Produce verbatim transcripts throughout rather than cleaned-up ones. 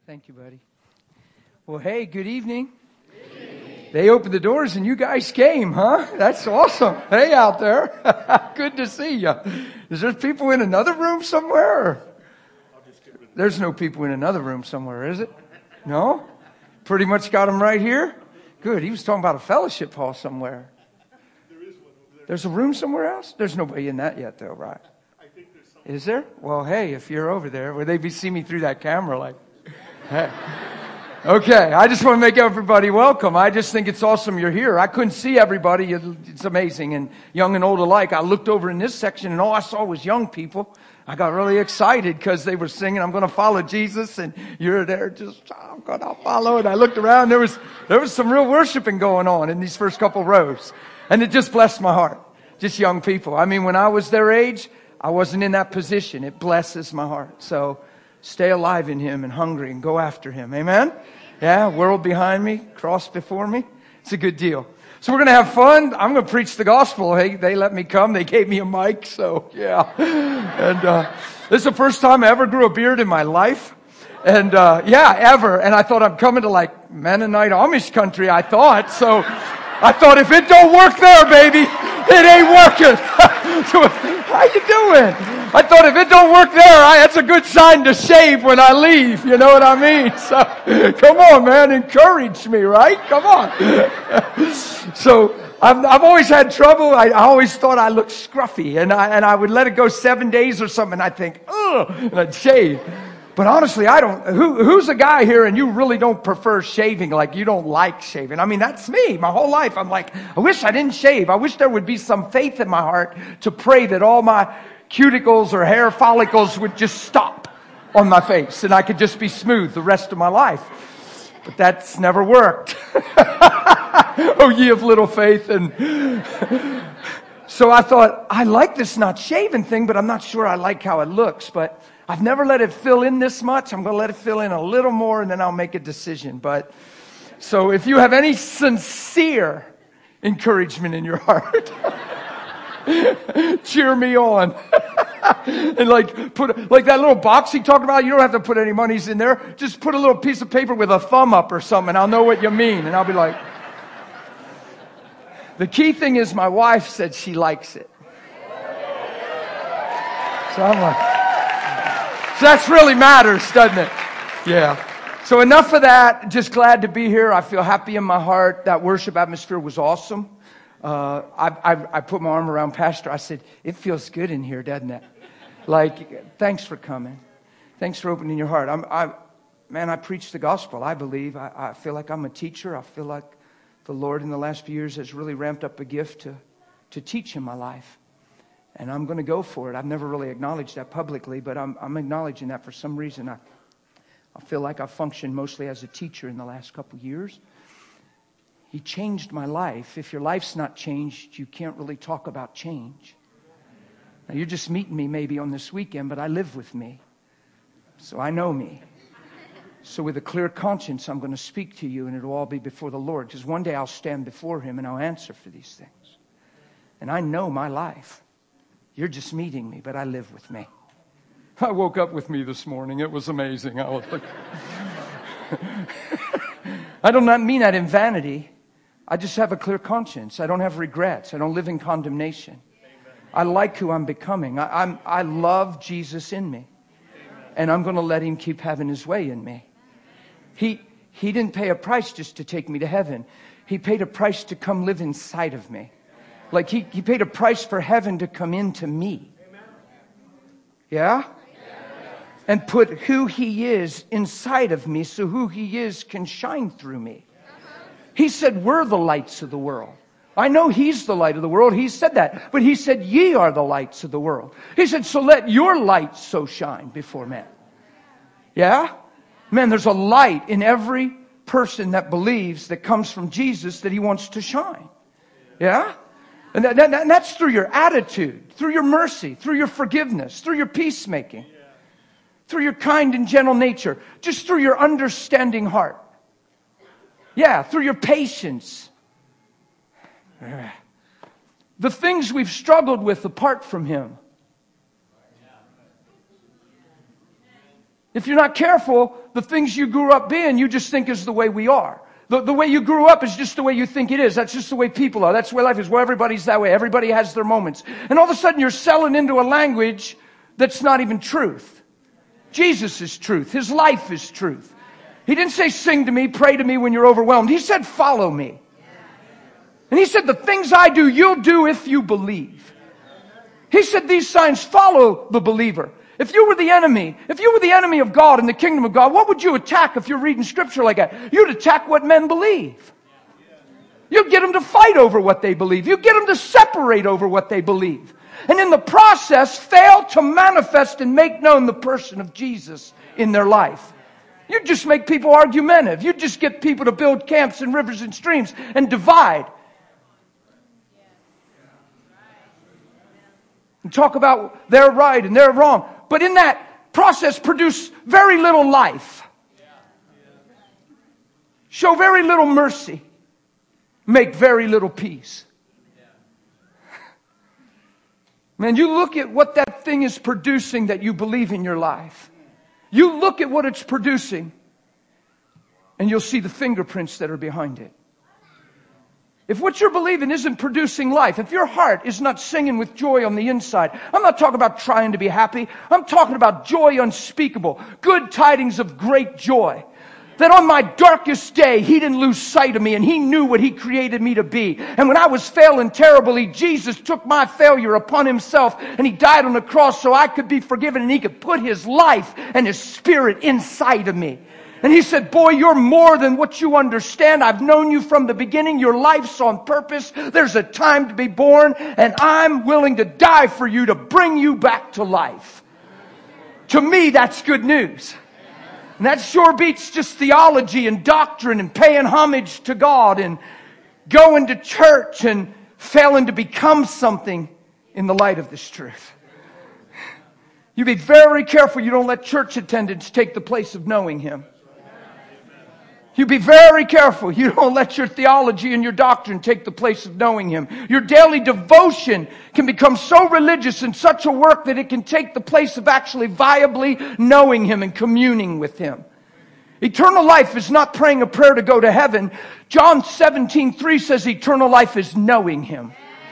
Thank you, buddy. Well, hey, good evening. Good evening. They opened the doors and you guys came, huh? That's awesome. Hey, out there. Good to see you. Is there people in another room somewhere? Or? There's no people in another room somewhere, is it? No? Pretty much got them right here? Good. He was talking about a fellowship hall somewhere. There's a room somewhere else? There's nobody in that yet, though, right? Is there? Well, hey, if you're over there, would they be see me through that camera like, hey. Okay, I just want to make everybody welcome. I just think it's awesome you're here. I couldn't see everybody. It's amazing, and young and old alike. I looked over in this section, and all I saw was young people. I got really excited because they were singing, I'm going to follow Jesus, and you're there just, I'm going to follow. And I looked around. There was, there was some real worshiping going on in these first couple rows, and it just blessed my heart. Just young people. I mean, when I was their age, I wasn't in that position. It blesses my heart. So stay alive in Him and hungry and go after Him. Amen? Yeah, world behind me, cross before me. It's a good deal. So we're going to have fun. I'm going to preach the gospel. Hey, they let me come. They gave me a mic. So, yeah. And uh, this is the first time I ever grew a beard in my life. And, uh, yeah, ever. And I thought I'm coming to like Mennonite Amish country, I thought. So I thought if it don't work there, baby, it ain't working. How you doing? I thought if it don't work there, I, that's a good sign to shave when I leave. You know what I mean? So, come on, man, encourage me, right? Come on. So, I've, I've always had trouble. I, I always thought I looked scruffy, and I and I would let it go seven days or something. And I'd think, ugh, and I'd shave. But honestly, I don't. Who, who's a guy here and you really don't prefer shaving? Like you don't like shaving? I mean, that's me. My whole life, I'm like, I wish I didn't shave. I wish there would be some faith in my heart to pray that all my cuticles or hair follicles would just stop on my face and I could just be smooth the rest of my life. But that's never worked. Oh, ye of little faith. And so I thought, I like this not shaven thing, but I'm not sure I like how it looks. But I've never let it fill in this much. I'm going to let it fill in a little more and then I'll make a decision. But so if you have any sincere encouragement in your heart, cheer me on. And like put like that little box he talked about, you don't have to put any monies in there. Just put a little piece of paper with a thumb up or something, and I'll know what you mean. And I'll be like, the key thing is my wife said she likes it. So I'm like, so that's really matters, doesn't it? Yeah. So enough of that. Just glad to be here. I feel happy in my heart. That worship atmosphere was awesome. Uh, I, I, I put my arm around Pastor. I said, it feels good in here, doesn't it? Like, thanks for coming. Thanks for opening your heart. I'm, I, man, I preach the gospel. I believe. I, I feel like I'm a teacher. I feel like the Lord in the last few years has really ramped up a gift to, to teach in my life. And I'm going to go for it. I've never really acknowledged that publicly, but I'm, I'm acknowledging that for some reason. I, I feel like I've functioned mostly as a teacher in the last couple of years. He changed my life. If your life's not changed, you can't really talk about change. Now, you're just meeting me maybe on this weekend, but I live with me. So I know me. So with a clear conscience, I'm going to speak to you, and it'll all be before the Lord. Because one day I'll stand before Him, and I'll answer for these things. And I know my life. You're just meeting me, but I live with me. I woke up with me this morning. It was amazing. I was like... I do not mean that in vanity. I just have a clear conscience. I don't have regrets. I don't live in condemnation. Amen. I like who I'm becoming. I, I'm, I love Jesus in me. Amen. And I'm going to let Him keep having His way in me. He, he didn't pay a price just to take me to heaven. He paid a price to come live inside of me. Like he, he paid a price for heaven to come into me. Yeah? And put who He is inside of me so who He is can shine through me. He said, we're the lights of the world. I know He's the light of the world. He said that. But He said, ye are the lights of the world. He said, so let your light so shine before men. Yeah? Man, there's a light in every person that believes that comes from Jesus that He wants to shine. Yeah? And, that, that, and that's through your attitude, through your mercy, through your forgiveness, through your peacemaking, through your kind and gentle nature, just through your understanding heart. Yeah, through your patience. The things we've struggled with apart from Him. If you're not careful, the things you grew up being, you just think is the way we are. The, the way you grew up is just the way you think it is. That's just the way people are. That's the way life is. Well, everybody's that way. Everybody has their moments. And all of a sudden you're selling into a language that's not even truth. Jesus is truth. His life is truth. He didn't say sing to me, pray to me when you're overwhelmed. He said follow me. And he said the things I do, you'll do if you believe. He said these signs follow the believer. If you were the enemy, if you were the enemy of God in the kingdom of God, what would you attack if you're reading scripture like that? You'd attack what men believe. You'd get them to fight over what they believe. You'd get them to separate over what they believe. And in the process, fail to manifest and make known the person of Jesus in their life. You'd just make people argumentative. You'd just get people to build camps and rivers and streams and divide. And talk about they're right and they're wrong. But in that process, produce very little life. Show very little mercy. Make very little peace. Man, you look at what that thing is producing that you believe in your life. You look at what it's producing, and you'll see the fingerprints that are behind it. If what you're believing isn't producing life, if your heart is not singing with joy on the inside, I'm not talking about trying to be happy. I'm talking about joy unspeakable. Good tidings of great joy. That on my darkest day, He didn't lose sight of me and He knew what He created me to be. And when I was failing terribly, Jesus took my failure upon Himself and He died on the cross so I could be forgiven and He could put His life and His Spirit inside of me. And He said, boy, you're more than what you understand. I've known you from the beginning. Your life's on purpose. There's a time to be born, and I'm willing to die for you to bring you back to life. To me, that's good news. And that sure beats just theology and doctrine and paying homage to God and going to church and failing to become something in the light of this truth. You be very careful you don't let church attendance take the place of knowing Him. You be very careful you don't let your theology and your doctrine take the place of knowing Him. Your daily devotion can become so religious and such a work that it can take the place of actually viably knowing Him and communing with Him. Eternal life is not praying a prayer to go to heaven. John seventeen three says eternal life is knowing Him.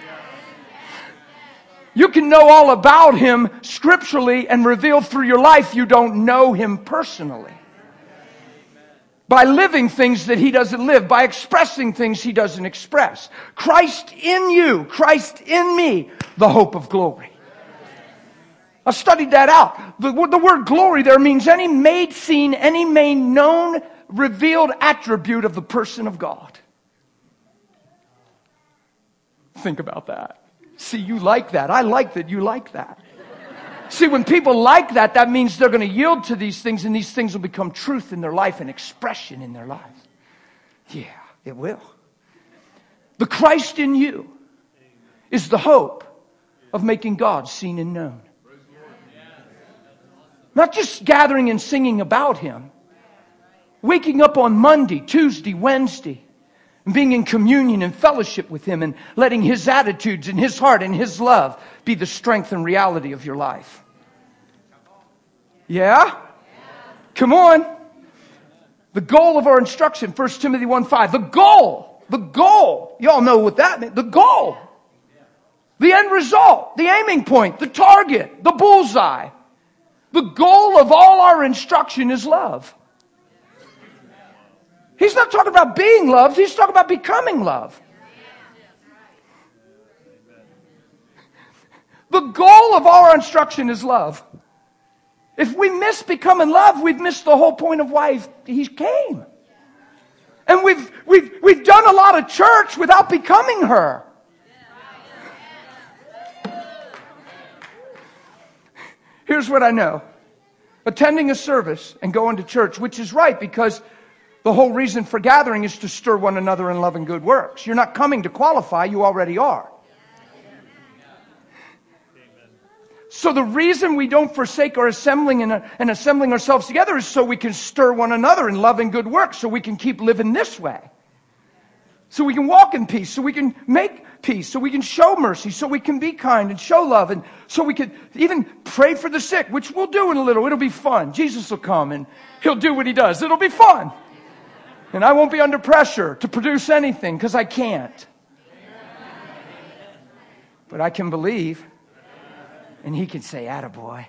You can know all about Him scripturally and revealed through your life. You don't know Him personally. By living things that He doesn't live. By expressing things He doesn't express. Christ in you. Christ in me. The hope of glory. I studied that out. The, the word glory there means any made seen, any made known, revealed attribute of the person of God. Think about that. See, you like that. I like that you like that. See, when people like that, that means they're going to yield to these things, and these things will become truth in their life and expression in their life. Yeah, it will. The Christ in you is the hope of making God seen and known. Not just gathering and singing about Him. Waking up on Monday, Tuesday, Wednesday, and being in communion and fellowship with Him and letting His attitudes and His heart and His love be the strength and reality of your life. Yeah? Come on. The goal of our instruction, First Timothy one five. The goal. The goal. Y'all know what that means. The goal. The end result. The aiming point. The target. The bullseye. The goal of all our instruction is love. He's not talking about being loved. He's talking about becoming love. The goal of our instruction is love. If we miss becoming love, we've missed the whole point of why He came. And we've, we've, we've done a lot of church without becoming her. Here's what I know. Attending a service and going to church, which is right because the whole reason for gathering is to stir one another in love and good works. You're not coming to qualify, you already are. So the reason we don't forsake our assembling and, and assembling ourselves together is so we can stir one another in love and good works, so we can keep living this way. So we can walk in peace, so we can make peace, so we can show mercy, so we can be kind and show love, and so we can even pray for the sick, which we'll do in a little. It'll be fun. Jesus will come and He'll do what He does. It'll be fun. And I won't be under pressure to produce anything because I can't. But I can believe, and He can say, attaboy.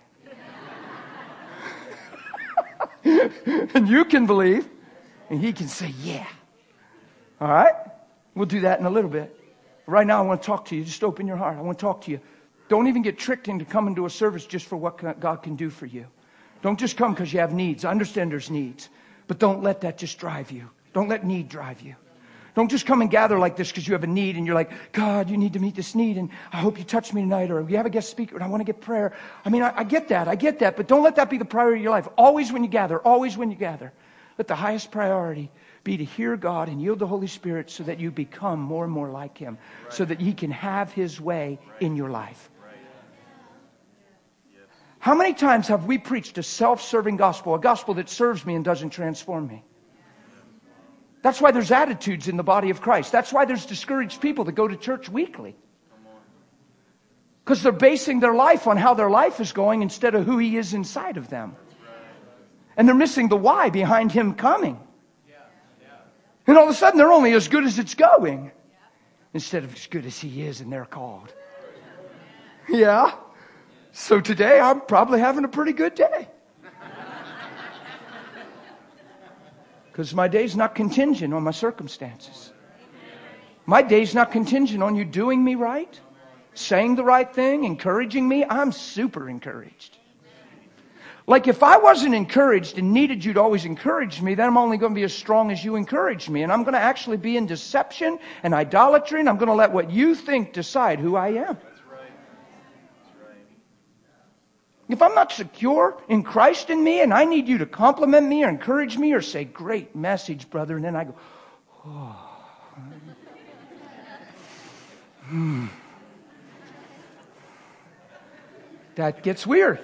And you can believe, and He can say, yeah. All right? We'll do that in a little bit. Right now, I want to talk to you. Just open your heart. I want to talk to you. Don't even get tricked into coming to a service just for what God can do for you. Don't just come because you have needs. I understand there's needs. But don't let that just drive you. Don't let need drive you. Don't just come and gather like this because you have a need and you're like, God, you need to meet this need and I hope you touch me tonight, or you have a guest speaker and I want to get prayer. I mean, I, I get that. I get that. But don't let that be the priority of your life. Always when you gather, always when you gather, let the highest priority be to hear God and yield the Holy Spirit so that you become more and more like Him, right, so that He can have His way right in your life. Right. Yes. How many times have we preached a self-serving gospel, a gospel that serves me and doesn't transform me? That's why there's attitudes in the body of Christ. That's why there's discouraged people that go to church weekly. Because they're basing their life on how their life is going instead of who He is inside of them. And they're missing the why behind Him coming. And all of a sudden they're only as good as it's going instead of as good as He is and they're called. Yeah. So today I'm probably having a pretty good day. Because my day's not contingent on my circumstances. My day's not contingent on you doing me right, saying the right thing, encouraging me. I'm super encouraged. Like if I wasn't encouraged and needed you to always encourage me, then I'm only going to be as strong as you encourage me. And I'm going to actually be in deception and idolatry, and I'm going to let what you think decide who I am. That's right. That's right. If I'm not secure in Christ in me and I need you to compliment me or encourage me or say, great message, brother, and then I go, oh. hmm. That gets weird.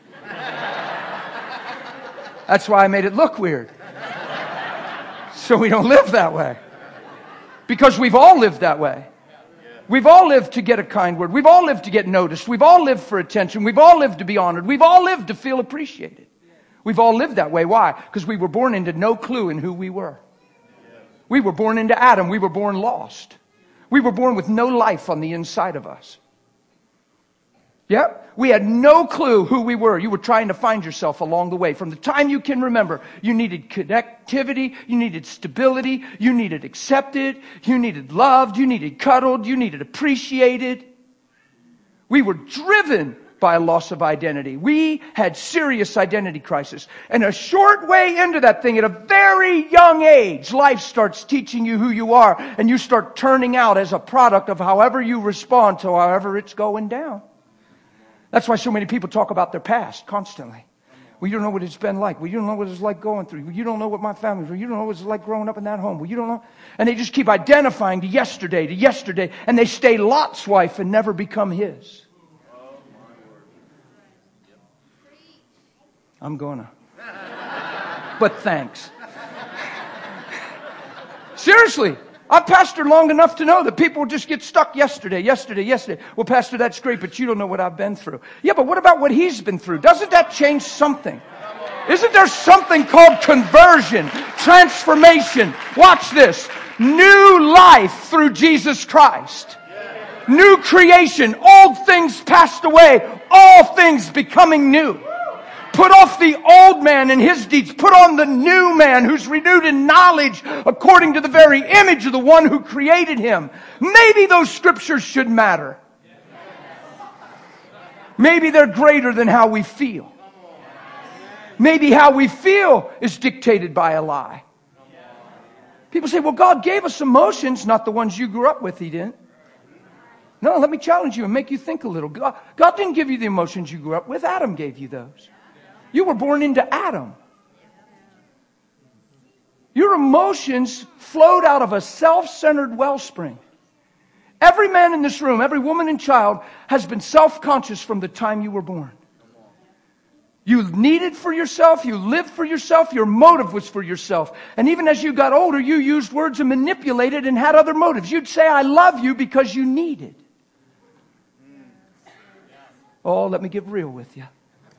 That's why I made it look weird. So we don't live that way. Because we've all lived that way. We've all lived to get a kind word. We've all lived to get noticed. We've all lived for attention. We've all lived to be honored. We've all lived to feel appreciated. We've all lived that way. Why? Because we were born into no clue in who we were. We were born into Adam. We were born lost. We were born with no life on the inside of us. Yep. We had no clue who we were. You were trying to find yourself along the way. From the time you can remember, you needed connectivity, you needed stability, you needed accepted, you needed loved, you needed cuddled, you needed appreciated. We were driven by a loss of identity. We had serious identity crisis. And a short way into that thing, at a very young age, life starts teaching you who you are, and you start turning out as a product of however you respond to however it's going down. That's why so many people talk about their past constantly. Well, you don't know what it's been like. Well, you don't know what it's like going through. Well, you don't know what my family was. Well, you don't know what it's like growing up in that home. Well, you don't know. And they just keep identifying to yesterday, to yesterday. And they stay Lot's wife and never become his. I'm gonna. But thanks. Seriously. I've pastored long enough to know that people will just get stuck yesterday, yesterday, yesterday. Well, Pastor, that's great, but you don't know what I've been through. Yeah, but what about what he's been through? Doesn't that change something? Isn't there something called conversion, transformation? Watch this. New life through Jesus Christ. New creation. Old things passed away. All things becoming new. Put off the old man and his deeds. Put on the new man who's renewed in knowledge according to the very image of the one who created him. Maybe those scriptures should matter. Maybe they're greater than how we feel. Maybe how we feel is dictated by a lie. People say, well, God gave us emotions, not the ones you grew up with, He didn't. No, let me challenge you and make you think a little. God, God didn't give you the emotions you grew up with. Adam gave you those. You were born into Adam. Your emotions flowed out of a self-centered wellspring. Every man in this room, every woman and child has been self-conscious from the time you were born. You needed for yourself. You lived for yourself. Your motive was for yourself. And even as you got older, you used words and manipulated and had other motives. You'd say, I love you because you needed. Oh, let me get real with you.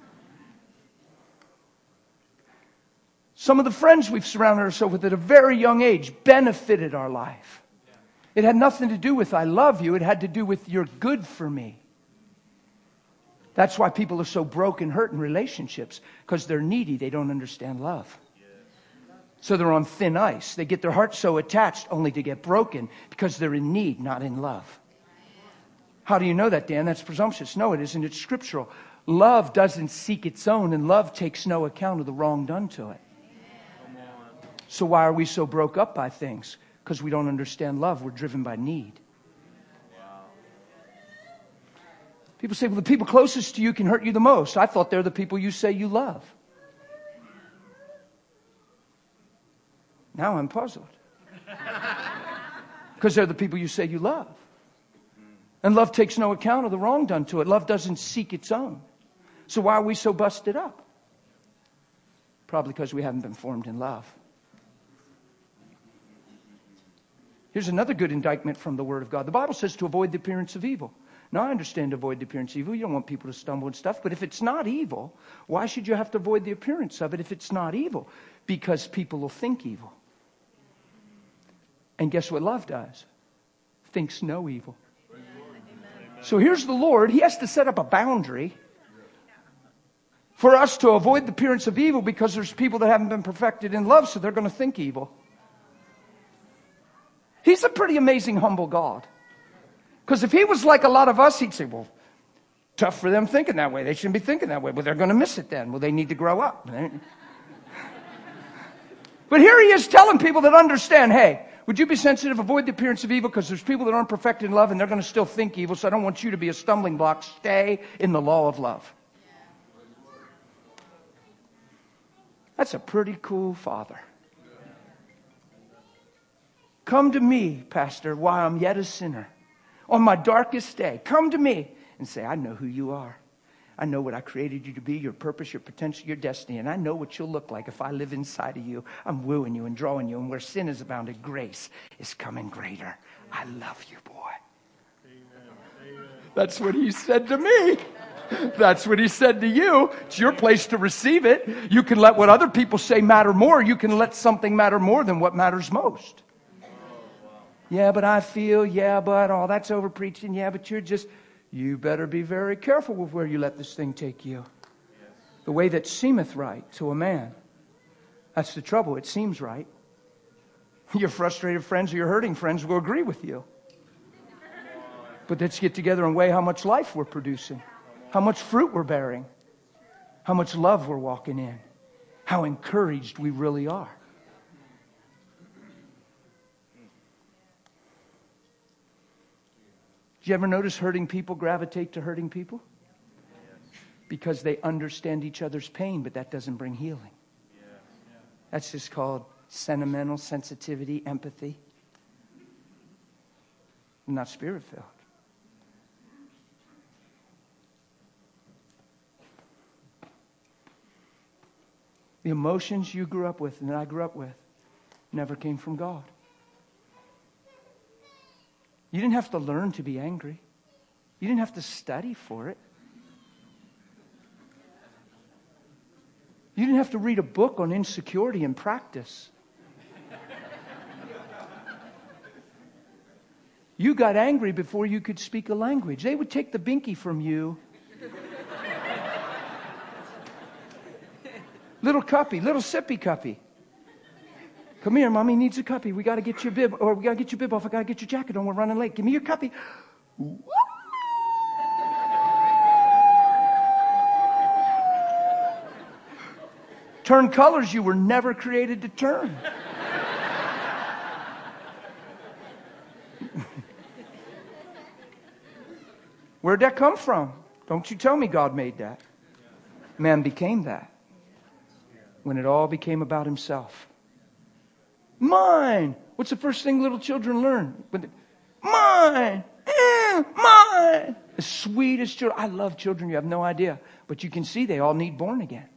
Some of the friends we've surrounded ourselves with at a very young age benefited our life. It had nothing to do with I love you. It had to do with you're good for me. That's why people are so broken, hurt in relationships, because they're needy. They don't understand love. So they're on thin ice. They get their hearts so attached only to get broken because they're in need, not in love. How do you know that, Dan? That's presumptuous. No, it isn't. It's scriptural. Love doesn't seek its own, and love takes no account of the wrong done to it. So why are we so broke up by things? Because we don't understand love. We're driven by need. People say, well, the people closest to you can hurt you the most. I thought they're the people you say you love. Now I'm puzzled. Because they're the people you say you love. And love takes no account of the wrong done to it. Love doesn't seek its own. So why are we so busted up? Probably because we haven't been formed in love. Here's another good indictment from the Word of God. The Bible says to avoid the appearance of evil. Now, I understand to avoid the appearance of evil. You don't want people to stumble and stuff. But if it's not evil, why should you have to avoid the appearance of it if it's not evil? Because people will think evil. And guess what love does? Thinks no evil. So here's the Lord. He has to set up a boundary for us to avoid the appearance of evil because there's people that haven't been perfected in love, so they're going to think evil. He's a pretty amazing, humble God. Because if he was like a lot of us, he'd say, well, tough for them thinking that way. They shouldn't be thinking that way. Well, they're going to miss it then. Well, they need to grow up. But here he is telling people that understand, hey, would you be sensitive, avoid the appearance of evil, because there's people that aren't perfected in love and they're going to still think evil, so I don't want you to be a stumbling block. Stay in the law of love. That's a pretty cool father. Come to me, Pastor, while I'm yet a sinner. On my darkest day, come to me and say, I know who you are. I know what I created you to be, your purpose, your potential, your destiny. And I know what you'll look like if I live inside of you. I'm wooing you and drawing you. And where sin is abounded, grace is coming greater. I love you, boy. Amen. That's what he said to me. That's what he said to you. It's your place to receive it. You can let what other people say matter more. You can let something matter more than what matters most. Yeah, but I feel, yeah, but, oh, that's over preaching. Yeah, but you're just, you better be very careful with where you let this thing take you. Yes. The way that seemeth right to a man. That's the trouble. It seems right. Your frustrated friends or your hurting friends will agree with you. But let's get together and weigh how much life we're producing. How much fruit we're bearing. How much love we're walking in. How encouraged we really are. Do you ever notice hurting people gravitate to hurting people? Because they understand each other's pain, but that doesn't bring healing. That's just called sentimental sensitivity, empathy. Not spirit-filled. The emotions you grew up with and that I grew up with never came from God. You didn't have to learn to be angry. You didn't have to study for it. You didn't have to read a book on insecurity and practice. You got angry before you could speak a language. They would take the binky from you. Little cuppy, little sippy cuppy. Come here, Mommy needs a cuppy. We got to get your bib, or we got to get your bib off. I got to get your jacket on. We're running late. Give me your cuppy. Turn colors you were never created to turn. Where'd that come from? Don't you tell me God made that. Man became that when it all became about himself. Mine. What's the first thing little children learn? When they, mine. Eh, mine. As sweet as children. I love children, you have no idea. But you can see they all need born again.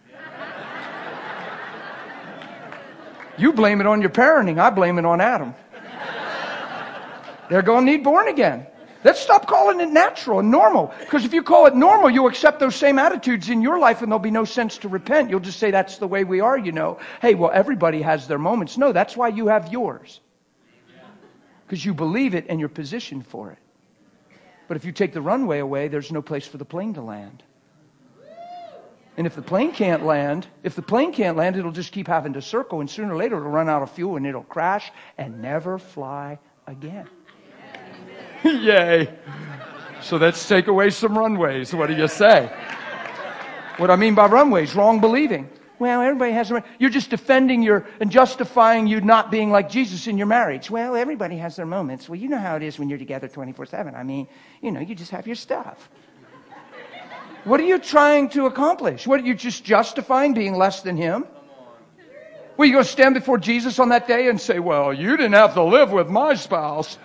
You blame it on your parenting. I blame it on Adam. They're going to need born again. Let's stop calling it natural and normal. Because if you call it normal, you'll accept those same attitudes in your life and there'll be no sense to repent. You'll just say, that's the way we are, you know. Hey, well, everybody has their moments. No, that's why you have yours. Because you believe it and you're positioned for it. But if you take the runway away, there's no place for the plane to land. And if the plane can't land, if the plane can't land, it'll just keep having to circle. And sooner or later, it'll run out of fuel and it'll crash and never fly again. Yay. So let's take away some runways. What do you say? What I mean by runways, wrong believing. Well, everybody has a... You're just defending your and justifying you not being like Jesus in your marriage. Well, everybody has their moments. Well, you know how it is when you're together twenty-four seven. I mean, you know, you just have your stuff. What are you trying to accomplish? What are you just justifying being less than him? Well, you going to stand before Jesus on that day and say, well, you didn't have to live with my spouse.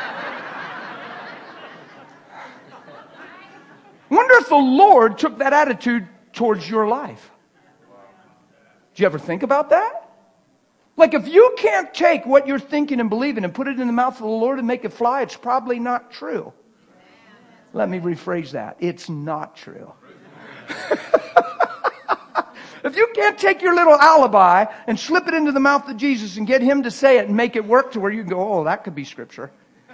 Wonder if the Lord took that attitude towards your life. Do you ever think about that? Like if you can't take what you're thinking and believing and put it in the mouth of the Lord and make it fly, it's probably not true. Let me rephrase that. It's not true. If you can't take your little alibi and slip it into the mouth of Jesus and get him to say it and make it work to where you can go, oh, that could be scripture.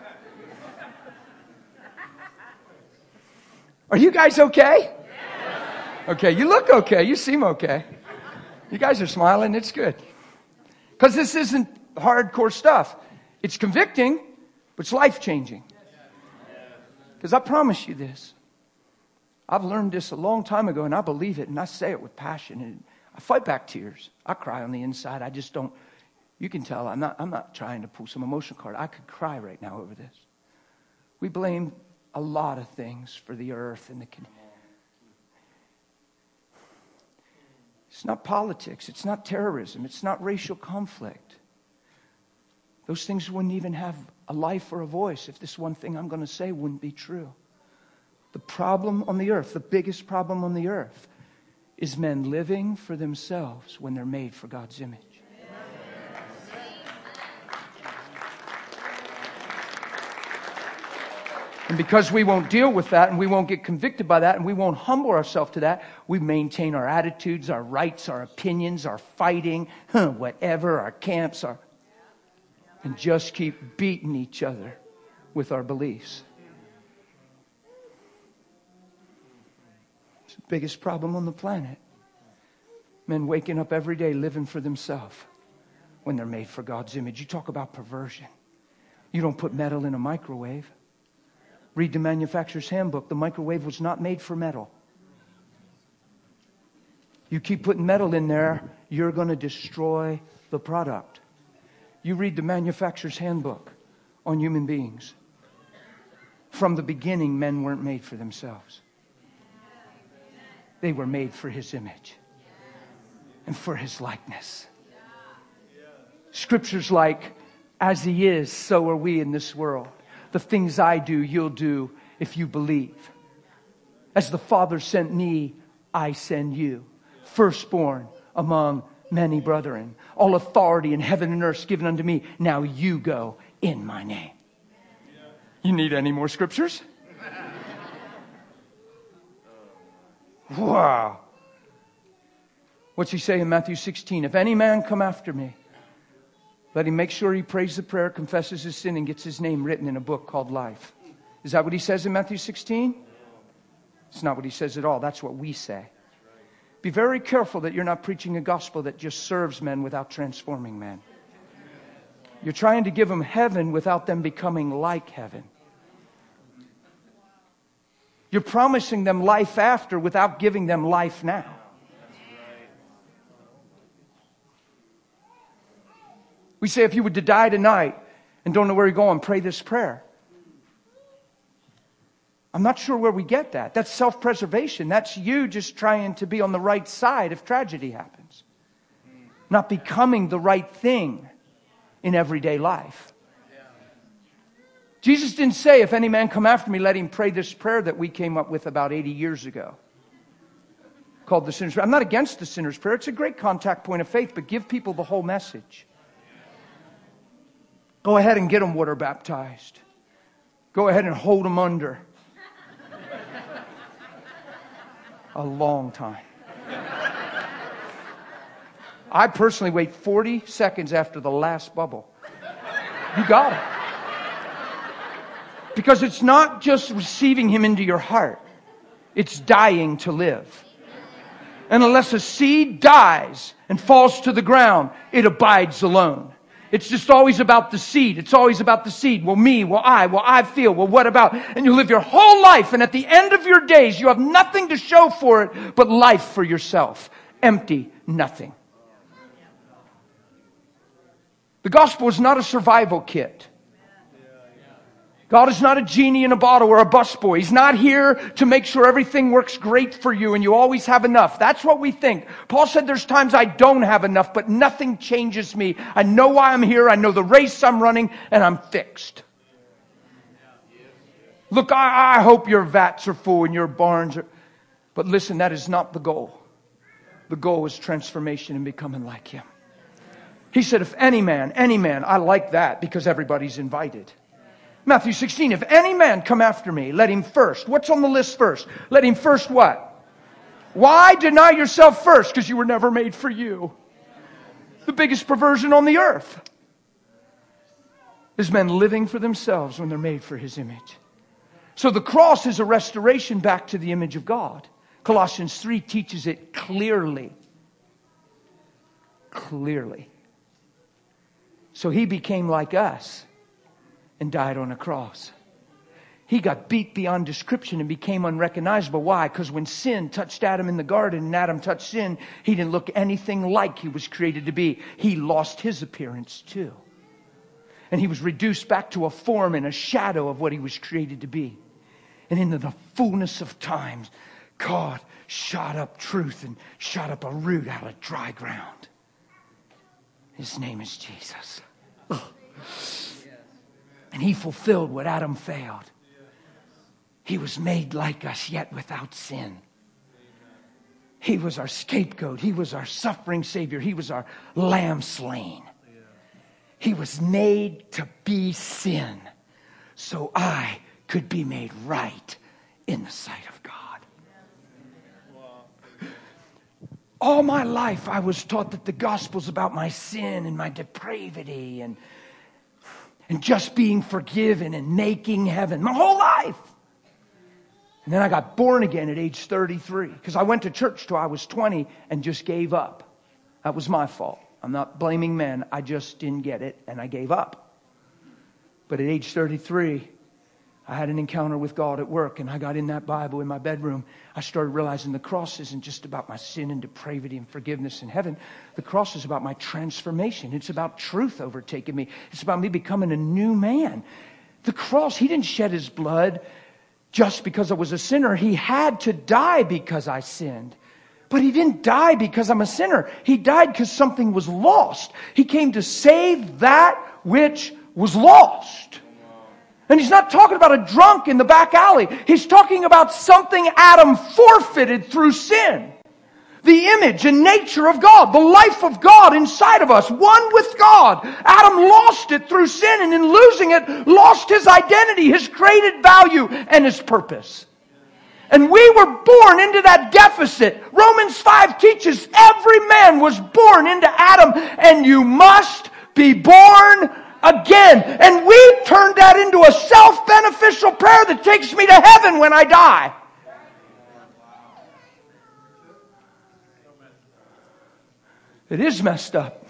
Are you guys okay? Okay, you look okay. You seem okay. You guys are smiling. It's good. Because this isn't hardcore stuff. It's convicting, but it's life-changing. Because I promise you this. I've learned this a long time ago, and I believe it, and I say it with passion. And I fight back tears. I cry on the inside. I just don't... You can tell I'm not, I'm not trying to pull some emotional card. I could cry right now over this. We blame a lot of things for the earth and the... It's not politics. It's not terrorism. It's not racial conflict. Those things wouldn't even have a life or a voice if this one thing I'm going to say wouldn't be true. The problem on the earth, the biggest problem on the earth, is men living for themselves when they're made for God's image. And because we won't deal with that and we won't get convicted by that and we won't humble ourselves to that, we maintain our attitudes, our rights, our opinions, our fighting, huh, whatever, our camps, our, and just keep beating each other with our beliefs. It's the biggest problem on the planet. Men waking up every day living for themselves when they're made for God's image. You talk about perversion. You don't put metal in a microwave. Read the manufacturer's handbook. The microwave was not made for metal. You keep putting metal in there, you're going to destroy the product. You read the manufacturer's handbook on human beings. From the beginning, men weren't made for themselves. They were made for his image and for his likeness. Scriptures like, as he is, so are we in this world. The things I do, you'll do if you believe. As the Father sent me, I send you. Firstborn among many brethren. All authority in heaven and earth is given unto me. Now you go in my name. You need any more scriptures? Wow. What's he say in Matthew sixteen? If any man come after me, let him make sure he prays the prayer, confesses his sin, and gets his name written in a book called life. Is that what he says in Matthew sixteen? It's not what he says at all. That's what we say. Be very careful that you're not preaching a gospel that just serves men without transforming men. You're trying to give them heaven without them becoming like heaven. You're promising them life after without giving them life now. We say if you were to die tonight and don't know where you're going, pray this prayer. I'm not sure where we get that. That's self-preservation. That's you just trying to be on the right side if tragedy happens. Not becoming the right thing in everyday life. Jesus didn't say, if any man come after me, let him pray this prayer that we came up with about eighty years ago. Called the sinner's prayer. I'm not against the sinner's prayer. It's a great contact point of faith, but give people the whole message. Go ahead and get them water baptized. Go ahead and hold them under. A long time. I personally wait forty seconds after the last bubble. You got it. Because it's not just receiving Him into your heart. It's dying to live. And unless a seed dies and falls to the ground, it abides alone. It's just always about the seed. It's always about the seed. Well, me, well, I, well, I feel, well, what about? And you live your whole life, and at the end of your days, you have nothing to show for it but life for yourself. Empty, nothing. The gospel is not a survival kit. God is not a genie in a bottle or a busboy. He's not here to make sure everything works great for you and you always have enough. That's what we think. Paul said there's times I don't have enough, but nothing changes me. I know why I'm here. I know the race I'm running, and I'm fixed. Look, I, I hope your vats are full and your barns are... But listen, that is not the goal. The goal is transformation and becoming like Him. He said, if any man, any man, I like that because everybody's invited. Matthew sixteen, if any man come after me, let him first. What's on the list first? Let him first what? Why deny yourself first? Because you were never made for you. The biggest perversion on the earth is men living for themselves when they're made for His image. So the cross is a restoration back to the image of God. Colossians three teaches it clearly. Clearly. So He became like us and died on a cross. He got beat beyond description and became unrecognizable. Why? Because when sin touched Adam in the garden and Adam touched sin, he didn't look anything like he was created to be. He lost his appearance too. And he was reduced back to a form and a shadow of what he was created to be. And in the fullness of times, God shot up truth and shot up a root out of dry ground. His name is Jesus. Ugh. And He fulfilled what Adam failed. He was made like us, yet without sin. He was our scapegoat. He was our suffering Savior. He was our lamb slain. He was made to be sin so I could be made right in the sight of God. All my life I was taught that the gospel's about my sin and my depravity and And just being forgiven and making heaven. My whole life. And then I got born again at age thirty-three. Because I went to church till I was twenty and just gave up. That was my fault. I'm not blaming men. I just didn't get it and I gave up. But at age thirty-three, I had an encounter with God at work. And I got in that Bible in my bedroom. I started realizing the cross isn't just about my sin and depravity and forgiveness in heaven. The cross is about my transformation. It's about truth overtaking me. It's about me becoming a new man. The cross, He didn't shed His blood just because I was a sinner. He had to die because I sinned. But He didn't die because I'm a sinner. He died because something was lost. He came to save that which was lost. And He's not talking about a drunk in the back alley. He's talking about something Adam forfeited through sin. The image and nature of God. The life of God inside of us. One with God. Adam lost it through sin, and in losing it, lost his identity, his created value, and his purpose. And we were born into that deficit. Romans five teaches every man was born into Adam, and you must be born again. And we turned that into a self-beneficial prayer that takes me to heaven when I die. It is messed up.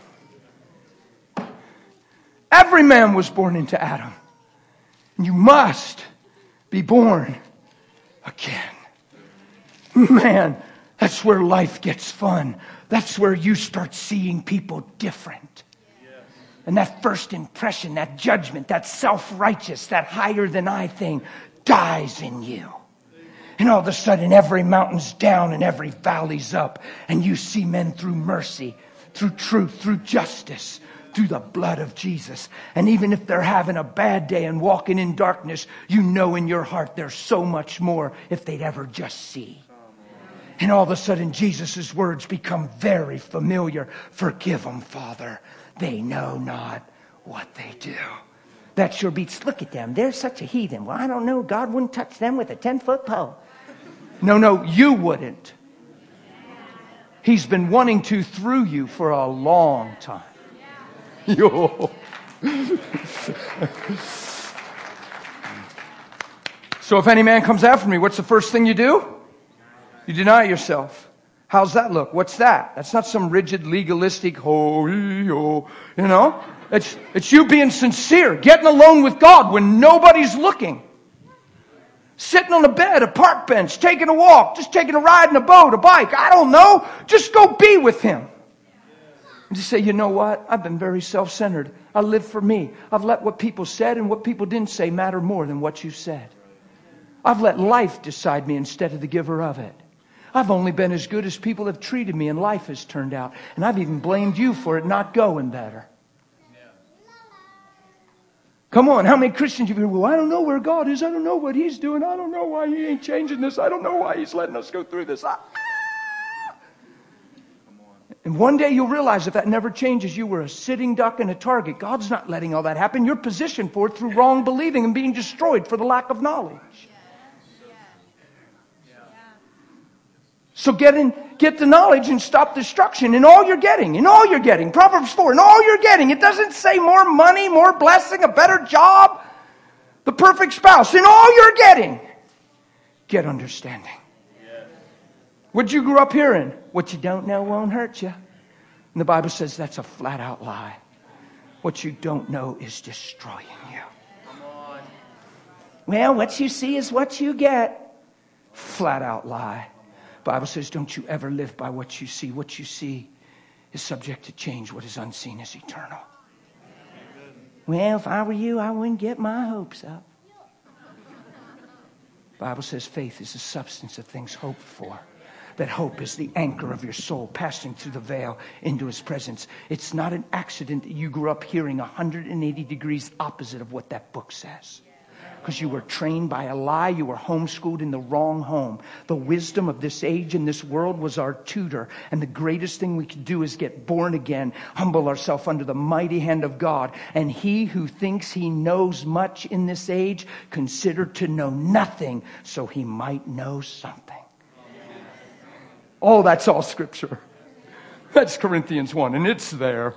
Every man was born into Adam. And you must be born again. Man, that's where life gets fun. That's where you start seeing people different. And that first impression, that judgment, that self-righteous, that higher than I thing dies in you. And all of a sudden every mountain's down and every valley's up. And you see men through mercy, through truth, through justice, through the blood of Jesus. And even if they're having a bad day and walking in darkness, you know in your heart there's so much more if they'd ever just see. And all of a sudden, Jesus' words become very familiar. Forgive them, Father. They know not what they do. That sure beats, look at them. They're such a heathen. Well, I don't know. God wouldn't touch them with a ten-foot pole. No, no, you wouldn't. He's been wanting to through you for a long time. Yo. So if any man comes after me, what's the first thing you do? You deny yourself. How's that look? What's that? That's not some rigid, legalistic, ho, you know. It's, it's you being sincere, getting alone with God when nobody's looking. Sitting on a bed, a park bench, taking a walk, just taking a ride in a boat, a bike. I don't know. Just go be with Him. And just say, you know what? I've been very self-centered. I live for me. I've let what people said and what people didn't say matter more than what you said. I've let life decide me instead of the giver of it. I've only been as good as people have treated me and life has turned out. And I've even blamed you for it not going better. Come on, how many Christians you hear, well, I don't know where God is. I don't know what He's doing. I don't know why He ain't changing this. I don't know why He's letting us go through this. Ah! And one day you'll realize if that never changes, you were a sitting duck and a target. God's not letting all that happen. You're positioned for it through wrong believing and being destroyed for the lack of knowledge. So get in, get the knowledge and stop destruction in all you're getting, in all you're getting. Proverbs four, in all you're getting. It doesn't say more money, more blessing, a better job, the perfect spouse. In all you're getting, get understanding. What you grew up hearing, what you don't know won't hurt you. And the Bible says that's a flat out lie. What you don't know is destroying you. Well, what you see is what you get. Flat out lie. The Bible says, don't you ever live by what you see. What you see is subject to change. What is unseen is eternal. Well, if I were you, I wouldn't get my hopes up. The Bible says faith is the substance of things hoped for. That hope is the anchor of your soul, passing through the veil into His presence. It's not an accident that you grew up hearing one hundred eighty degrees opposite of what that book says. Because you were trained by a lie. You were homeschooled in the wrong home. The wisdom of this age and this world was our tutor. And the greatest thing we could do is get born again. Humble ourselves under the mighty hand of God. And he who thinks he knows much in this age, consider to know nothing, so he might know something. Oh, that's all Scripture. That's Corinthians one, and it's there.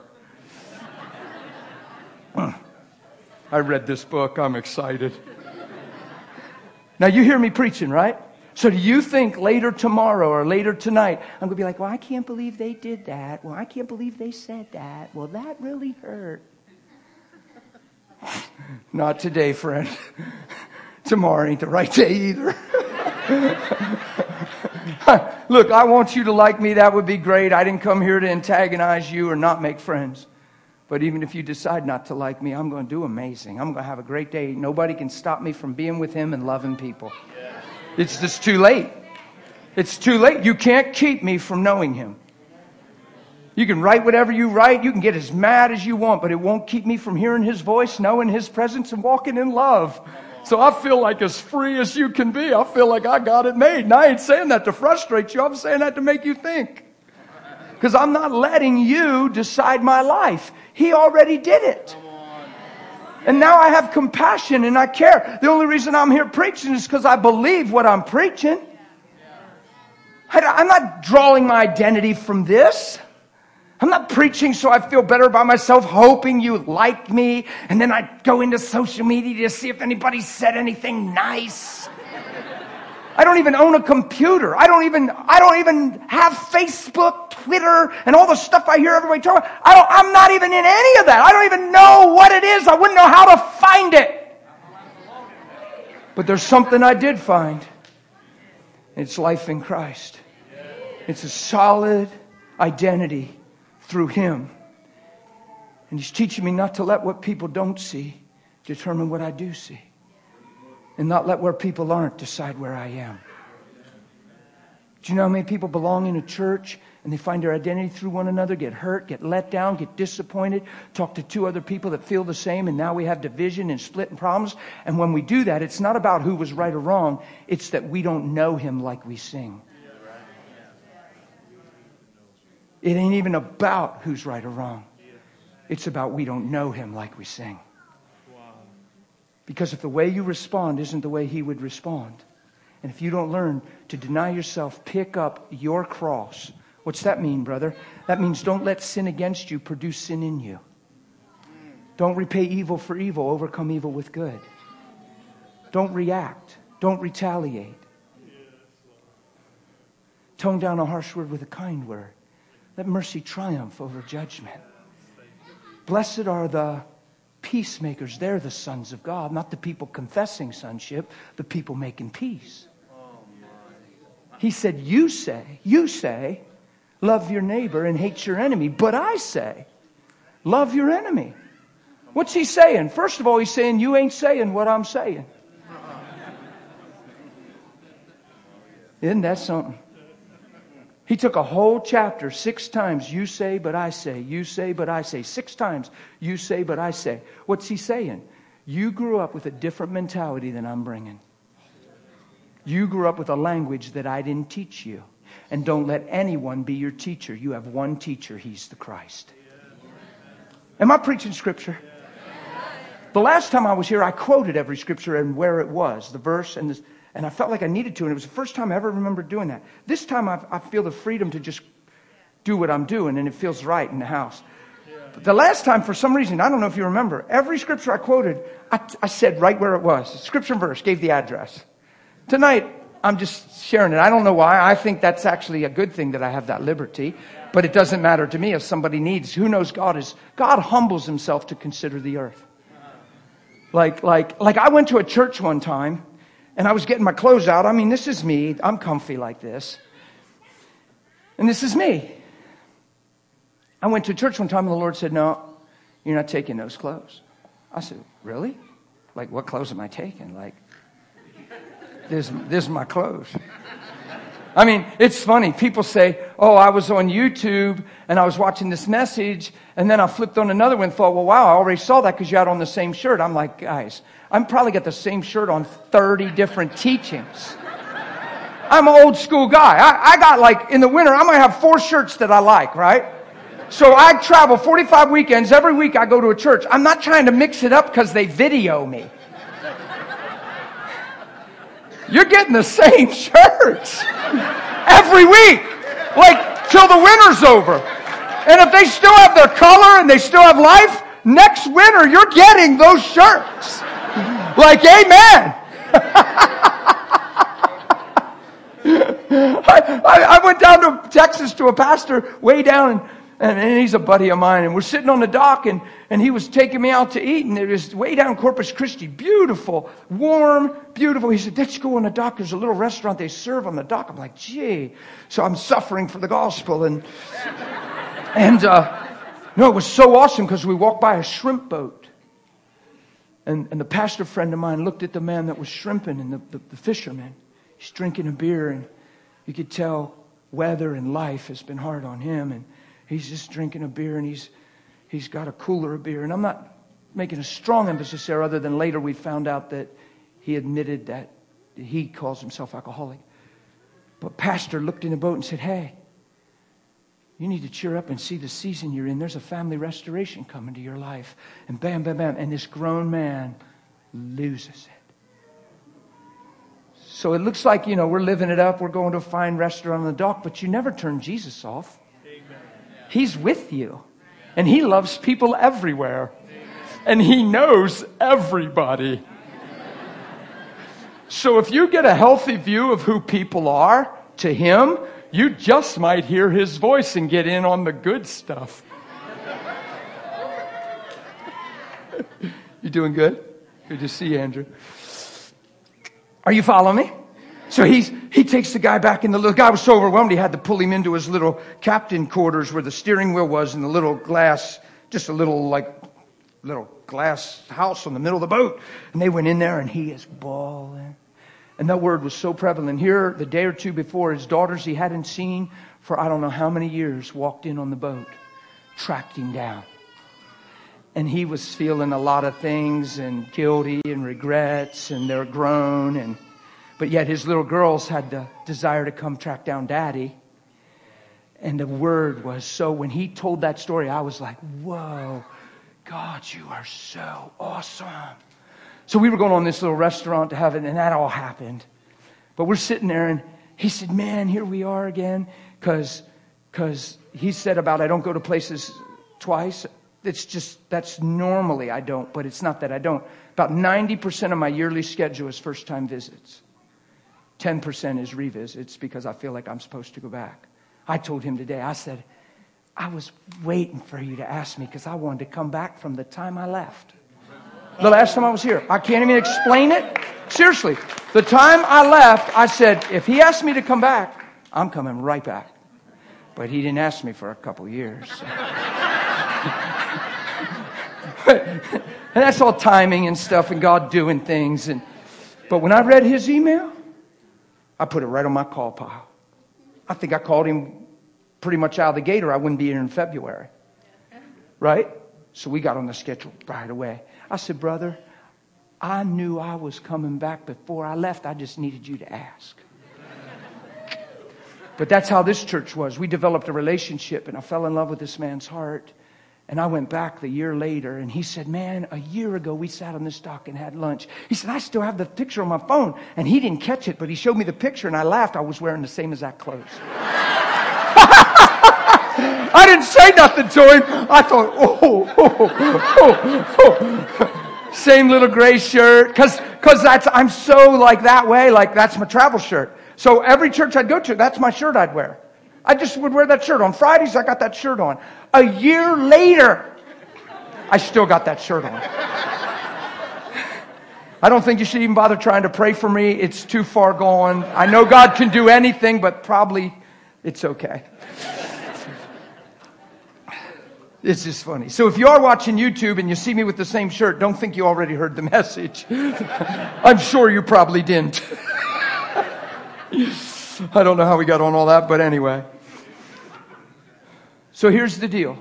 I read this book. I'm excited. Now, you hear me preaching, right? So do you think later tomorrow or later tonight, I'm going to be like, well, I can't believe they did that. Well, I can't believe they said that. Well, that really hurt. Not today, friend. Tomorrow ain't the right day either. Look, I want you to like me. That would be great. I didn't come here to antagonize you or not make friends. But even if you decide not to like me, I'm going to do amazing. I'm going to have a great day. Nobody can stop me from being with Him and loving people. Yes. It's just too late. It's too late. You can't keep me from knowing Him. You can write whatever you write. You can get as mad as you want, but it won't keep me from hearing His voice, knowing His presence, and walking in love. So I feel like as free as you can be. I feel like I got it made. And I ain't saying that to frustrate you. I'm saying that to make you think. Because I'm not letting you decide my life. He already did it. And now I have compassion and I care. The only reason I'm here preaching is because I believe what I'm preaching. I'm not drawing my identity from this. I'm not preaching so I feel better about myself, hoping you like me. And then I go into social media to see if anybody said anything nice. I don't even own a computer. I don't even, I don't even have Facebook, Twitter, and all the stuff I hear everybody talking about. I don't, I'm not even in any of that. I don't even know what it is. I wouldn't know how to find it. But there's something I did find. It's life in Christ. It's a solid identity through Him. And He's teaching me not to let what people don't see determine what I do see. And not let where people aren't decide where I am. Do you know how many people belong in a church and they find their identity through one another, get hurt, get let down, get disappointed, talk to two other people that feel the same, and now we have division and split and problems. And when we do that, it's not about who was right or wrong. It's that we don't know Him like we sing. It ain't even about who's right or wrong. It's about we don't know Him like we sing. Because if the way you respond isn't the way He would respond, and if you don't learn to deny yourself, pick up your cross. What's that mean, brother? That means don't let sin against you produce sin in you. Don't repay evil for evil. Overcome evil with good. Don't react. Don't retaliate. Tone down a harsh word with a kind word. Let mercy triumph over judgment. Blessed are the peacemakers. They're the sons of God, not the people confessing sonship, the people making peace. He said, you say, you say, love your neighbor and hate your enemy. But I say, love your enemy. What's He saying? First of all, He's saying, you ain't saying what I'm saying. Isn't that something? He took a whole chapter, six times, you say, but I say. You say, but I say. Six times, you say, but I say. What's He saying? You grew up with a different mentality than I'm bringing. You grew up with a language that I didn't teach you. And don't let anyone be your teacher. You have one teacher. He's the Christ. Am I preaching Scripture? The last time I was here, I quoted every Scripture and where it was, the verse, and this, and I felt like I needed to. And it was the first time I ever remembered doing that. This time I, I feel the freedom to just do what I'm doing, and it feels right in the house. But the last time, for some reason, I don't know if you remember, every Scripture I quoted, I, I said right where it was. Scripture and verse, gave the address. Tonight, I'm just sharing it. I don't know why. I think that's actually a good thing that I have that liberty. But it doesn't matter to me if somebody needs. Who knows God is? God humbles Himself to consider the earth. Like, like, like I went to a church one time and I was getting my clothes out. I mean, this is me. I'm comfy like this. And this is me. I went to church one time and the Lord said, no, you're not taking those clothes. I said, really? Like, what clothes am I taking? Like, This, this is my clothes. I mean, it's funny. People say, oh, I was on YouTube and I was watching this message and then I flipped on another one and thought, well, wow, I already saw that because you had on the same shirt. I'm like, guys, I'm probably got the same shirt on thirty different teachings. I'm an old school guy. I, I got like, in the winter, I might have four shirts that I like, right? So I travel forty-five weekends. Every week I go to a church. I'm not trying to mix it up because they video me. You're getting the same shirts every week, like till the winter's over. And if they still have their color and they still have life, next winter you're getting those shirts. Like, amen. I, I, I went down to Texas to a pastor way down, and, and he's a buddy of mine, and we're sitting on the dock, and, and he was taking me out to eat, and it was way down Corpus Christi, beautiful, warm, beautiful. He said, let's go on the dock. There's a little restaurant they serve on the dock. I'm like, gee. So I'm suffering for the gospel, and and uh, no, it was so awesome because we walked by a shrimp boat, and and the pastor friend of mine looked at the man that was shrimping, and the, the, the fisherman, he's drinking a beer, and you could tell weather and life has been hard on him, and he's just drinking a beer, and he's he's got a cooler of beer. And I'm not making a strong emphasis there, other than later we found out that he admitted that he calls himself alcoholic. But pastor looked in the boat and said, hey, you need to cheer up and see the season you're in. There's a family restoration coming to your life. And bam, bam, bam. And this grown man loses it. So it looks like, you know, we're living it up. We're going to a fine restaurant on the dock. But you never turn Jesus off. He's with you. And He loves people everywhere. And He knows everybody. So if you get a healthy view of who people are to Him, you just might hear His voice and get in on the good stuff. You doing good? Good to see you, Andrew. Are you following me? So he's, he takes the guy back in the little, the guy was so overwhelmed he had to pull him into his little captain quarters where the steering wheel was and the little glass, just a little like, little glass house in the middle of the boat. And they went in there and he is bawling And that word was so prevalent. Here, the day or two before, his daughters he hadn't seen for I don't know how many years walked in on the boat, tracked him down. And he was feeling a lot of things and guilty and regrets, and they're grown. And but yet his little girls had the desire to come track down Daddy. And the word was so, when he told that story, I was like, whoa, God, you are so awesome. So we were going on this little restaurant to have it, and that all happened. But we're sitting there, and he said, man, here we are again. Because because he said about I don't go to places twice. It's just, that's normally I don't, but it's not that I don't. About ninety percent of my yearly schedule is first-time visits. ten percent is revisits because I feel like I'm supposed to go back. I told him today, I said, I was waiting for you to ask me because I wanted to come back from the time I left. The last time I was here. I can't even explain it. Seriously, the time I left, I said, if he asked me to come back, I'm coming right back. But he didn't ask me for a couple years. So. And that's all timing and stuff and God doing things. And but when I read his email, I put it right on my call pile. I think I called him pretty much out of the gate or I wouldn't be here in February. Right? So we got on the schedule right away. I said, brother, I knew I was coming back before I left. I just needed you to ask. But that's how this church was. We developed a relationship and I fell in love with this man's heart. And I went back the year later and he said, man, a year ago we sat on this dock and had lunch. He said, I still have the picture on my phone. And he didn't catch it, but he showed me the picture and I laughed. I was wearing the same exact clothes. I didn't say nothing to him. I thought, oh, oh, oh, oh, oh. Same little gray shirt. Because because that's I'm so like that way. Like that's my travel shirt. So every church I'd go to, that's my shirt I'd wear. I just would wear that shirt. On Fridays, I got that shirt on. A year later, I still got that shirt on. I don't think you should even bother trying to pray for me. It's too far gone. I know God can do anything, but probably it's okay. It's just funny. So if you are watching YouTube and you see me with the same shirt, don't think you already heard the message. I'm sure you probably didn't. I don't know how we got on all that, but anyway. So here's the deal.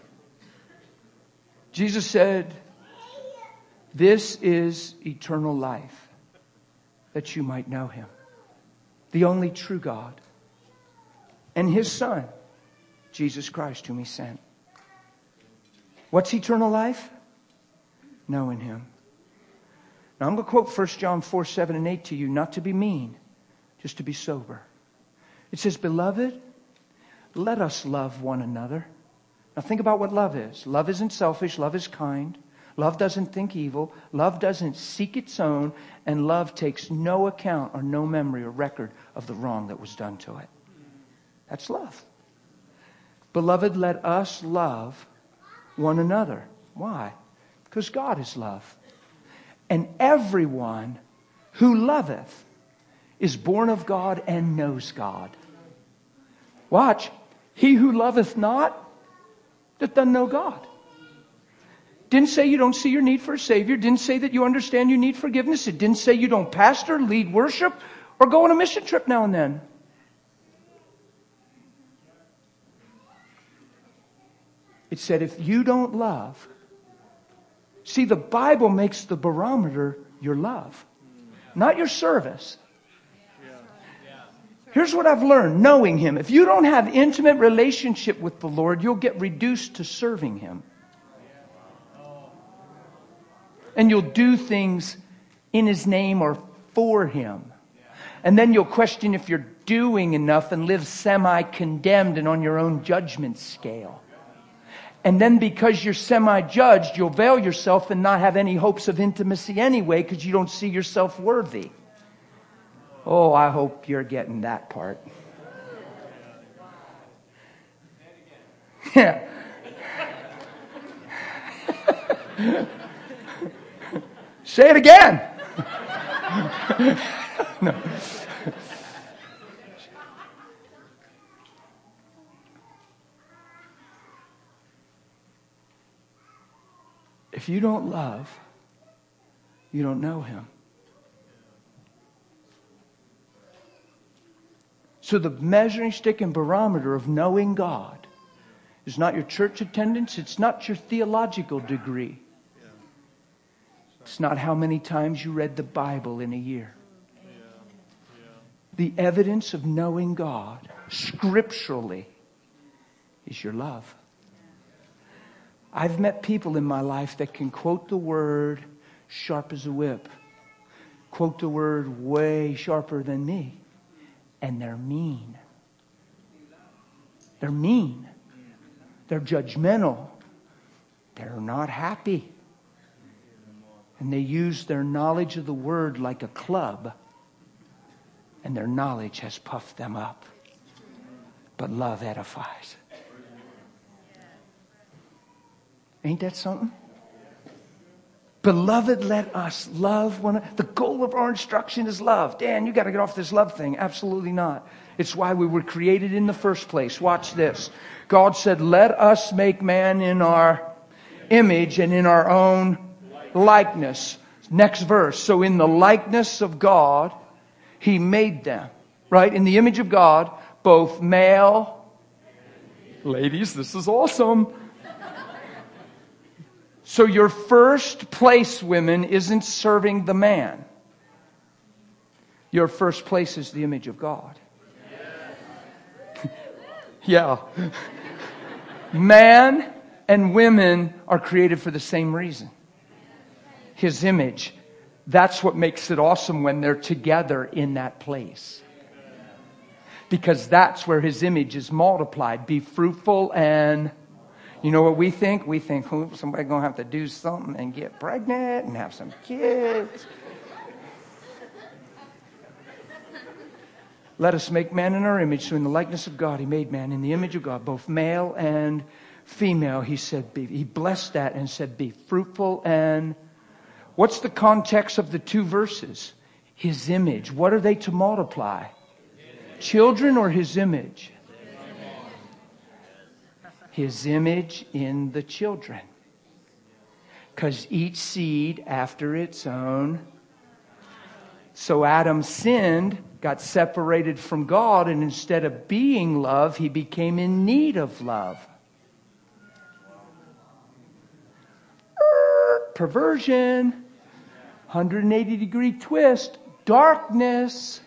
Jesus said, this is eternal life, that you might know him, the only true God, and his Son, Jesus Christ, whom he sent. What's eternal life? Knowing him. Now I'm going to quote First John four, seven, and eight to you, not to be mean, just to be sober. It says, beloved, let us love one another. Now think about what love is. Love isn't selfish. Love is kind. Love doesn't think evil. Love doesn't seek its own. And love takes no account or no memory or record of the wrong that was done to it. That's love. Beloved, let us love one another. Why? Because God is love. And everyone who loveth is born of God and knows God. Watch. He who loveth not, that doesn't know God. Didn't say you don't see your need for a Savior. Didn't say that you understand you need forgiveness. It didn't say you don't pastor, lead worship, or go on a mission trip now and then. It said if you don't love, see, the Bible makes the barometer your love, not your service. Here's what I've learned, knowing him. If you don't have intimate relationship with the Lord, you'll get reduced to serving him. And you'll do things in his name or for him. And then you'll question if you're doing enough and live semi-condemned and on your own judgment scale. And then because you're semi-judged, you'll veil yourself and not have any hopes of intimacy anyway because you don't see yourself worthy. Oh, I hope you're getting that part. Yeah. Say it again. No. If you don't love, you don't know him. So the measuring stick and barometer of knowing God is not your church attendance. It's not your theological degree. It's not how many times you read the Bible in a year. The evidence of knowing God scripturally is your love. I've met people in my life that can quote the word sharp as a whip. Quote the word way sharper than me. And they're mean. They're mean. They're judgmental. They're not happy. And they use their knowledge of the word like a club. And their knowledge has puffed them up. But love edifies. Ain't that something? Beloved, let us love one another. The goal of our instruction is love. Dan, you got to get off this love thing. Absolutely not. It's why we were created in the first place. Watch this. God said, let us make man in our image and in our own likeness. Next verse. So in the likeness of God, He made them. Right? In the image of God, both male. Ladies, this is awesome. So your first place, women, isn't serving the man. Your first place is the image of God. Yeah. Man and women are created for the same reason. His image. That's what makes it awesome when they're together in that place. Because that's where His image is multiplied. Be fruitful and... You know what we think? We think, oh, somebody's going to have to do something and get pregnant and have some kids. Let us make man in our image. So in the likeness of God, He made man in the image of God, both male and female. He said, be, He blessed that and said, be fruitful and... What's the context of the two verses? His image. What are they to multiply? Children or His image? His image in the children. Because each seed after its own. So Adam sinned, got separated from God, and instead of being love, he became in need of love. Perversion. one hundred eighty degree twist. Darkness.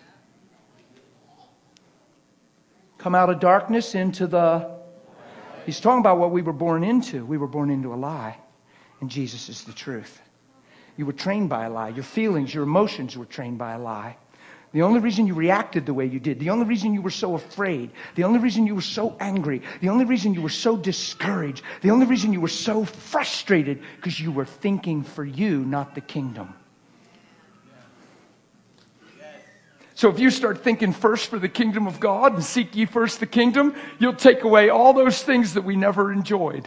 Come out of darkness into the... He's talking about what we were born into. We were born into a lie. And Jesus is the truth. You were trained by a lie. Your feelings, your emotions were trained by a lie. The only reason you reacted the way you did, the only reason you were so afraid, the only reason you were so angry, the only reason you were so discouraged, the only reason you were so frustrated, because you were thinking for you, not the kingdom. So if you start thinking first for the kingdom of God and seek ye first the kingdom, you'll take away all those things that we never enjoyed.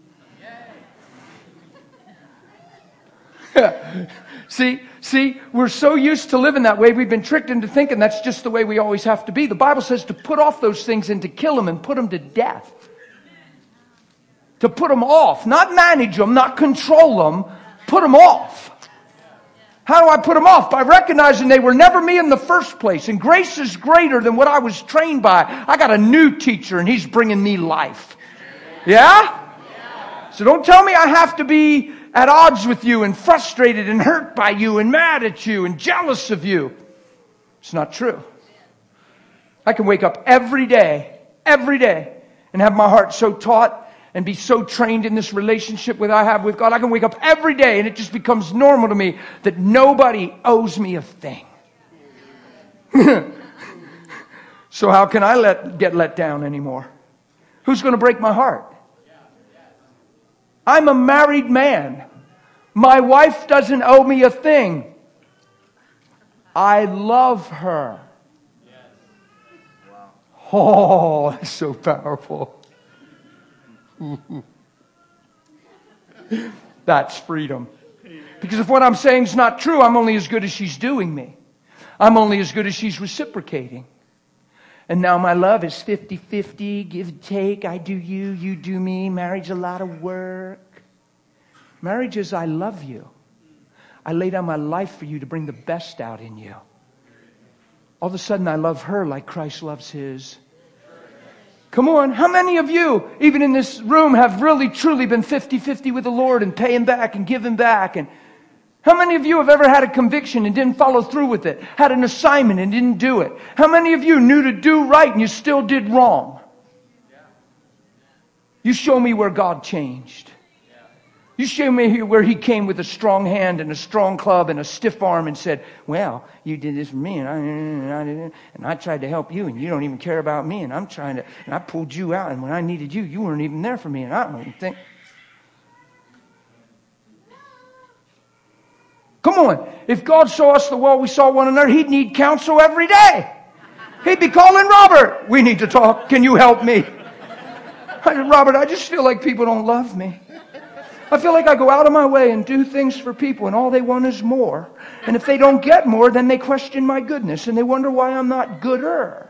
see, see, we're so used to living that way, we've been tricked into thinking that's just the way we always have to be. The Bible says to put off those things and to kill them and put them to death. To put them off, not manage them, not control them, put them off. How do I put them off? By recognizing they were never me in the first place. And grace is greater than what I was trained by. I got a new teacher and he's bringing me life. Yeah? So don't tell me I have to be at odds with you and frustrated and hurt by you and mad at you and jealous of you. It's not true. I can wake up every day, every day, and have my heart so taught and be so trained in this relationship that I have with God. I can wake up every day and it just becomes normal to me that nobody owes me a thing. So how can I let get let down anymore? Who's going to break my heart? I'm a married man. My wife doesn't owe me a thing. I love her. Oh, that's so powerful. That's freedom. Because if what I'm saying is not true, I'm only as good as she's doing me. I'm only as good as she's reciprocating. And now my love is fifty-fifty, give and take. I do you, you do me. Marriage is a lot of work. Marriage is I love you. I lay down my life for you to bring the best out in you. all of a sudden I love her like Christ loves his. Come on, how many of you, even in this room, have really truly been fifty-fifty with the Lord and paying back and giving back? And how many of you have ever had a conviction and didn't follow through with it? Had an assignment and didn't do it? How many of you knew to do right and you still did wrong? You show me where God changed. You show me where he came with a strong hand and a strong club and a stiff arm and said, well, you did this for me and I, and I, did and I tried to help you and you don't even care about me and I'm trying to, and I pulled you out and when I needed you, you weren't even there for me and I don't even think. Come on. If God saw us the way we saw one another, he'd need counsel every day. He'd be calling Robert. We need to talk. Can you help me? I said, Robert, I just feel like people don't love me. I feel like I go out of my way and do things for people and all they want is more. And if they don't get more, then they question my goodness and they wonder why I'm not gooder.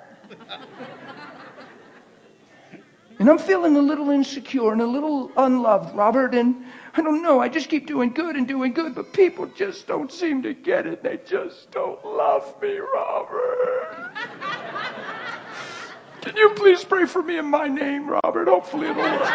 And I'm feeling a little insecure and a little unloved, Robert, and I don't know, I just keep doing good and doing good, but people just don't seem to get it. They just don't love me, Robert. Can you please pray for me in my name, Robert? Hopefully it'll work.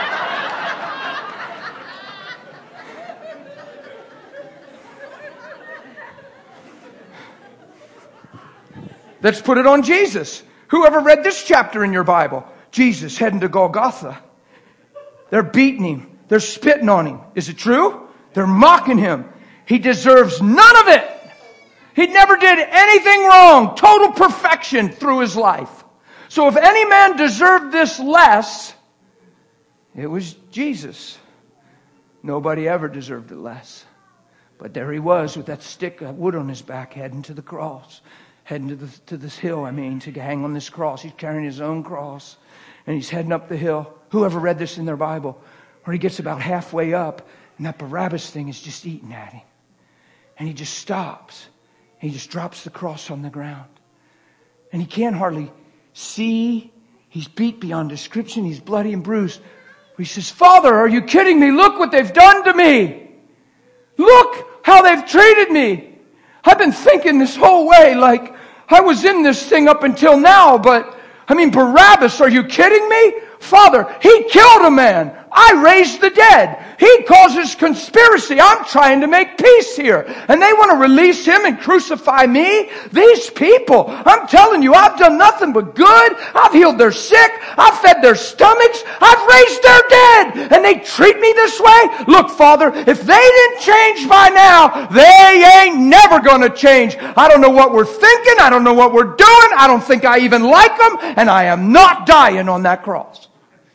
Let's put it on Jesus. Whoever read this chapter in your Bible? Jesus heading to Golgotha. They're beating him. They're spitting on him. Is it true? They're mocking him. He deserves none of it. He never did anything wrong. Total perfection through his life. So if any man deserved this less, it was Jesus. Nobody ever deserved it less. But there he was with that stick of wood on his back heading to the cross. Heading to, the, to this hill, I mean, to hang on this cross. He's carrying his own cross. And he's heading up the hill. Whoever read this in their Bible? Where he gets about halfway up. And that Barabbas thing is just eating at him. And he just stops. He just drops the cross on the ground. And he can't hardly see. He's beat beyond description. He's bloody and bruised. He says, Father, are you kidding me? Look what they've done to me. Look how they've treated me. I've been thinking this whole way like I was in this thing up until now, but I mean, Barabbas, are you kidding me? Father, he killed a man. I raised the dead. He causes conspiracy. I'm trying to make peace here. And they want to release him and crucify me? These people, I'm telling you, I've done nothing but good. I've healed their sick. I've fed their stomachs. I've raised their dead. And they treat me this way? Look, Father, if they didn't change by now, they ain't never going to change. I don't know what we're thinking. I don't know what we're doing. I don't think I even like them. And I am not dying on that cross.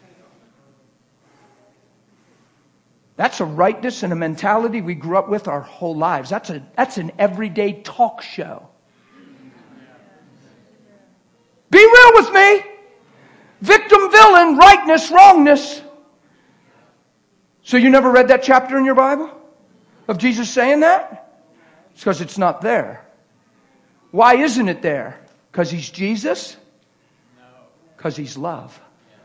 That's a rightness and a mentality we grew up with our whole lives. That's a that's an everyday talk show. Be real with me. Victim, villain, rightness, wrongness. So you never read that chapter in your Bible? Of Jesus saying that? It's because it's not there. Why isn't it there? Because he's Jesus? Because he's love.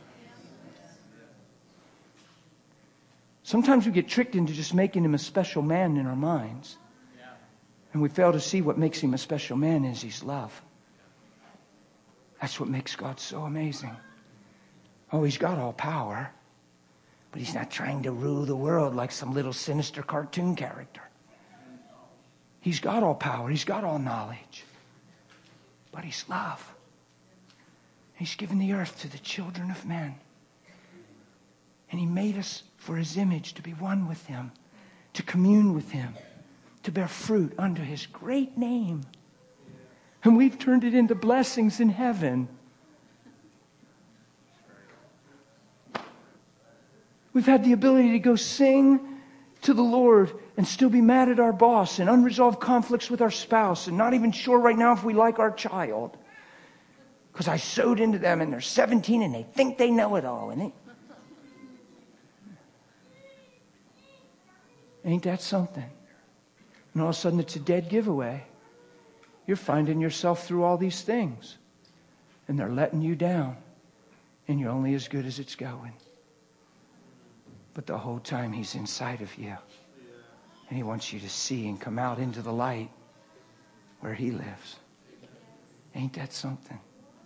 Sometimes we get tricked into just making him a special man in our minds. And we fail to see what makes him a special man is he's love. That's what makes God so amazing. Oh, he's got all power. But he's not trying to rule the world like some little sinister cartoon character. He's got all power. He's got all knowledge. But he's love. He's given the earth to the children of men. And he made us for his image, to be one with him, to commune with him, to bear fruit under his great name. And we've turned it into blessings in heaven. We've had the ability to go sing to the Lord and still be mad at our boss and unresolved conflicts with our spouse and not even sure right now if we like our child. Because I sowed into them and they're seventeen and they think they know it all. And they, ain't that something? And all of a sudden it's a dead giveaway. You're finding yourself through all these things. And they're letting you down. And you're only as good as it's going. But the whole time he's inside of you. And he wants you to see and come out into the light where he lives. Ain't that something?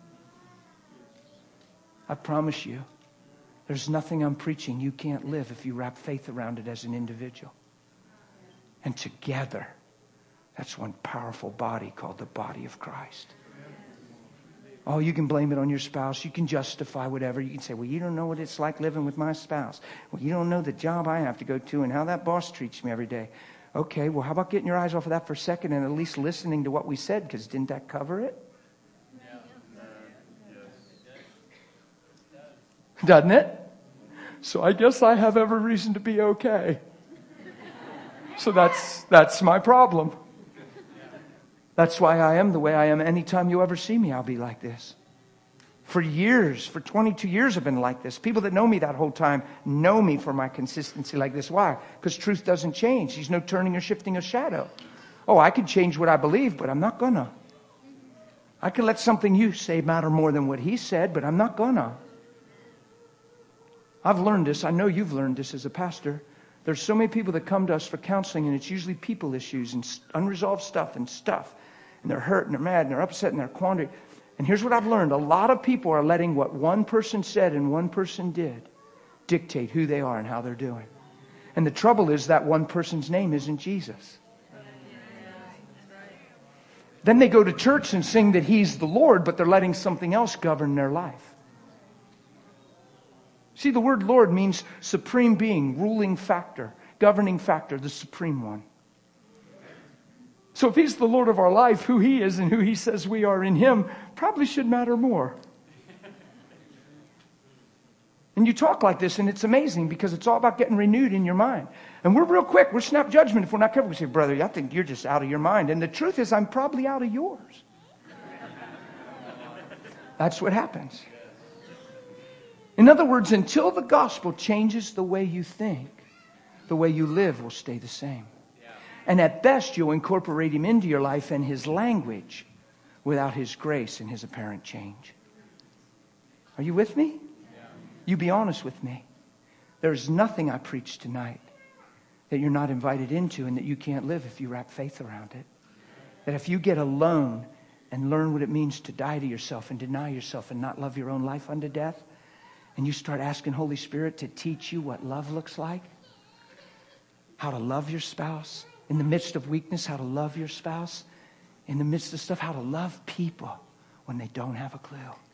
I promise you, there's nothing I'm preaching you can't live if you wrap faith around it as an individual. And together, that's one powerful body called the body of Christ. Oh, you can blame it on your spouse. You can justify whatever. You can say, well, you don't know what it's like living with my spouse. Well, you don't know the job I have to go to and how that boss treats me every day. Okay, well, how about getting your eyes off of that for a second and at least listening to what we said? Because didn't that cover it? Doesn't it? So I guess I have every reason to be okay. So that's that's my problem. That's why I am the way I am. Anytime you ever see me, I'll be like this. For years, for twenty-two years I've been like this. People that know me that whole time know me for my consistency like this. Why? Because truth doesn't change. There's no turning or shifting a shadow. Oh, I could change what I believe, but I'm not gonna. I could let something you say matter more than what he said, but I'm not gonna. I've learned this. I know you've learned this as a pastor. There's so many people that come to us for counseling, and it's usually people issues and unresolved stuff and stuff. And they're hurt and they're mad and they're upset and they're quandary. And here's what I've learned. A lot of people are letting what one person said and one person did dictate who they are and how they're doing. And the trouble is that one person's name isn't Jesus. Then they go to church and sing that He's the Lord, but they're letting something else govern their life. See, the word Lord means supreme being, ruling factor, governing factor, the supreme one. So if He's the Lord of our life, who He is and who He says we are in Him probably should matter more. And you talk like this, and it's amazing because it's all about getting renewed in your mind. And we're real quick. We're snap judgment if we're not careful. We say, brother, I think you're just out of your mind. And the truth is, I'm probably out of yours. That's what happens. In other words, until the gospel changes the way you think, the way you live will stay the same. And at best, you'll incorporate Him into your life and His language without His grace and His apparent change. Are you with me? You be honest with me. There's nothing I preach tonight that you're not invited into and that you can't live if you wrap faith around it. That if you get alone and learn what it means to die to yourself and deny yourself and not love your own life unto death, and you start asking Holy Spirit to teach you what love looks like, how to love your spouse, in the midst of weakness, how to love your spouse, in the midst of stuff, how to love people when they don't have a clue.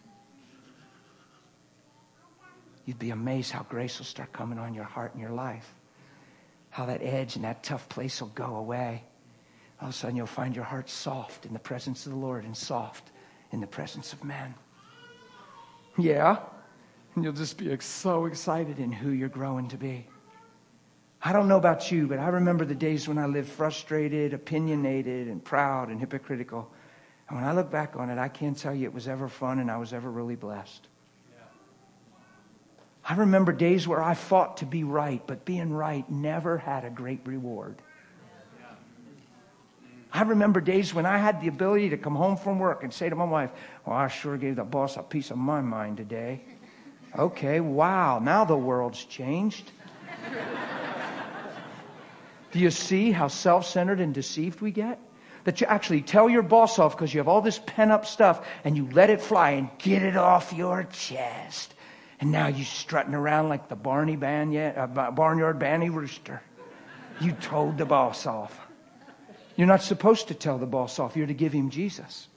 You'd be amazed how grace will start coming on your heart and your life. How that edge and that tough place will go away. All of a sudden you'll find your heart soft in the presence of the Lord and soft in the presence of men. Yeah. And you'll just be so excited in who you're growing to be. I don't know about you, but I remember the days when I lived frustrated, opinionated, and proud and hypocritical. And when I look back on it, I can't tell you it was ever fun and I was ever really blessed. I remember days where I fought to be right, but being right never had a great reward. I remember days when I had the ability to come home from work and say to my wife, well, I sure gave the boss a piece of my mind today. Okay, wow, now the world's changed. Do you see how self-centered and deceived we get? That you actually tell your boss off because you have all this pent-up stuff and you let it fly and get it off your chest. And now you're strutting around like the Barney Bany- uh, Barnyard Banny Rooster. You told the boss off. You're not supposed to tell the boss off. You're to give him Jesus.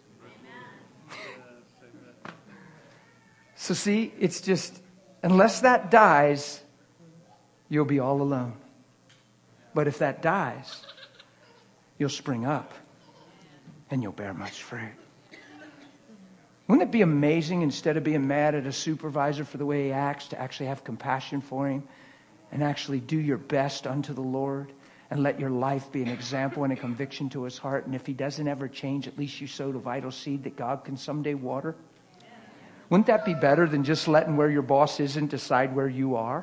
So see, it's just, unless that dies, you'll be all alone. But if that dies, you'll spring up and you'll bear much fruit. Wouldn't it be amazing, instead of being mad at a supervisor for the way he acts, to actually have compassion for him and actually do your best unto the Lord and let your life be an example and a conviction to his heart? And if he doesn't ever change, at least you sowed a vital seed that God can someday water. Wouldn't that be better than just letting where your boss isn't decide where you are?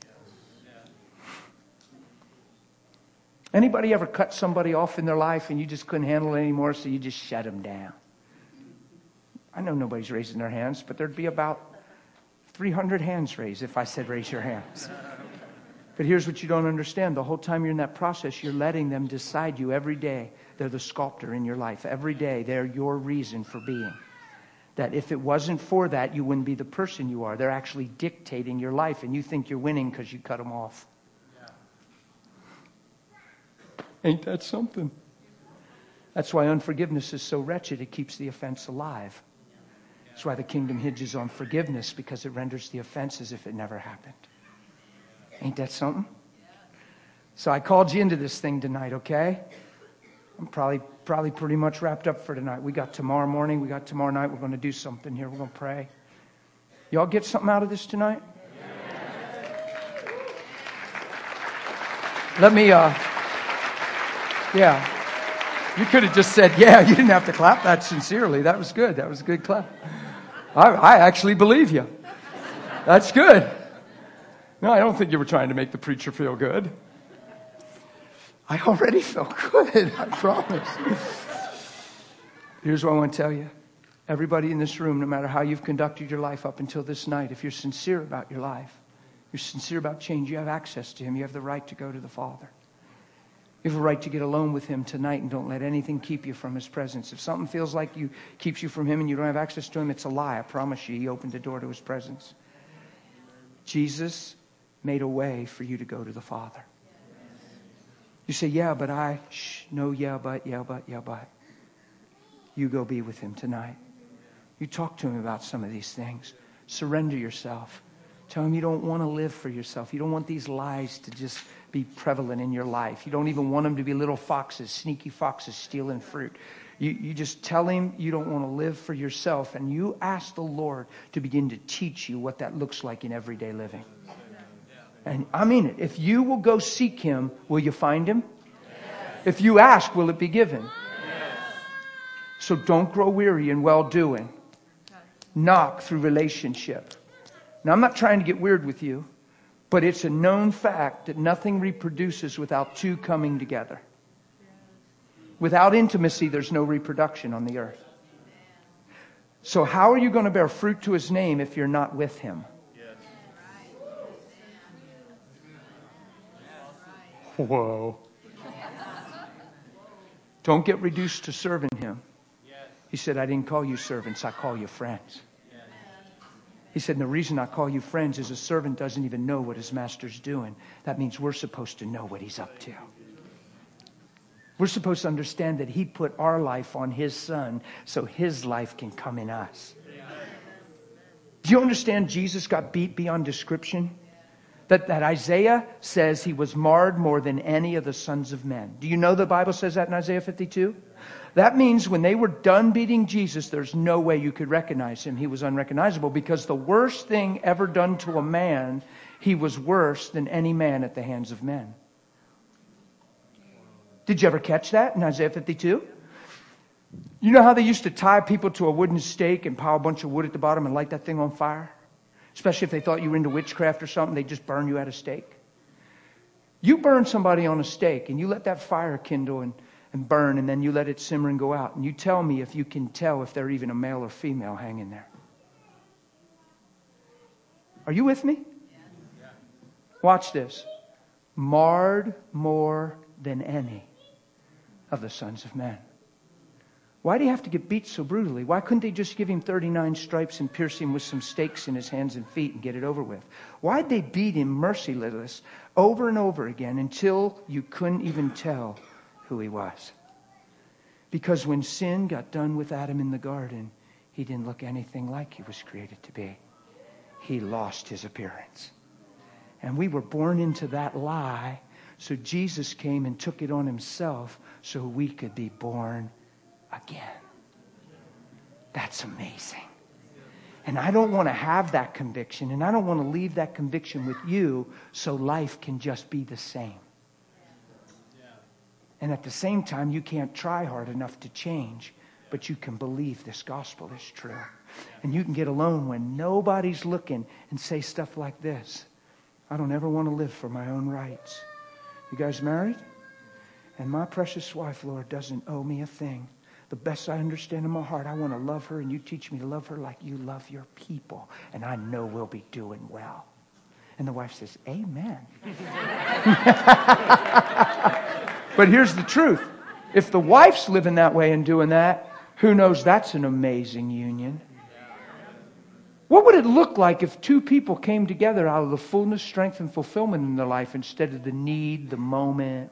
Anybody ever cut somebody off in their life and you just couldn't handle it anymore, so you just shut them down? I know nobody's raising their hands, but there'd be about three hundred hands raised if I said raise your hands. But here's what you don't understand. The whole time you're in that process, you're letting them decide you every day. They're the sculptor in your life. Every day, they're your reason for being. that if it wasn't for that, you wouldn't be the person you are. They're actually dictating your life, and you think you're winning because you cut them off. Yeah. Ain't that something? That's why unforgiveness is so wretched. It keeps the offense alive. That's why the kingdom hinges on forgiveness, because it renders the offense as if it never happened. Ain't that something? So I called you into this thing tonight, okay? I'm probably probably pretty much wrapped up for tonight. We got tomorrow morning. We got tomorrow night. We're going to do something here. We're going to pray. Y'all get something out of this tonight? Let me, uh, yeah. You could have just said, yeah. You didn't have to clap that sincerely. That was good. That was a good clap. I, I actually believe you. That's good. No, I don't think you were trying to make the preacher feel good. I already felt good, I promise. Here's what I want to tell you. Everybody in this room, no matter how you've conducted your life up until this night, if you're sincere about your life, you're sincere about change, you have access to Him. You have the right to go to the Father. You have a right to get alone with Him tonight, and don't let anything keep you from His presence. If something feels like you keeps you from Him and you don't have access to Him, it's a lie. I promise you, He opened the door to His presence. Jesus made a way for you to go to the Father. You say, yeah, but I, shh, no, yeah, but, yeah, but, yeah, but. You go be with Him tonight. You talk to Him about some of these things. Surrender yourself. Tell Him you don't want to live for yourself. You don't want these lies to just be prevalent in your life. You don't even want them to be little foxes, sneaky foxes stealing fruit. You, you just tell Him you don't want to live for yourself, and you ask the Lord to begin to teach you what that looks like in everyday living. And I mean it. If you will go seek Him, will you find Him? Yes. If you ask, will it be given? Yes. So don't grow weary in well-doing. Knock through relationship. Now, I'm not trying to get weird with you, but it's a known fact that nothing reproduces without two coming together. Without intimacy, there's no reproduction on the earth. So how are you going to bear fruit to His name if you're not with Him? Whoa. Don't get reduced to serving Him. He said, I didn't call you servants, I call you friends. He said, and the reason I call you friends is a servant doesn't even know what his master's doing. That means we're supposed to know what He's up to. We're supposed to understand that He put our life on His Son so His life can come in us. Do you understand Jesus got beat beyond description? That, that Isaiah says He was marred more than any of the sons of men. Do you know the Bible says that in Isaiah fifty-two? That means when they were done beating Jesus, there's no way you could recognize Him. He was unrecognizable, because the worst thing ever done to a man, He was worse than any man at the hands of men. Did you ever catch that in Isaiah fifty-two? You know how they used to tie people to a wooden stake and pile a bunch of wood at the bottom and light that thing on fire? Especially if they thought you were into witchcraft or something, they'd just burn you at a stake. You burn somebody on a stake and you let that fire kindle and, and burn, and then you let it simmer and go out. And you tell me if you can tell if they're even a male or female hanging there. Are you with me? Yeah. Watch this. Marred more than any of the sons of men. Why do you have to get beat so brutally? Why couldn't they just give Him thirty-nine stripes and pierce Him with some stakes in His hands and feet and get it over with? Why'd they beat Him merciless over and over again until you couldn't even tell who He was? Because when sin got done with Adam in the garden, he didn't look anything like he was created to be. He lost his appearance. And we were born into that lie, so Jesus came and took it on Himself so we could be born again. That's amazing. And I don't want to have that conviction, and I don't want to leave that conviction with you so life can just be the same. And at the same time, you can't try hard enough to change, but you can believe this gospel is true. And you can get alone when nobody's looking and say stuff like this: I don't ever want to live for my own rights. You guys married? And my precious wife, Lord, doesn't owe me a thing. The best I understand in my heart, I want to love her, and you teach me to love her like you love your people. And I know we'll be doing well. And the wife says, amen. But here's the truth. If the wife's living that way and doing that, who knows, that's an amazing union. What would it look like if two people came together out of the fullness, strength, and fulfillment in their life instead of the need, the moment?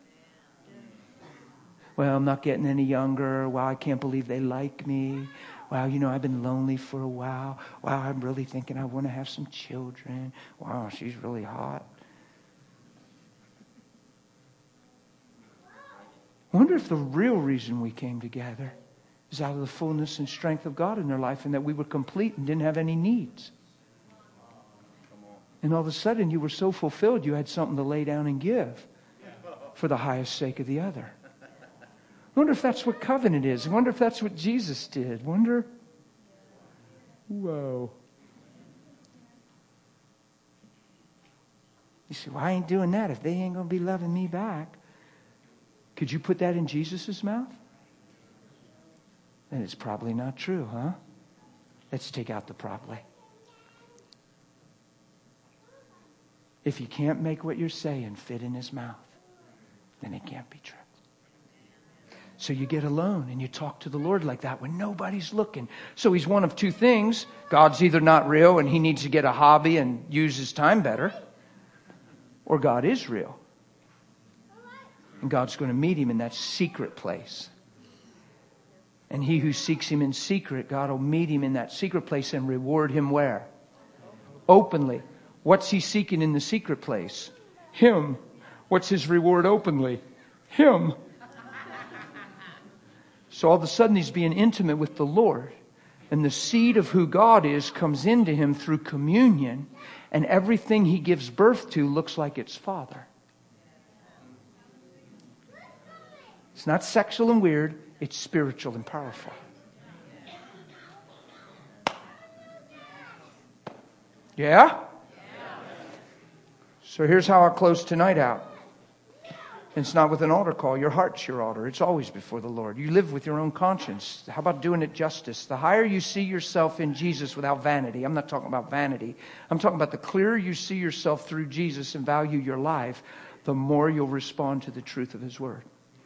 Well, I'm not getting any younger. Wow, I can't believe they like me. Wow, you know, I've been lonely for a while. Wow, I'm really thinking I want to have some children. Wow, she's really hot. I wonder if the real reason we came together is out of the fullness and strength of God in their life, and that we were complete and didn't have any needs. And all of a sudden you were so fulfilled you had something to lay down and give for the highest sake of the other. I wonder if that's what covenant is. I wonder if that's what Jesus did. Wonder. Whoa. You say, well, I ain't doing that if they ain't going to be loving me back. Could you put that in Jesus' mouth? Then it's probably not true, huh? Let's take out the probably. If you can't make what you're saying fit in his mouth, then it can't be true. So you get alone and you talk to the Lord like that when nobody's looking. So he's one of two things. God's either not real and he needs to get a hobby and use his time better, or God is real. And God's going to meet him in that secret place. And he who seeks him in secret, God will meet him in that secret place and reward him where? Openly. What's he seeking in the secret place? Him. What's his reward openly? Him. So all of a sudden he's being intimate with the Lord. And the seed of who God is comes into him through communion. And everything he gives birth to looks like its Father. It's not sexual and weird. It's spiritual and powerful. Yeah? So here's how I'll close tonight out. It's not with an altar call. Your heart's your altar. It's always before the Lord. You live with your own conscience. How about doing it justice? The higher you see yourself in Jesus without vanity. I'm not talking about vanity. I'm talking about the clearer you see yourself through Jesus and value your life, the more you'll respond to the truth of his word.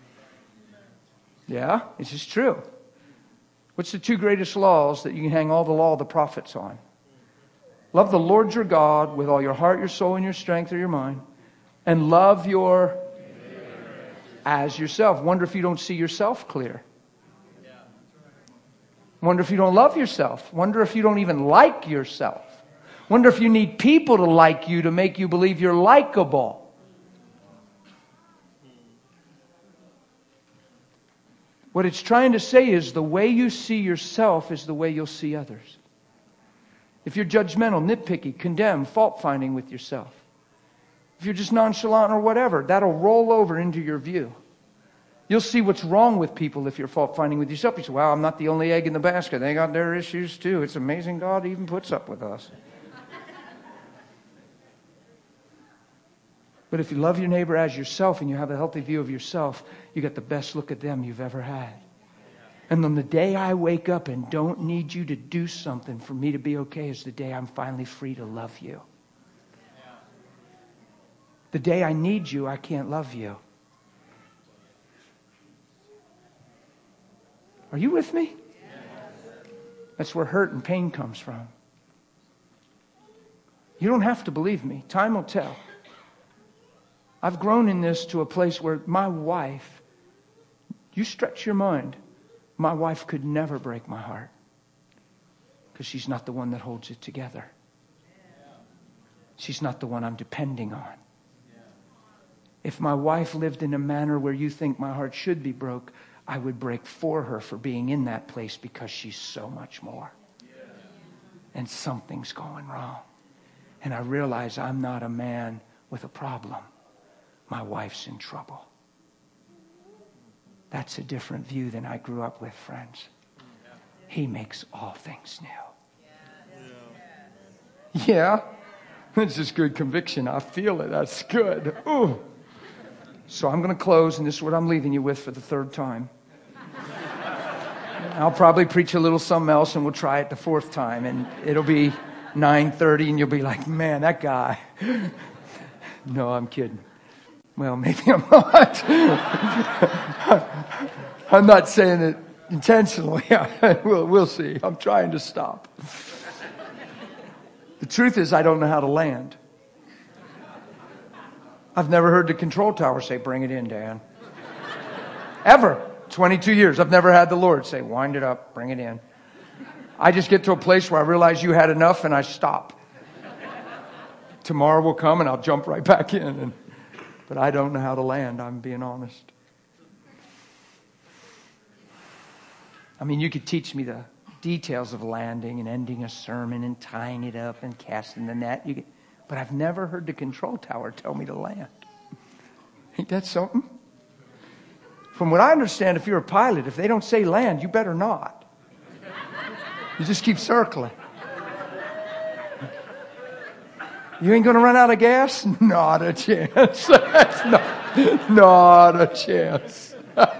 Yeah, this is true. What's the two greatest laws that you can hang all the law of the prophets on? Love the Lord your God with all your heart, your soul, and your strength or your mind. And love your as yourself. Wonder if you don't see yourself clear. Wonder if you don't love yourself. Wonder if you don't even like yourself. Wonder if you need people to like you to make you believe you're likable. What it's trying to say is the way you see yourself is the way you'll see others. If you're judgmental, nitpicky, condemn, fault-finding with yourself. If you're just nonchalant or whatever, that'll roll over into your view. You'll see what's wrong with people if you're fault-finding with yourself. You say, wow, I'm not the only egg in the basket. They got their issues too. It's amazing God even puts up with us. But if you love your neighbor as yourself and you have a healthy view of yourself, you got the best look at them you've ever had. And then the day I wake up and don't need you to do something for me to be okay is the day I'm finally free to love you. The day I need you, I can't love you. Are you with me? That's where hurt and pain comes from. You don't have to believe me. Time will tell. I've grown in this to a place where my wife, you stretch your mind, my wife could never break my heart because she's not the one that holds it together. She's not the one I'm depending on. If my wife lived in a manner where you think my heart should be broke, I would break for her for being in that place because she's so much more. And something's going wrong. And I realize I'm not a man with a problem. My wife's in trouble. That's a different view than I grew up with, friends. He makes all things new. Yeah? That's just good conviction. I feel it. That's good. Ooh. So I'm going to close, and this is what I'm leaving you with for the third time. I'll probably preach a little something else, and we'll try it the fourth time, and it'll be nine thirty, and you'll be like, man, that guy. No, I'm kidding. Well, maybe I'm not. I'm not saying it intentionally. we'll, we'll see. I'm trying to stop. The truth is, I don't know how to land. I've never heard the control tower say, bring it in, Dan. Ever. twenty-two years. I've never had the Lord say, wind it up, bring it in. I just get to a place where I realize you had enough and I stop. Tomorrow will come and I'll jump right back in. And, but I don't know how to land, I'm being honest. I mean, you could teach me the details of landing and ending a sermon and tying it up and casting the net. You could, but I've never heard the control tower tell me to land. Ain't that something? From what I understand, if you're a pilot, if they don't say land, you better not. You just keep circling. You ain't going to run out of gas? Not a chance. That's not, not a chance.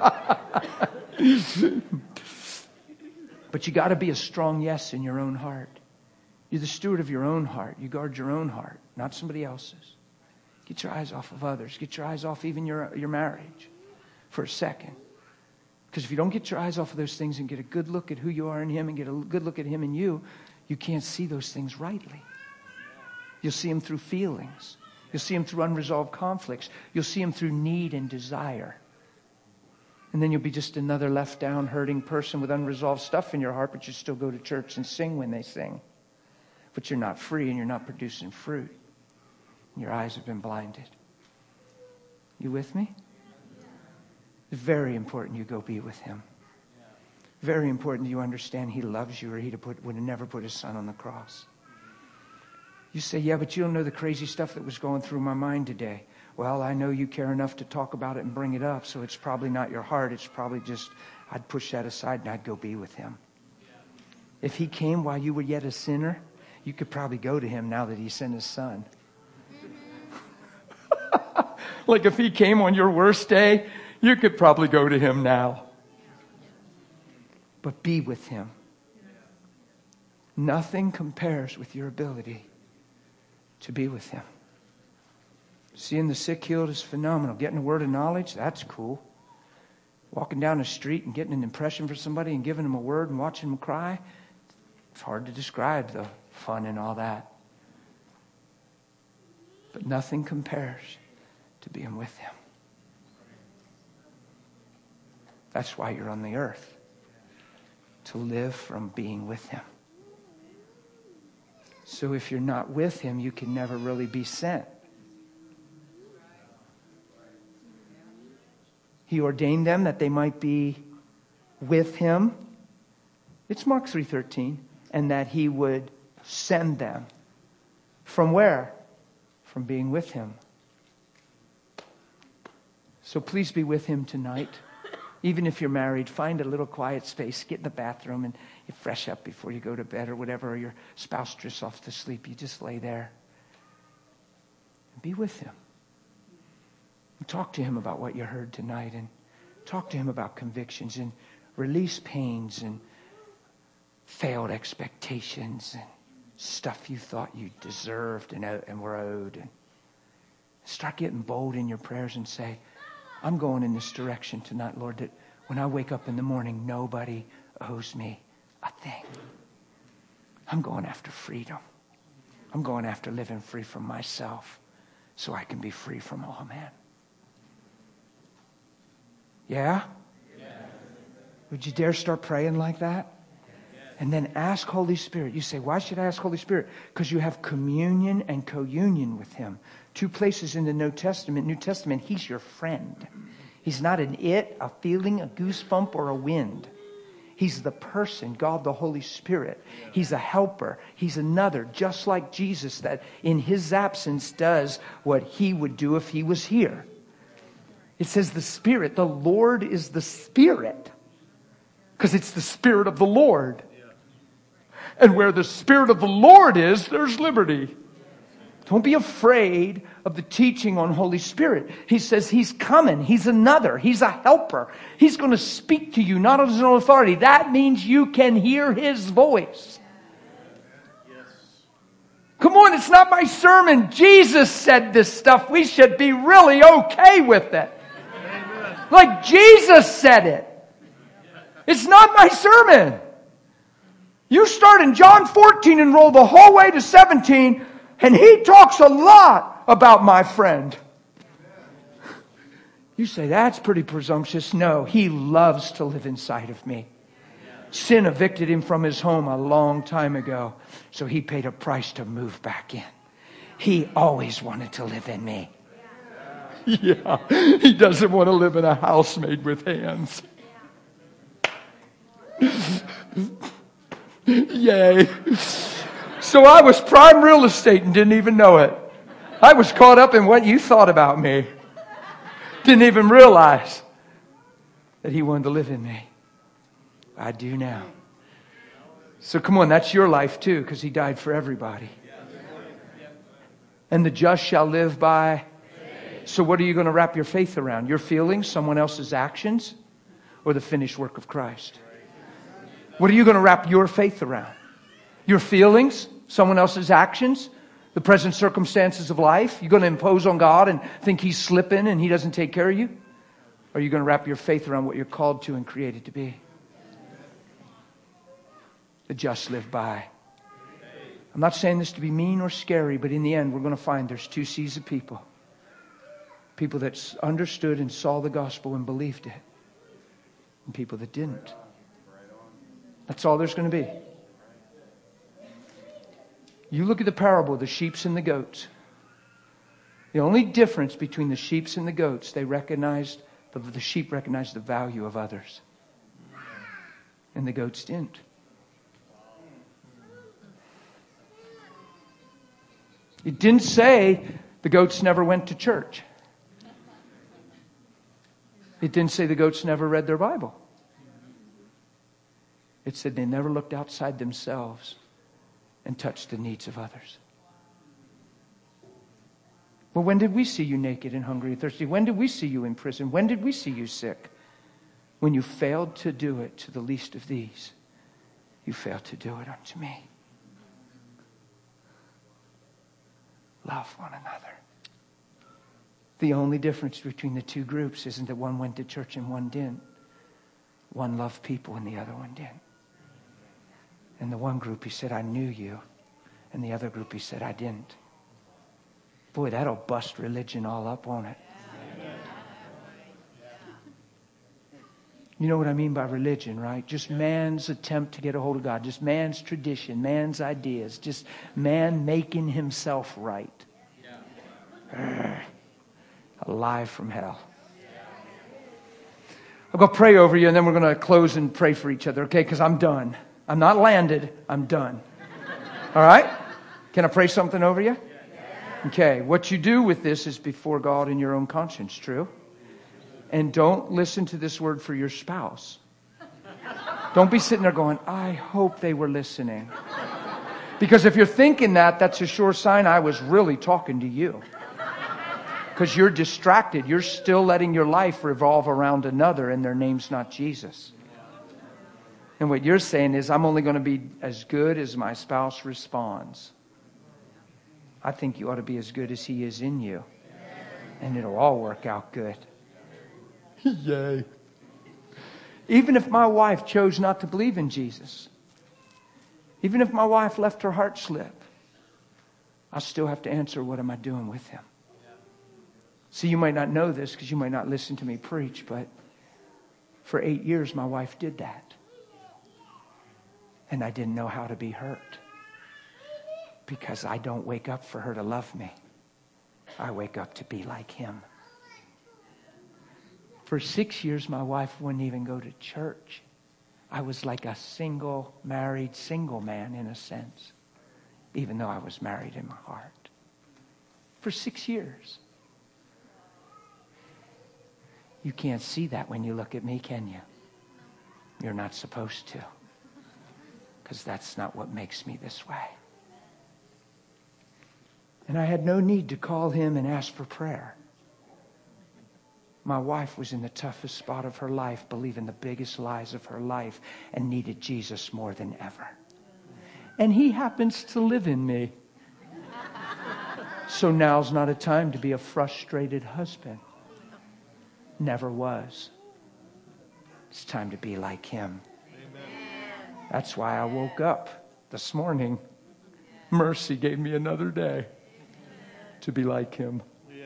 But you got to be a strong yes in your own heart. You're the steward of your own heart. You guard your own heart, not somebody else's. Get your eyes off of others. Get your eyes off even your, your marriage for a second. Because if you don't get your eyes off of those things and get a good look at who you are in Him and get a good look at Him in you, you can't see those things rightly. You'll see Him through feelings. You'll see Him through unresolved conflicts. You'll see Him through need and desire. And then you'll be just another left down, hurting person with unresolved stuff in your heart, but you still go to church and sing when they sing. But you're not free and you're not producing fruit. Your eyes have been blinded. You with me? It's very important you go be with Him. Very important you understand He loves you, or He'd have put, would have never put His Son on the cross. You say, yeah, but you don't know the crazy stuff that was going through my mind today. Well, I know you care enough to talk about it and bring it up, so it's probably not your heart. It's probably just, I'd push that aside and I'd go be with Him. If He came while you were yet a sinner, you could probably go to Him now that He sent His Son. Like if He came on your worst day, you could probably go to Him now. But be with Him. Nothing compares with your ability to be with Him. Seeing the sick healed is phenomenal. Getting a word of knowledge, that's cool. Walking down the street and getting an impression for somebody and giving them a word and watching them cry, it's hard to describe the fun and all that. But nothing compares to being with Him. That's why you're on the earth. To live from being with Him. So if you're not with Him, you can never really be sent. He ordained them that they might be with Him. It's Mark three thirteen. And that He would send them. From where? From being with Him. So please be with Him tonight. Even if you're married, find a little quiet space. Get in the bathroom and you fresh up before you go to bed or whatever. Or your spouse drifts off to sleep. You just lay there. And be with Him. And talk to Him about what you heard tonight. And talk to Him about convictions. And release pains and failed expectations. And stuff you thought you deserved and, and were owed. And start getting bold in your prayers and say, I'm going in this direction tonight, Lord, that when I wake up in the morning, nobody owes me a thing. I'm going after freedom. I'm going after living free from myself so I can be free from all men. Yeah? Yes. Would you dare start praying like that? Yes. And then ask Holy Spirit. You say, why should I ask Holy Spirit? Because you have communion and co-union with Him. Two places in the New Testament. New Testament, He's your friend. He's not an it, a feeling, a goosebump, or a wind. He's the person, God the Holy Spirit. He's a helper. He's another, just like Jesus, that in His absence does what He would do if He was here. It says the Spirit, the Lord is the Spirit. Because it's the Spirit of the Lord. And where the Spirit of the Lord is, there's liberty. Don't be afraid of the teaching on Holy Spirit. He says He's coming. He's another. He's a helper. He's going to speak to you, not as an authority. That means you can hear His voice. Yes. Come on, it's not my sermon. Jesus said this stuff. We should be really okay with it. Amen. Like Jesus said it. It's not my sermon. You start in John fourteen and roll the whole way to seventeen, and he talks a lot about my friend. You say, that's pretty presumptuous. No, he loves to live inside of me. Sin evicted him from his home a long time ago, so he paid a price to move back in. He always wanted to live in me. Yeah, he doesn't want to live in a house made with hands. Yay. So I was prime real estate and didn't even know it. I was caught up in what you thought about me. Didn't even realize that he wanted to live in me. I do now. So come on, that's your life too, because he died for everybody. And the just shall live by. So what are you going to wrap your faith around? Your feelings, someone else's actions, or the finished work of Christ? What are you going to wrap your faith around? Your feelings, someone else's actions, the present circumstances of life? You're going to impose on God and think He's slipping and He doesn't take care of you? Or are you going to wrap your faith around what you're called to and created to be? The just live by. I'm not saying this to be mean or scary, but in the end, we're going to find there's two seas of people. People that understood and saw the gospel and believed it. And people that didn't. That's all there's going to be. You look at the parable of the sheep and the goats. The only difference between the sheep and the goats, they recognized, the, the sheep recognized the value of others. And the goats didn't. It didn't say the goats never went to church. It didn't say the goats never read their Bible. It said they never looked outside themselves and touched the needs of others. Well, when did we see you naked and hungry and thirsty? When did we see you in prison? When did we see you sick? When you failed to do it to the least of these, you failed to do it unto me. Love one another. The only difference between the two groups isn't that one went to church and one didn't. One loved people and the other one didn't. And the one group, he said, I knew you. And the other group, he said, I didn't. Boy, that'll bust religion all up, won't it? You know what I mean by religion, right? Just man's attempt to get a hold of God. Just man's tradition, man's ideas. Just man making himself right. Urgh. Alive from hell. I'm going to pray over you, and then we're going to close and pray for each other, okay? Because I'm done. I'm not landed. I'm done. All right? Can I pray something over you? Okay. What you do with this is before God in your own conscience, true? And don't listen to this word for your spouse. Don't be sitting there going, I hope they were listening. Because if you're thinking that, that's a sure sign I was really talking to you. Because you're distracted. You're still letting your life revolve around another, and their name's not Jesus. And what you're saying is, I'm only going to be as good as my spouse responds. I think you ought to be as good as he is in you. And it'll all work out good. Yay. Even if my wife chose not to believe in Jesus, even if my wife left her heart slip, I still have to answer, what am I doing with him? See, you might not know this because you might not listen to me preach, but for eight years my wife did that. And I didn't know how to be hurt. Because I don't wake up for her to love me. I wake up to be like him. For six years, my wife wouldn't even go to church. I was like a single, married, single man in a sense. Even though I was married in my heart. For six years. You can't see that when you look at me, can you? You're not supposed to. Because that's not what makes me this way. And I had no need to call him and ask for prayer. My wife was in the toughest spot of her life, believing the biggest lies of her life, and needed Jesus more than ever. And he happens to live in me. So now's not a time to be a frustrated husband. Never was. It's time to be like him. That's why I woke up this morning. Mercy gave me another day to be like him.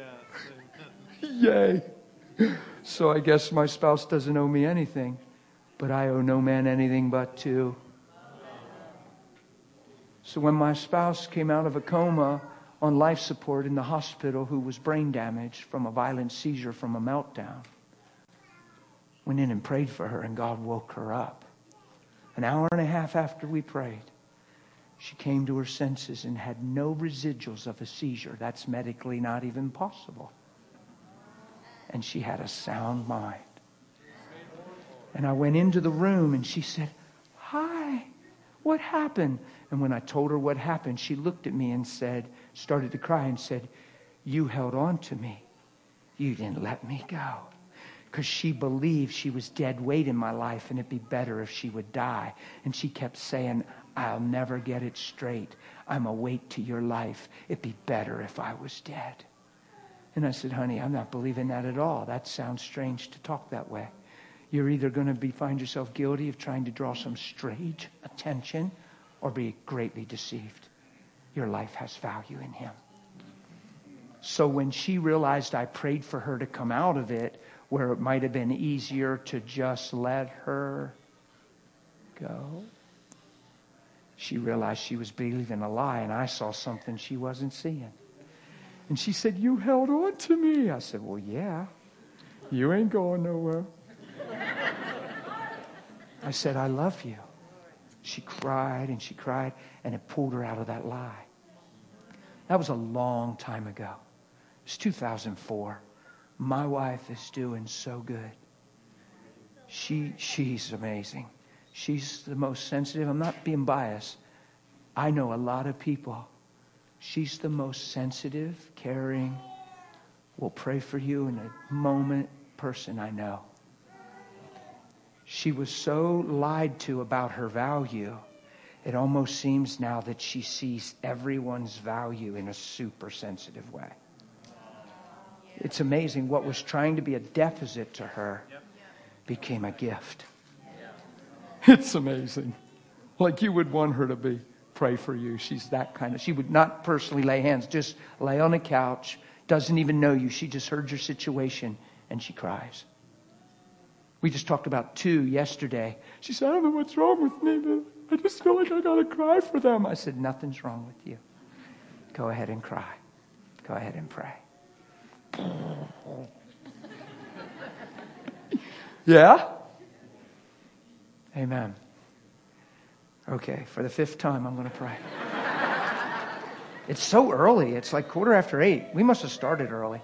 Yay. So I guess my spouse doesn't owe me anything, but I owe no man anything but to. So when my spouse came out of a coma on life support in the hospital, who was brain damaged from a violent seizure from a meltdown, went in and prayed for her, and God woke her up. An hour and a half after we prayed, she came to her senses and had no residuals of a seizure. That's medically not even possible. And she had a sound mind. And I went into the room and she said, "Hi, what happened?" And when I told her what happened, she looked at me and said, started to cry and said, "You held on to me. You didn't let me go." Because she believed she was dead weight in my life and it'd be better if she would die. And she kept saying, "I'll never get it straight. I'm a weight to your life. It'd be better if I was dead." And I said, "Honey, I'm not believing that at all. That sounds strange to talk that way. You're either going to be find yourself guilty of trying to draw some strange attention or be greatly deceived. Your life has value in him." So when she realized I prayed for her to come out of it, where it might have been easier to just let her go, she realized she was believing a lie, and I saw something she wasn't seeing. And she said, "You held on to me." I said, "Well, yeah. You ain't going nowhere." I said, "I love you." She cried and she cried, and it pulled her out of that lie. That was a long time ago. It's two thousand four. My wife is doing so good. She she's amazing. She's the most sensitive. I'm not being biased. I know a lot of people. She's the most sensitive, caring, will pray for you in a moment person I know. She was so lied to about her value, it almost seems now that she sees everyone's value in a super sensitive way. It's amazing. What was trying to be a deficit to her became a gift. It's amazing. Like you would want her to be. Pray for you. She's that kind of, she would not personally lay hands, just lay on a couch, doesn't even know you. She just heard your situation and she cries. We just talked about two yesterday. She said, "I don't know what's wrong with me, but I just feel like I got to cry for them." I said, "Nothing's wrong with you. Go ahead and cry. Go ahead and pray." Yeah? Amen. Okay, for the fifth time, I'm going to pray. It's so early. It's like quarter after eight. We must have started early.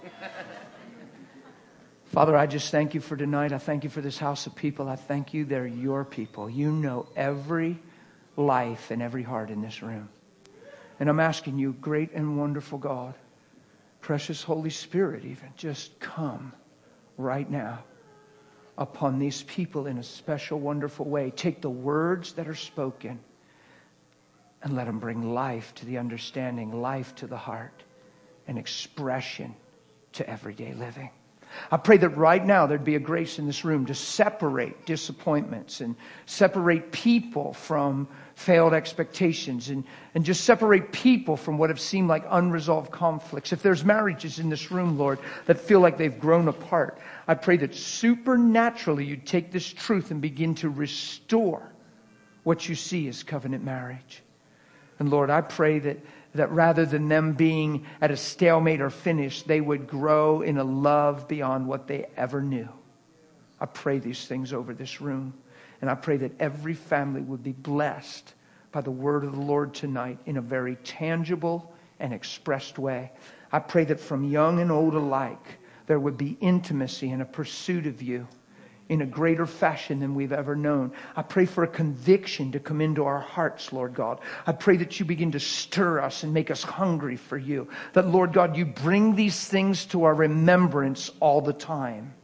Father, I just thank you for tonight. I thank you for this house of people. I thank you they're your people. You know every life and every heart in this room. And I'm asking you, great and wonderful God, precious Holy Spirit even, just come right now upon these people in a special, wonderful way. Take the words that are spoken and let them bring life to the understanding, life to the heart, and expression to everyday living. I pray that right now there'd be a grace in this room to separate disappointments and separate people from failed expectations and, and just separate people from what have seemed like unresolved conflicts. If there's marriages in this room, Lord, that feel like they've grown apart, I pray that supernaturally you'd take this truth and begin to restore what you see as covenant marriage. And Lord, I pray that that rather than them being at a stalemate or finish, they would grow in a love beyond what they ever knew. I pray these things over this room. And I pray that every family would be blessed by the word of the Lord tonight in a very tangible and expressed way. I pray that from young and old alike, there would be intimacy and a pursuit of you in a greater fashion than we've ever known. I pray for a conviction to come into our hearts, Lord God. I pray that you begin to stir us and make us hungry for you. That, Lord God, you bring these things to our remembrance all the time.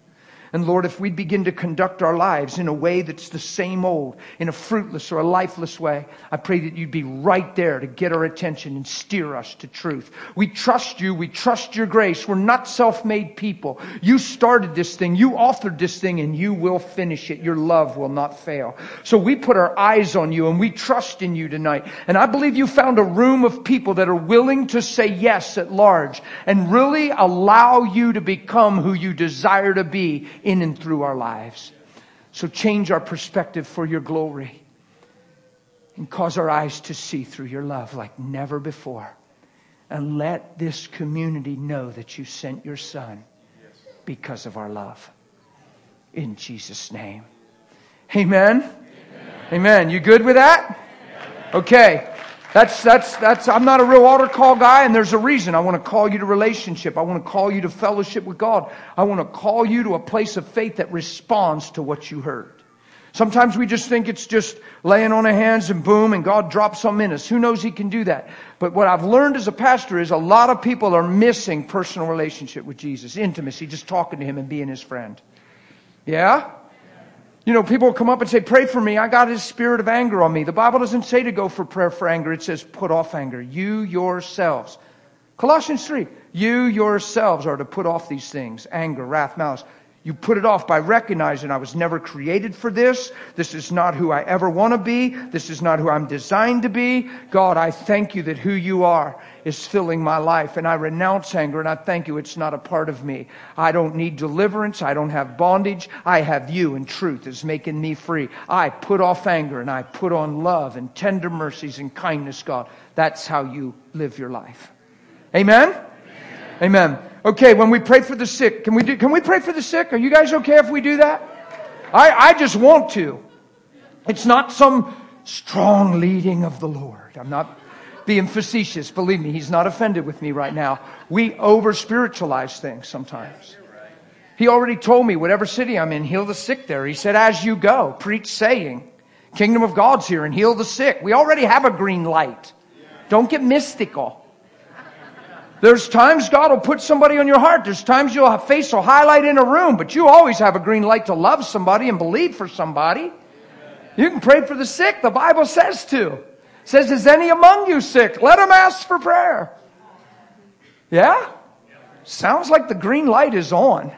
And Lord, if we begin to conduct our lives in a way that's the same old, in a fruitless or a lifeless way, I pray that you'd be right there to get our attention and steer us to truth. We trust you. We trust your grace. We're not self-made people. You started this thing. You authored this thing, and you will finish it. Your love will not fail. So we put our eyes on you, and we trust in you tonight. And I believe you found a room of people that are willing to say yes at large and really allow you to become who you desire to be in and through our lives. So change our perspective for your glory and cause our eyes to see through your love like never before. And let this community know that you sent your Son because of our love. In Jesus' name. Amen. Amen. Amen. You good with that? Okay. That's, that's, that's, I'm not a real altar call guy, and there's a reason. I want to call you to relationship. I want to call you to fellowship with God. I want to call you to a place of faith that responds to what you heard. Sometimes we just think it's just laying on our hands and boom, and God drops something in us. Who knows He can do that? But what I've learned as a pastor is a lot of people are missing personal relationship with Jesus, intimacy, just talking to Him and being His friend. Yeah? You know, people come up and say, pray for me. I got His spirit of anger on me. The Bible doesn't say to go for prayer for anger. It says put off anger. You yourselves. Colossians three. You yourselves are to put off these things. Anger, wrath, malice. You put it off by recognizing I was never created for this. This is not who I ever want to be. This is not who I'm designed to be. God, I thank you that who you are is filling my life. And I renounce anger, and I thank you it's not a part of me. I don't need deliverance. I don't have bondage. I have you, and truth is making me free. I put off anger, and I put on love and tender mercies and kindness, God. That's how you live your life. Amen? Amen. Amen. Okay, when we pray for the sick, can we do? Can we pray for the sick? Are you guys okay if we do that? I, I just want to. It's not some strong leading of the Lord. I'm not being facetious. Believe me, He's not offended with me right now. We over-spiritualize things sometimes. He already told me, whatever city I'm in, heal the sick there. He said, as you go, preach saying, kingdom of God's here, and heal the sick. We already have a green light. Don't get mystical. There's times God will put somebody on your heart. There's times your face will highlight in a room, but you always have a green light to love somebody and believe for somebody. You can pray for the sick. The Bible says to. It says, is any among you sick? Let him ask for prayer. Yeah? Sounds like the green light is on.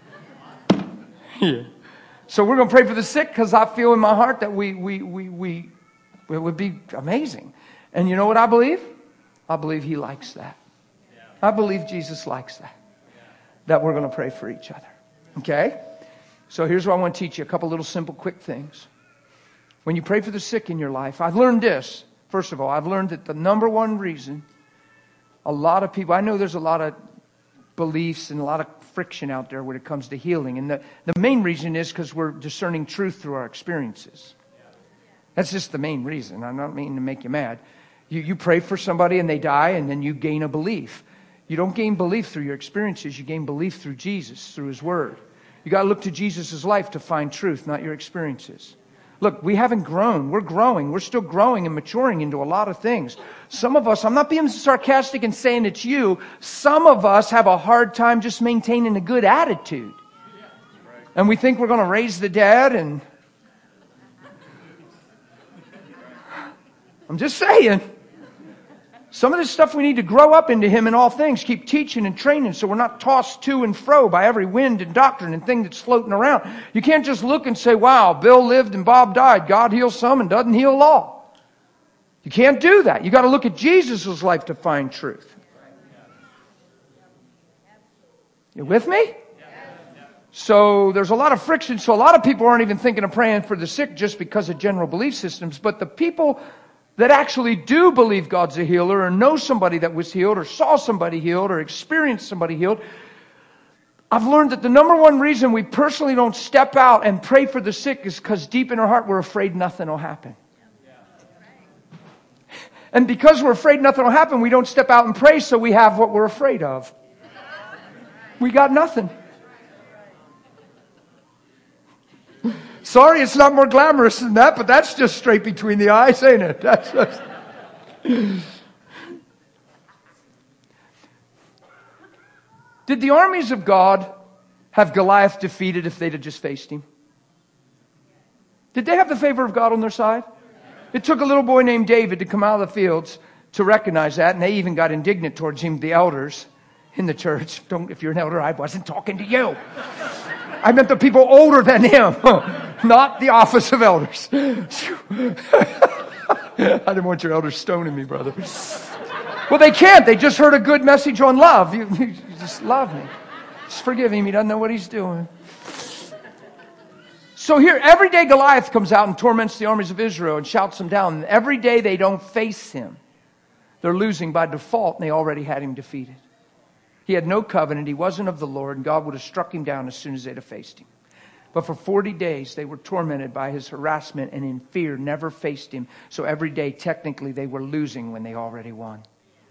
Yeah. So we're going to pray for the sick because I feel in my heart that we, we, we, we, it would be amazing. And you know what I believe? I believe He likes that. I believe Jesus likes that. That we're going to pray for each other. Okay? So here's what I want to teach you. A couple little simple quick things. When you pray for the sick in your life, I've learned this. First of all, I've learned that the number one reason a lot of people, I know there's a lot of beliefs and a lot of friction out there when it comes to healing. And the, the main reason is because we're discerning truth through our experiences. That's just the main reason. I'm not meaning to make you mad. You, you pray for somebody and they die, and then you gain a belief. You don't gain belief through your experiences. You gain belief through Jesus, through His Word. You got to look to Jesus' life to find truth, not your experiences. Look, we haven't grown. We're growing. We're still growing and maturing into a lot of things. Some of us, I'm not being sarcastic and saying it's you. Some of us have a hard time just maintaining a good attitude. And we think we're going to raise the dead, and I'm just saying. Some of this stuff we need to grow up into Him in all things. Keep teaching and training so we're not tossed to and fro by every wind and doctrine and thing that's floating around. You can't just look and say, wow, Bill lived and Bob died. God heals some and doesn't heal all. You can't do that. You got to look at Jesus' life to find truth. You with me? So there's a lot of friction. So a lot of people aren't even thinking of praying for the sick just because of general belief systems. But the people that actually do believe God's a healer, or know somebody that was healed, or saw somebody healed, or experienced somebody healed, I've learned that the number one reason we personally don't step out and pray for the sick is because deep in our heart we're afraid nothing will happen. And because we're afraid nothing will happen, we don't step out and pray, so we have what we're afraid of. We got nothing. Sorry, it's not more glamorous than that, but that's just straight between the eyes, ain't it? That's just... Did the armies of God have Goliath defeated if they'd have just faced him? Did they have the favor of God on their side? It took a little boy named David to come out of the fields to recognize that, and they even got indignant towards him, the elders in the church. Don't, if you're an elder, I wasn't talking to you. I meant the people older than him, not the office of elders. I didn't want your elders stoning me, brother. Well, they can't. They just heard a good message on love. You, you just love me. Just forgive him. He doesn't know what he's doing. So here, every day Goliath comes out and torments the armies of Israel and shouts them down. And every day they don't face him. They're losing by default, and they already had him defeated. He had no covenant. He wasn't of the Lord, and God would have struck him down as soon as they'd have faced him. But for forty days, they were tormented by his harassment and in fear never faced him. So every day, technically, they were losing when they already won.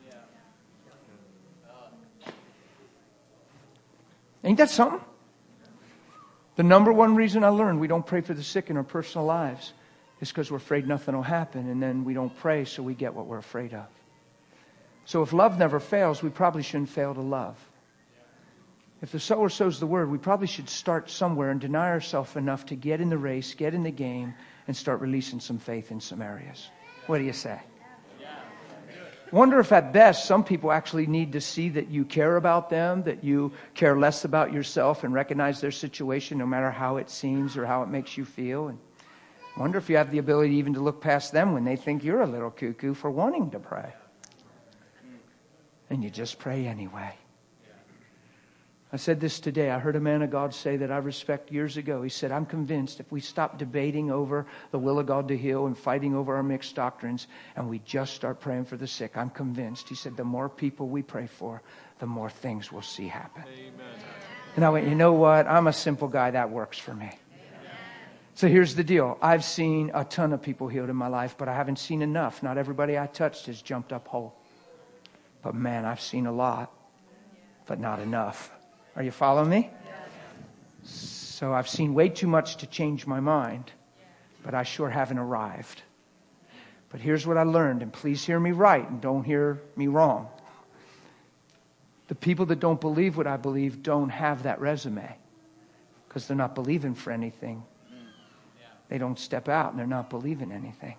Ain't that something? The number one reason I learned we don't pray for the sick in our personal lives is because we're afraid nothing will happen, and then we don't pray so we get what we're afraid of. So if love never fails, we probably shouldn't fail to love. If the sower sows the word, we probably should start somewhere and deny ourselves enough to get in the race, get in the game, and start releasing some faith in some areas. What do you say? Wonder if at best some people actually need to see that you care about them, that you care less about yourself and recognize their situation no matter how it seems or how it makes you feel. And wonder if you have the ability even to look past them when they think you're a little cuckoo for wanting to pray. And you just pray anyway. I said this today. I heard a man of God say that I respect years ago. He said, I'm convinced if we stop debating over the will of God to heal and fighting over our mixed doctrines and we just start praying for the sick, I'm convinced. He said, the more people we pray for, the more things we'll see happen. Amen. And I went, you know what? I'm a simple guy. That works for me. Amen. So here's the deal. I've seen a ton of people healed in my life, but I haven't seen enough. Not everybody I touched has jumped up whole. But man, I've seen a lot, but not enough. Are you following me? Yes. So I've seen way too much to change my mind, but I sure haven't arrived. But here's what I learned, and please hear me right and don't hear me wrong. The people that don't believe what I believe don't have that resume because they're not believing for anything. They don't step out and they're not believing anything.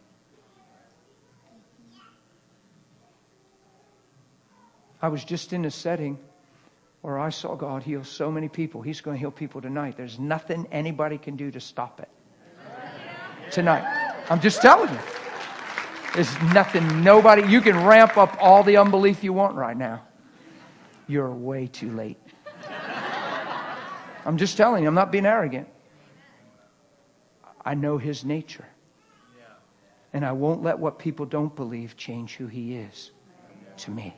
I was just in a setting where I saw God heal so many people. He's going to heal people tonight. There's nothing anybody can do to stop it. Tonight. I'm just telling you. There's nothing, nobody, you can ramp up all the unbelief you want right now. You're way too late. I'm just telling you, I'm not being arrogant. I know His nature. And I won't let what people don't believe change who He is to me.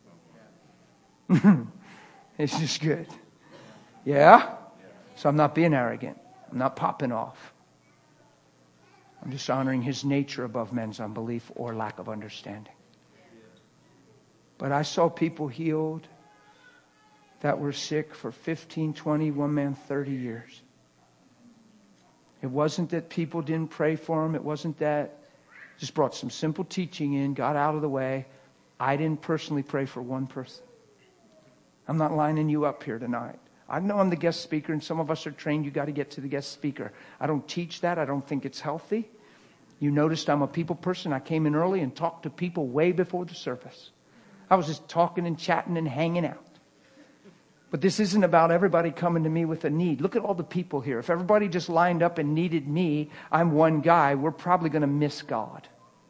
It's just good. Yeah? So I'm not being arrogant. I'm not popping off. I'm just honoring His nature above men's unbelief or lack of understanding. But I saw people healed that were sick for fifteen, twenty, one man thirty years. It wasn't that people didn't pray for them. It wasn't that. Just brought some simple teaching in, got out of the way. I didn't personally pray for one person. I'm not lining you up here tonight. I know I'm the guest speaker, and some of us are trained you got to get to the guest speaker. I don't teach that. I don't think it's healthy. You noticed I'm a people person. I came in early and talked to people way before the service. I was just talking and chatting and hanging out. But this isn't about everybody coming to me with a need. Look at all the people here. If everybody just lined up and needed me, I'm one guy, we're probably going to miss God.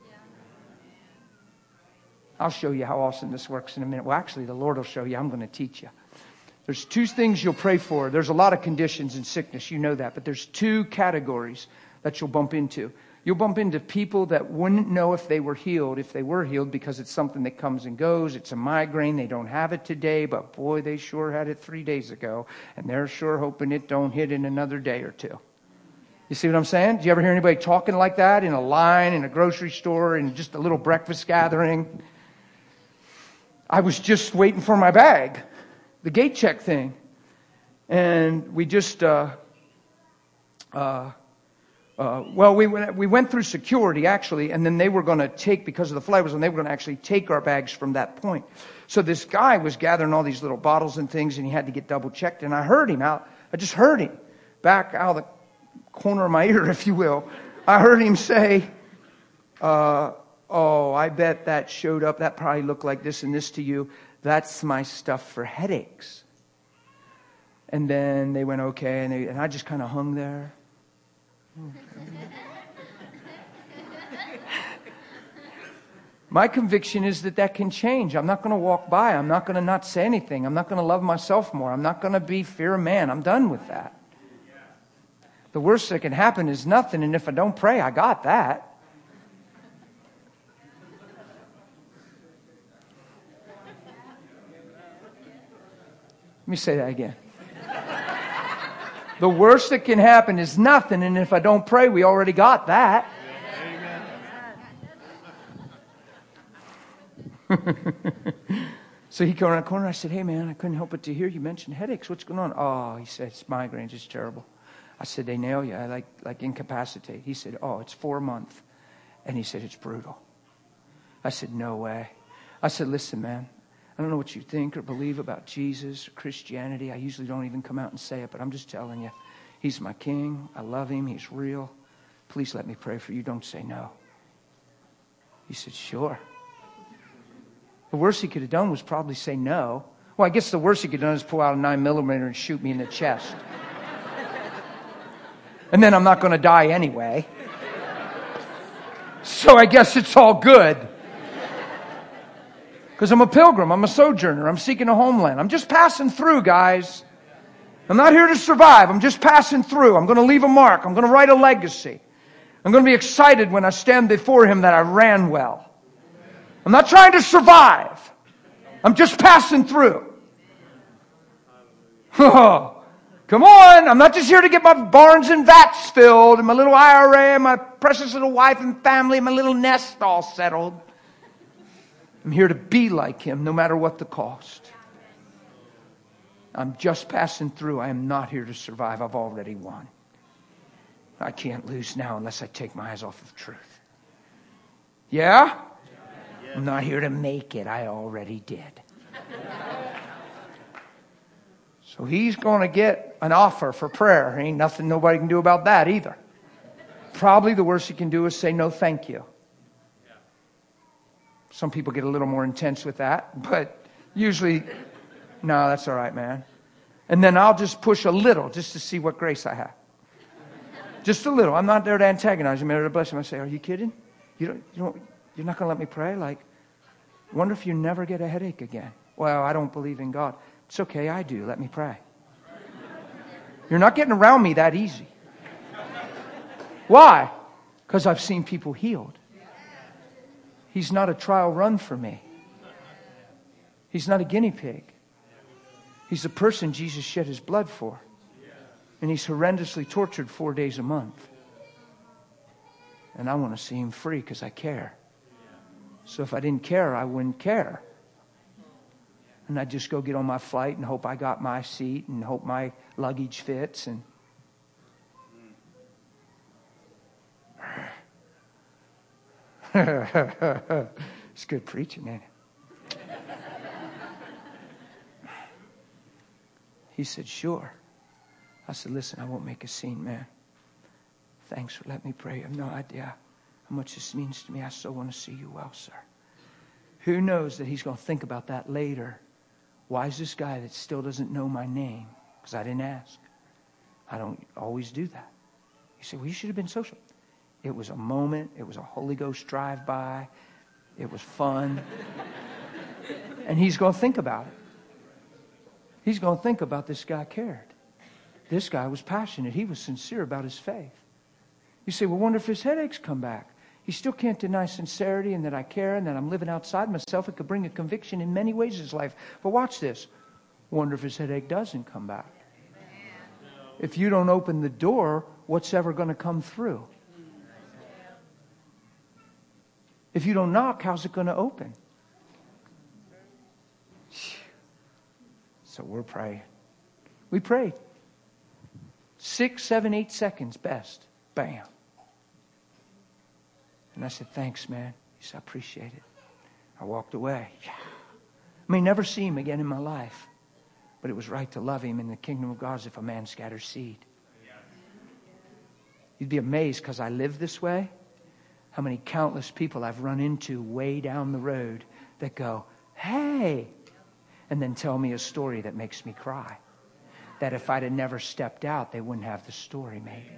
I'll show you how awesome this works in a minute. Well, actually, the Lord will show you. I'm going to teach you. There's two things you'll pray for. There's a lot of conditions in sickness. You know that. But there's two categories that you'll bump into. You'll bump into people that wouldn't know if they were healed, if they were healed, because it's something that comes and goes. It's a migraine. They don't have it today, but boy, they sure had it three days ago. And they're sure hoping it don't hit in another day or two. You see what I'm saying? Do you ever hear anybody talking like that in a line, in a grocery store, in just a little breakfast gathering? I was just waiting for my bag, the gate check thing. And we just, uh, uh, Uh, well, we went, we went through security, actually, and then they were going to take, because of the flight was on, they were going to actually take our bags from that point. So this guy was gathering all these little bottles and things, and he had to get double checked. And I heard him out. I just heard him back out of the corner of my ear, if you will. I heard him say, uh, oh, I bet that showed up. That probably looked like this and this to you. That's my stuff for headaches. And then they went, okay. And, they, and I just kind of hung there. My conviction is that that can change. I'm not going to walk by. I'm not going to not say anything. I'm not going to love myself more. I'm not going to be fear of man. I'm done with that. The worst that can happen is nothing. And if I don't pray, I got that. Let me say that again. The worst that can happen is nothing. And if I don't pray, we already got that. So he came around the corner. I said, hey, man, I couldn't help but to hear you mention headaches. What's going on? Oh, he said, it's migraines. It's terrible. I said, they nail you. I like, like incapacitate. He said, oh, it's four months. And he said, it's brutal. I said, no way. I said, listen, man. I don't know what you think or believe about Jesus or Christianity. I usually don't even come out and say it, but I'm just telling you. He's my king. I love him. He's real. Please let me pray for you. Don't say no. He said, sure. The worst he could have done was probably say no. Well, I guess the worst he could have done is pull out a nine millimeter and shoot me in the chest. And then I'm not going to die anyway. So I guess it's all good. Because I'm a pilgrim. I'm a sojourner. I'm seeking a homeland. I'm just passing through, guys. I'm not here to survive. I'm just passing through. I'm going to leave a mark. I'm going to write a legacy. I'm going to be excited when I stand before him that I ran well. I'm not trying to survive. I'm just passing through. Oh, come on. I'm not just here to get my barns and vats filled and my little I R A and my precious little wife and family and my little nest all settled. I'm here to be like him no matter what the cost. I'm just passing through. I am not here to survive. I've already won. I can't lose now unless I take my eyes off of truth. Yeah? I'm not here to make it. I already did. So he's going to get an offer for prayer. Ain't nothing nobody can do about that either. Probably the worst he can do is say no thank you. Some people get a little more intense with that, but usually, no, that's all right, man. And then I'll just push a little just to see what grace I have. Just a little. I'm not there to antagonize him. I'm there to bless him. I say, are you kidding? You don't, you don't, you're not going to let me pray? Like, wonder if you never get a headache again. Well, I don't believe in God. It's okay, I do. Let me pray. You're not getting around me that easy. Why? Because I've seen people healed. He's not a trial run for me. He's not a guinea pig. He's the person Jesus shed his blood for. And he's horrendously tortured four days a month. And I want to see him free because I care. So if I didn't care, I wouldn't care. And I'd just go get on my flight and hope I got my seat and hope my luggage fits. And it's good preaching, ain't it? He said, sure. I said, listen, I won't make a scene, man. Thanks for letting me pray. You have no idea how much this means to me. I still want to see you well, sir. Who knows that he's going to think about that later? Why is this guy that still doesn't know my name? Because I didn't ask. I don't always do that. He said, well, you should have been social. It was a moment. It was a Holy Ghost drive-by. It was fun. And he's going to think about it. He's going to think about this guy cared. This guy was passionate. He was sincere about his faith. You say, well, wonder if his headaches come back. He still can't deny sincerity and that I care and that I'm living outside myself. It could bring a conviction in many ways in his life. But watch this. Wonder if his headache doesn't come back. If you don't open the door, what's ever going to come through? If you don't knock, how's it going to open? So we're praying. We prayed. Six, seven, eight seconds best. Bam. And I said, thanks, man. He said, I appreciate it. I walked away. Yeah. I may never see him again in my life, but it was right to love him in the kingdom of God as if a man scatters seed. You'd be amazed, because I live this way, how many countless people I've run into way down the road that go, hey, and then tell me a story that makes me cry. That if I'd have never stepped out, they wouldn't have the story made.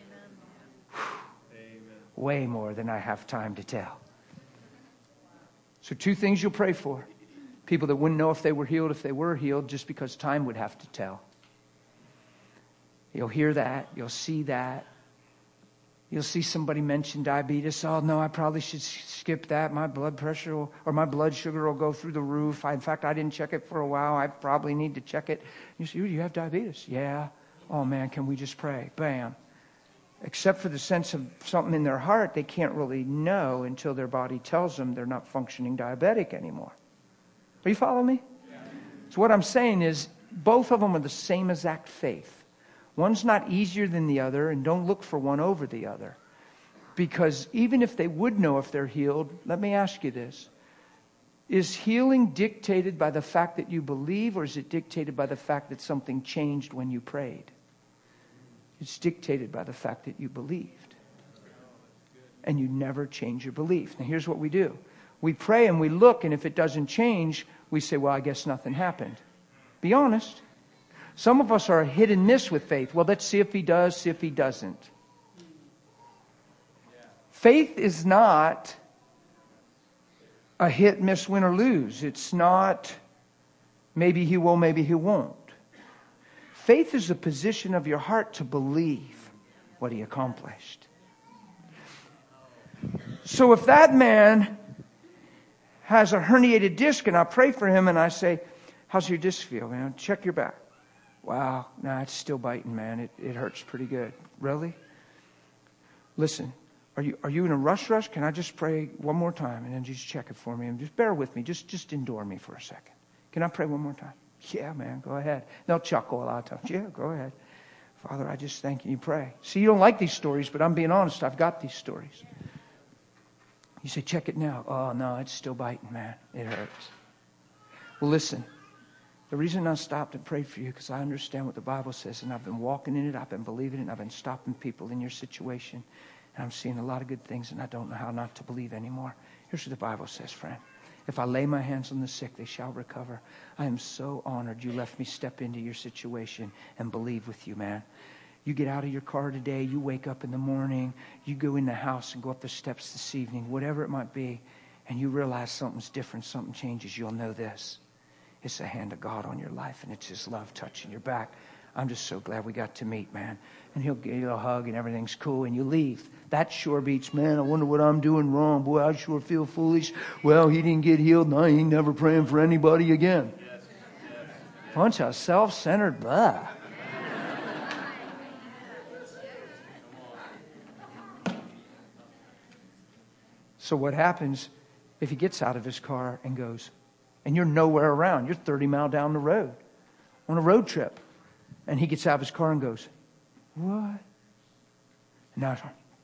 Way more than I have time to tell. So two things you'll pray for. People that wouldn't know if they were healed if they were healed, just because time would have to tell. You'll hear that. You'll see that. You'll see somebody mention diabetes. Oh, no, I probably should skip that. My blood pressure will, or my blood sugar will go through the roof. I, in fact, I didn't check it for a while. I probably need to check it. You say, you have diabetes? Yeah. Oh, man, can we just pray? Bam. Except for the sense of something in their heart, they can't really know until their body tells them they're not functioning diabetic anymore. Are you following me? Yeah. So what I'm saying is, both of them are the same exact faith. One's not easier than the other, and don't look for one over the other. Because even if they would know if they're healed, let me ask you this. Is healing dictated by the fact that you believe, or is it dictated by the fact that something changed when you prayed? It's dictated by the fact that you believed. And you never change your belief. Now here's what we do. We pray and we look, and if it doesn't change, we say, well, I guess nothing happened. Be honest. Some of us are hit and miss with faith. Well, let's see if he does, see if he doesn't. Faith is not a hit, miss, win, or lose. It's not maybe he will, maybe he won't. Faith is a position of your heart to believe what he accomplished. So if that man has a herniated disc and I pray for him and I say, how's your disc feel, man? Check your back. Wow, nah, it's still biting, man. It it hurts pretty good. Really? Listen, are you are you in a rush rush? Can I just pray one more time and then just check it for me? And just bear with me. Just just endure me for a second. Can I pray one more time? Yeah, man, go ahead. They'll chuckle a lot of times. Yeah, go ahead. Father, I just thank you. You pray. See, you don't like these stories, but I'm being honest. I've got these stories. You say, check it now. Oh, no, it's still biting, man. It hurts. Well, listen. The reason I stopped and prayed for you, because I understand what the Bible says, and I've been walking in it, I've been believing it, and I've been stopping people in your situation, and I'm seeing a lot of good things, and I don't know how not to believe anymore. Here's what the Bible says, friend. If I lay my hands on the sick, they shall recover. I am so honored you left me step into your situation and believe with you, man. You get out of your car today, you wake up in the morning, you go in the house and go up the steps this evening, whatever it might be, and you realize something's different, something changes, you'll know this. It's the hand of God on your life, and it's His love touching your back. I'm just so glad we got to meet, man. And He'll give you a hug, and everything's cool, and you leave. That sure beats, man, I wonder what I'm doing wrong. Boy, I sure feel foolish. Well, he didn't get healed, and I ain't never praying for anybody again. Yes. Yes. Bunch of self-centered blah. So what happens if he gets out of his car and goes, and you're nowhere around. You're thirty miles down the road on a road trip. And he gets out of his car and goes, what? And now,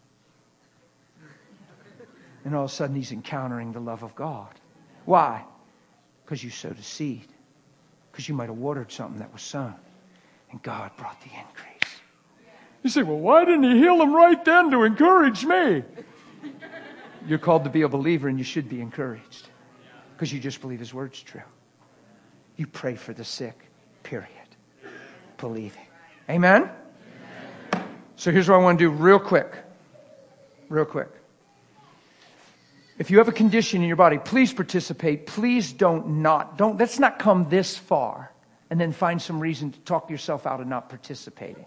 and all of a sudden he's encountering the love of God. Why? Because you sowed a seed. Because you might have watered something that was sown. And God brought the increase. You say, well, why didn't he heal him right then to encourage me? You're called to be a believer, and you should be encouraged. Because you just believe His word's true. You pray for the sick, period. Believing. Amen? Amen? So here's what I want to do real quick. Real quick. If you have a condition in your body, please participate. Please don't not. Don't, let's not come this far and then find some reason to talk yourself out of not participating.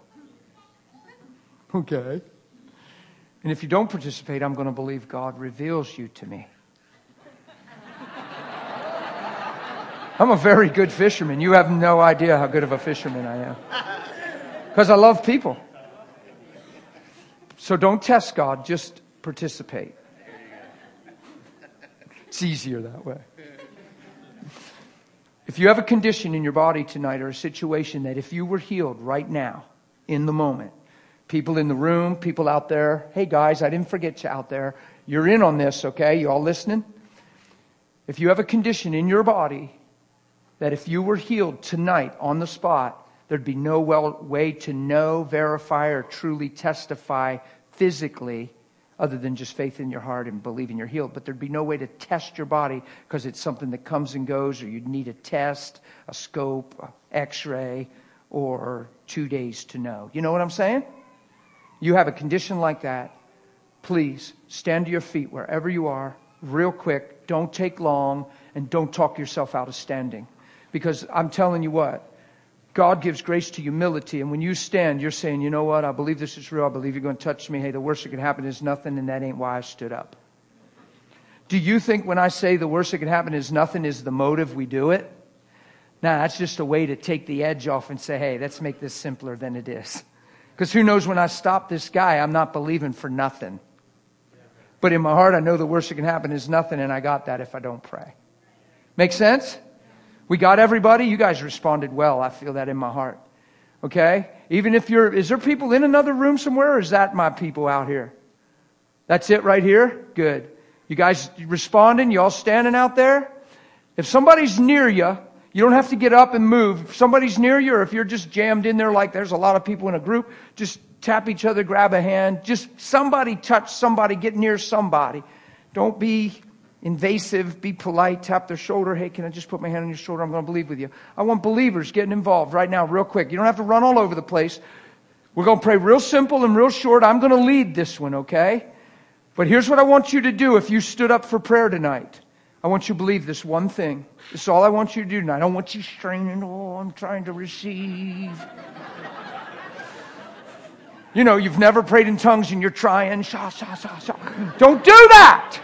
Okay? And if you don't participate, I'm going to believe God reveals you to me. I'm a very good fisherman. You have no idea how good of a fisherman I am. Because I love people. So don't test God, just participate. It's easier that way. If you have a condition in your body tonight or a situation that if you were healed right now, in the moment, People in the room, people out there. Hey guys, I didn't forget you out there. You're in on this, okay? You all listening? If you have a condition in your body that if you were healed tonight on the spot, there'd be no well, way to know, verify, or truly testify physically other than just faith in your heart and believing you're healed. But there'd be no way to test your body because it's something that comes and goes, or you'd need a test, a scope, an x-ray, or two days to know. You know what I'm saying? You have a condition like that, please stand to your feet wherever you are, real quick. Don't take long, and don't talk yourself out of standing. Because I'm telling you what, God gives grace to humility, and when you stand, you're saying, you know what, I believe this is real, I believe you're going to touch me. Hey, the worst that could happen is nothing, and that ain't why I stood up. Do you think when I say the worst that could happen is nothing is the motive we do it? Nah, that's just a way to take the edge off and say, hey, let's make this simpler than it is. Because who knows, when I stop this guy, I'm not believing for nothing. But in my heart, I know the worst that can happen is nothing, and I got that if I don't pray. Make sense? We got everybody? You guys responded well. I feel that in my heart. Okay? Even if you're, is there people in another room somewhere, or is that my people out here? That's it right here? Good. You guys responding? You all standing out there? If somebody's near you, you don't have to get up and move. If somebody's near you, or if you're just jammed in there like there's a lot of people in a group, just tap each other, grab a hand. Just somebody touch somebody, get near somebody. Don't be invasive, be polite, tap their shoulder. Hey, can I just put my hand on your shoulder? I'm going to believe with you. I want believers getting involved right now, real quick. You don't have to run all over the place. We're going to pray real simple and real short. I'm going to lead this one, okay? But here's what I want you to do if you stood up for prayer tonight. I want you to believe this one thing. This is all I want you to do tonight. I don't want you straining, oh, I'm trying to receive. You know, you've never prayed in tongues and you're trying. Sha, sha, sha, sha. Don't do that!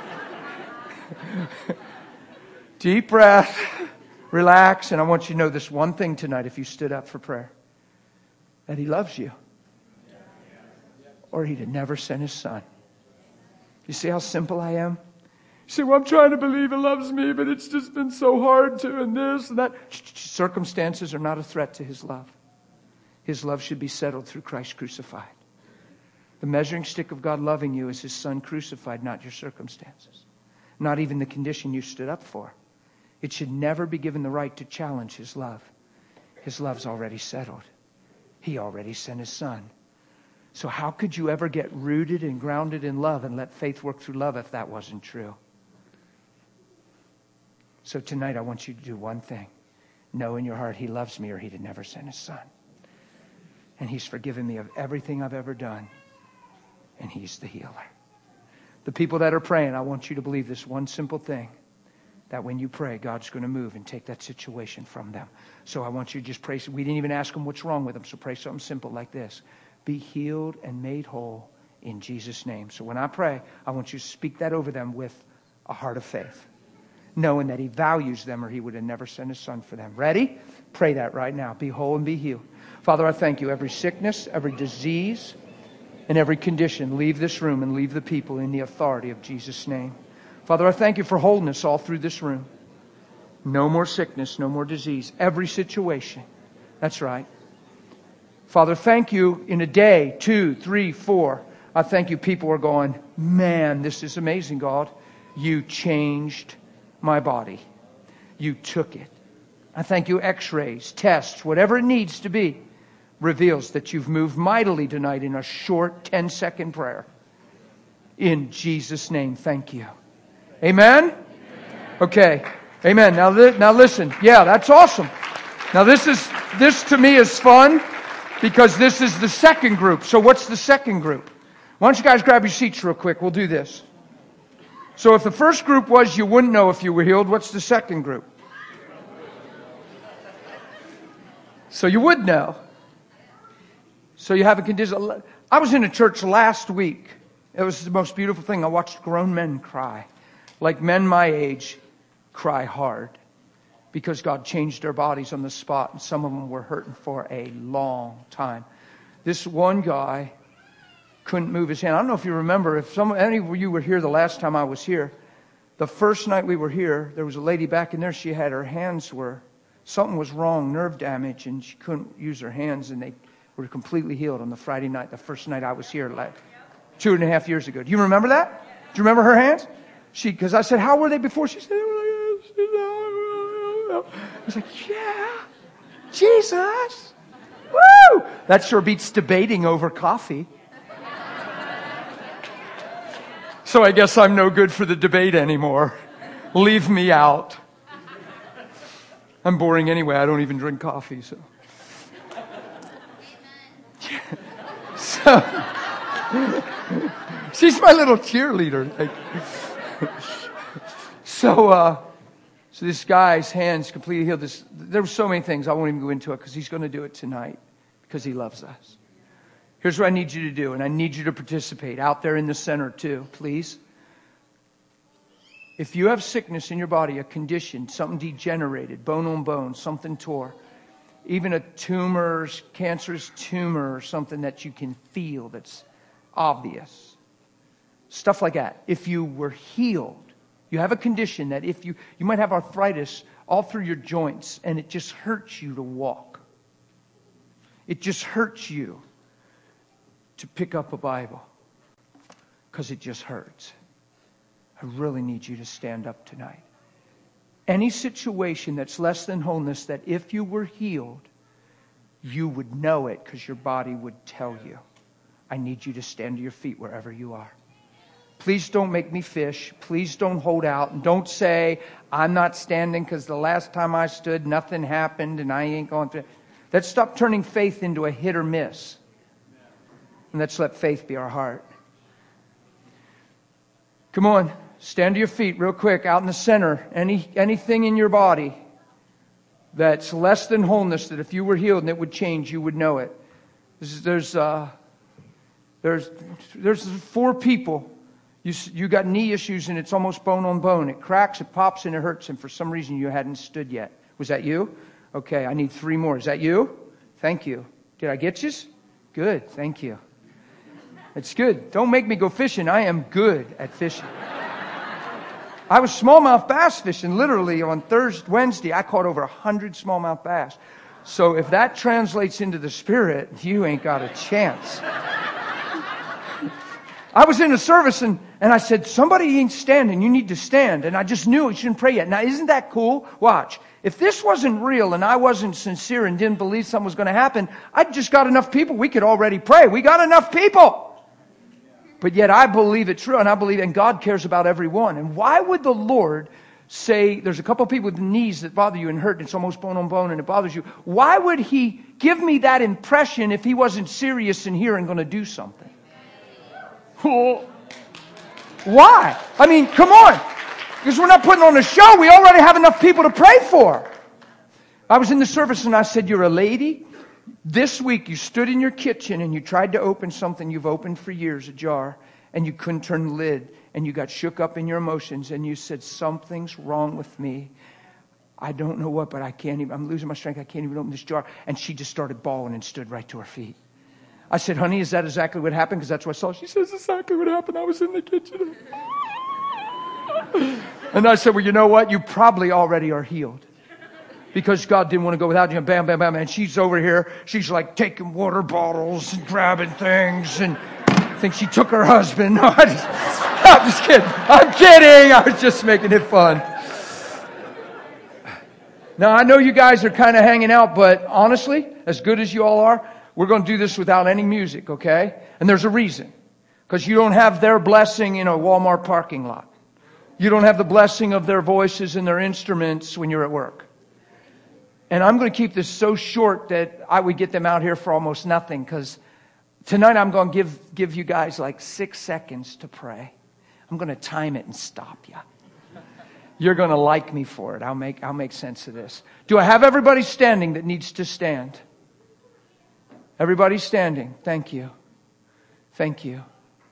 Deep breath. Relax. And I want you to know this one thing tonight if you stood up for prayer. That He loves you. Or He'd have never sent His Son. You see how simple I am? You say, well, I'm trying to believe He loves me, but it's just been so hard to, and this and that. Circumstances are not a threat to His love. His love should be settled through Christ crucified. The measuring stick of God loving you is His Son crucified, not your circumstances. Not even the condition you stood up for. It should never be given the right to challenge His love. His love's already settled. He already sent His Son. So how could you ever get rooted and grounded in love and let faith work through love if that wasn't true? So tonight I want you to do one thing. Know in your heart He loves me, or He'd have never sent His Son. And He's forgiven me of everything I've ever done. And He's the healer. The people that are praying, I want you to believe this one simple thing. That when you pray, God's going to move and take that situation from them. So I want you to just pray. We didn't even ask them what's wrong with them. So pray something simple like this. Be healed and made whole in Jesus' name. So when I pray, I want you to speak that over them with a heart of faith. Knowing that He values them, or He would have never sent His Son for them. Ready? Pray that right now. Be whole and be healed. Father, I thank You. Every sickness, every disease, and every condition, leave this room and leave the people in the authority of Jesus' name. Father, I thank You for wholeness all through this room. No more sickness, no more disease. Every situation. That's right. Father, thank You in a day, two, three, four. I thank You people are going, man, this is amazing, God. You changed my body. You took it. I thank You, x-rays, tests, whatever it needs to be, reveals that You've moved mightily tonight in a short ten second prayer. In Jesus' name, thank You. Amen? Amen. Okay. Amen. Now, li- now listen. Yeah, that's awesome. Now this is, this to me is fun because this is the second group. So what's the second group? Why don't you guys grab your seats real quick? We'll do this. So if the first group was you wouldn't know if you were healed, what's the second group? So you would know. So you have a condition. I was in a church last week. It was the most beautiful thing. I watched grown men cry. Like men my age cry hard. Because God changed their bodies on the spot. And some of them were hurting for a long time. This one guy couldn't move his hand. I don't know if you remember. If some, any of you were here the last time I was here. The first night we were here, there was a lady back in there. She had her hands were, something was wrong, nerve damage. And she couldn't use her hands. And they were completely healed on the Friday night, the first night I was here, like two and a half years ago. Do you remember that? Do you remember her hands? She, because I said, how were they before? She said, I was like, yeah, Jesus. Woo! That sure beats debating over coffee. So I guess I'm no good for the debate anymore. Leave me out. I'm boring anyway. I don't even drink coffee, so. So, she's my little cheerleader. So, uh, so this guy's hands completely healed. This, there were so many things. I won't even go into it because he's going to do it tonight because he loves us. Here's what I need you to do, and I need you to participate out there in the center too, please. If you have sickness in your body, a condition, something degenerated, bone on bone, something tore, even a tumor, cancerous tumor, or something that you can feel that's obvious, stuff like that. If you were healed, you have a condition that if you, you might have arthritis all through your joints and it just hurts you to walk. It just hurts you to pick up a Bible because it just hurts. I really need you to stand up tonight. Any situation that's less than wholeness, that if you were healed, you would know it because your body would tell you. I need you to stand to your feet wherever you are. Please don't make me fish. Please don't hold out. And don't say, I'm not standing because the last time I stood, nothing happened and I ain't going to. Let's stop turning faith into a hit or miss. And let's let faith be our heart. Come on, stand to your feet real quick, out in the center. Any anything in your body that's less than wholeness, that if you were healed and it would change, you would know it. This is, there's uh, there's there's four people. You you got knee issues and it's almost bone on bone. It cracks, it pops, and it hurts. And for some reason you hadn't stood yet. Was that you? Okay, I need three more. Is that you? Thank you. Did I get you? Good. Thank you. It's good. Don't make me go fishing. I am good at fishing. I was smallmouth bass fishing literally on Thursday, Wednesday. I caught over a hundred smallmouth bass. So if that translates into the spirit, you ain't got a chance. I was in a service and, and I said, somebody ain't standing. You need to stand. And I just knew you shouldn't pray yet. Now, isn't that cool? Watch. If this wasn't real and I wasn't sincere and didn't believe something was going to happen, I'd just got enough people. We could already pray. We got enough people. But yet I believe it's true, and I believe, and God cares about everyone. And why would the Lord say, there's a couple of people with knees that bother you and hurt, and it's almost bone on bone, and it bothers you. Why would He give me that impression if He wasn't serious in here and going to do something? Why? I mean, come on. Because we're not putting on a show. We already have enough people to pray for. I was in the service and I said, you're a lady. This week you stood in your kitchen and you tried to open something you've opened for years, a jar, and you couldn't turn the lid. And you got shook up in your emotions and you said, something's wrong with me. I don't know what, but I can't even, I'm losing my strength. I can't even open this jar. And she just started bawling and stood right to her feet. I said, honey, is that exactly what happened? Because that's what I saw. She says, exactly what happened. I was in the kitchen. And I said, well, you know what? You probably already are healed. Because God didn't want to go without you. And bam, bam, bam. And she's over here. She's like taking water bottles and grabbing things. And I think she took her husband. No, I just, I'm just kidding. I'm kidding. I was just making it fun. Now, I know you guys are kind of hanging out. But honestly, as good as you all are, we're going to do this without any music, okay? And there's a reason. Because you don't have their blessing in a Walmart parking lot. You don't have the blessing of their voices and their instruments when you're at work. And I'm going to keep this so short that I would get them out here for almost nothing. Because tonight I'm going to give, give you guys like six seconds to pray. I'm going to time it and stop you. You're going to like me for it. I'll make, I'll make sense of this. Do I have everybody standing that needs to stand? Everybody standing. Thank you. Thank you.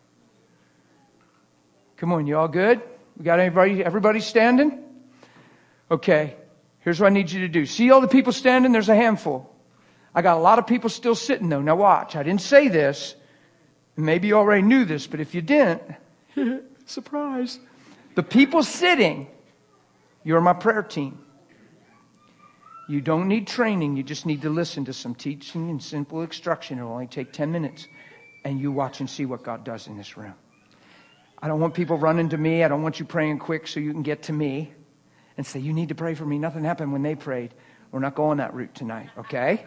Come on, you all good? We got everybody, everybody standing? Okay. Here's what I need you to do. See all the people standing? There's a handful. I got a lot of people still sitting though. Now watch. I didn't say this. Maybe you already knew this, but if you didn't, surprise. The people sitting, you're my prayer team. You don't need training. You just need to listen to some teaching and simple instruction. It'll only take ten minutes. And you watch and see what God does in this room. I don't want people running to me. I don't want you praying quick so you can get to me and say, you need to pray for me. Nothing happened when they prayed. We're not going that route tonight, okay?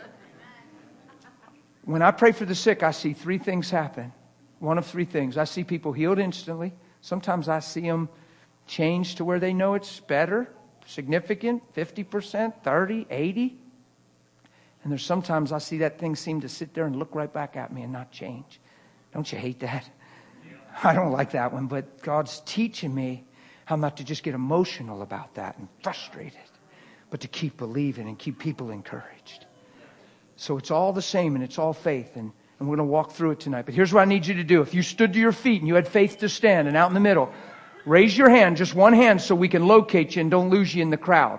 When I pray for the sick, I see three things happen. One of three things. I see people healed instantly. Sometimes I see them change to where they know it's better, significant, fifty percent, thirty, eighty. And there's sometimes I see that thing seem to sit there and look right back at me and not change. Don't you hate that? I don't like that one, but God's teaching me how not to just get emotional about that and frustrated, but to keep believing and keep people encouraged. So it's all the same and it's all faith, and, and we're going to walk through it tonight. But here's what I need you to do. If you stood to your feet and you had faith to stand and out in the middle, raise your hand, just one hand, so we can locate you and don't lose you in the crowd.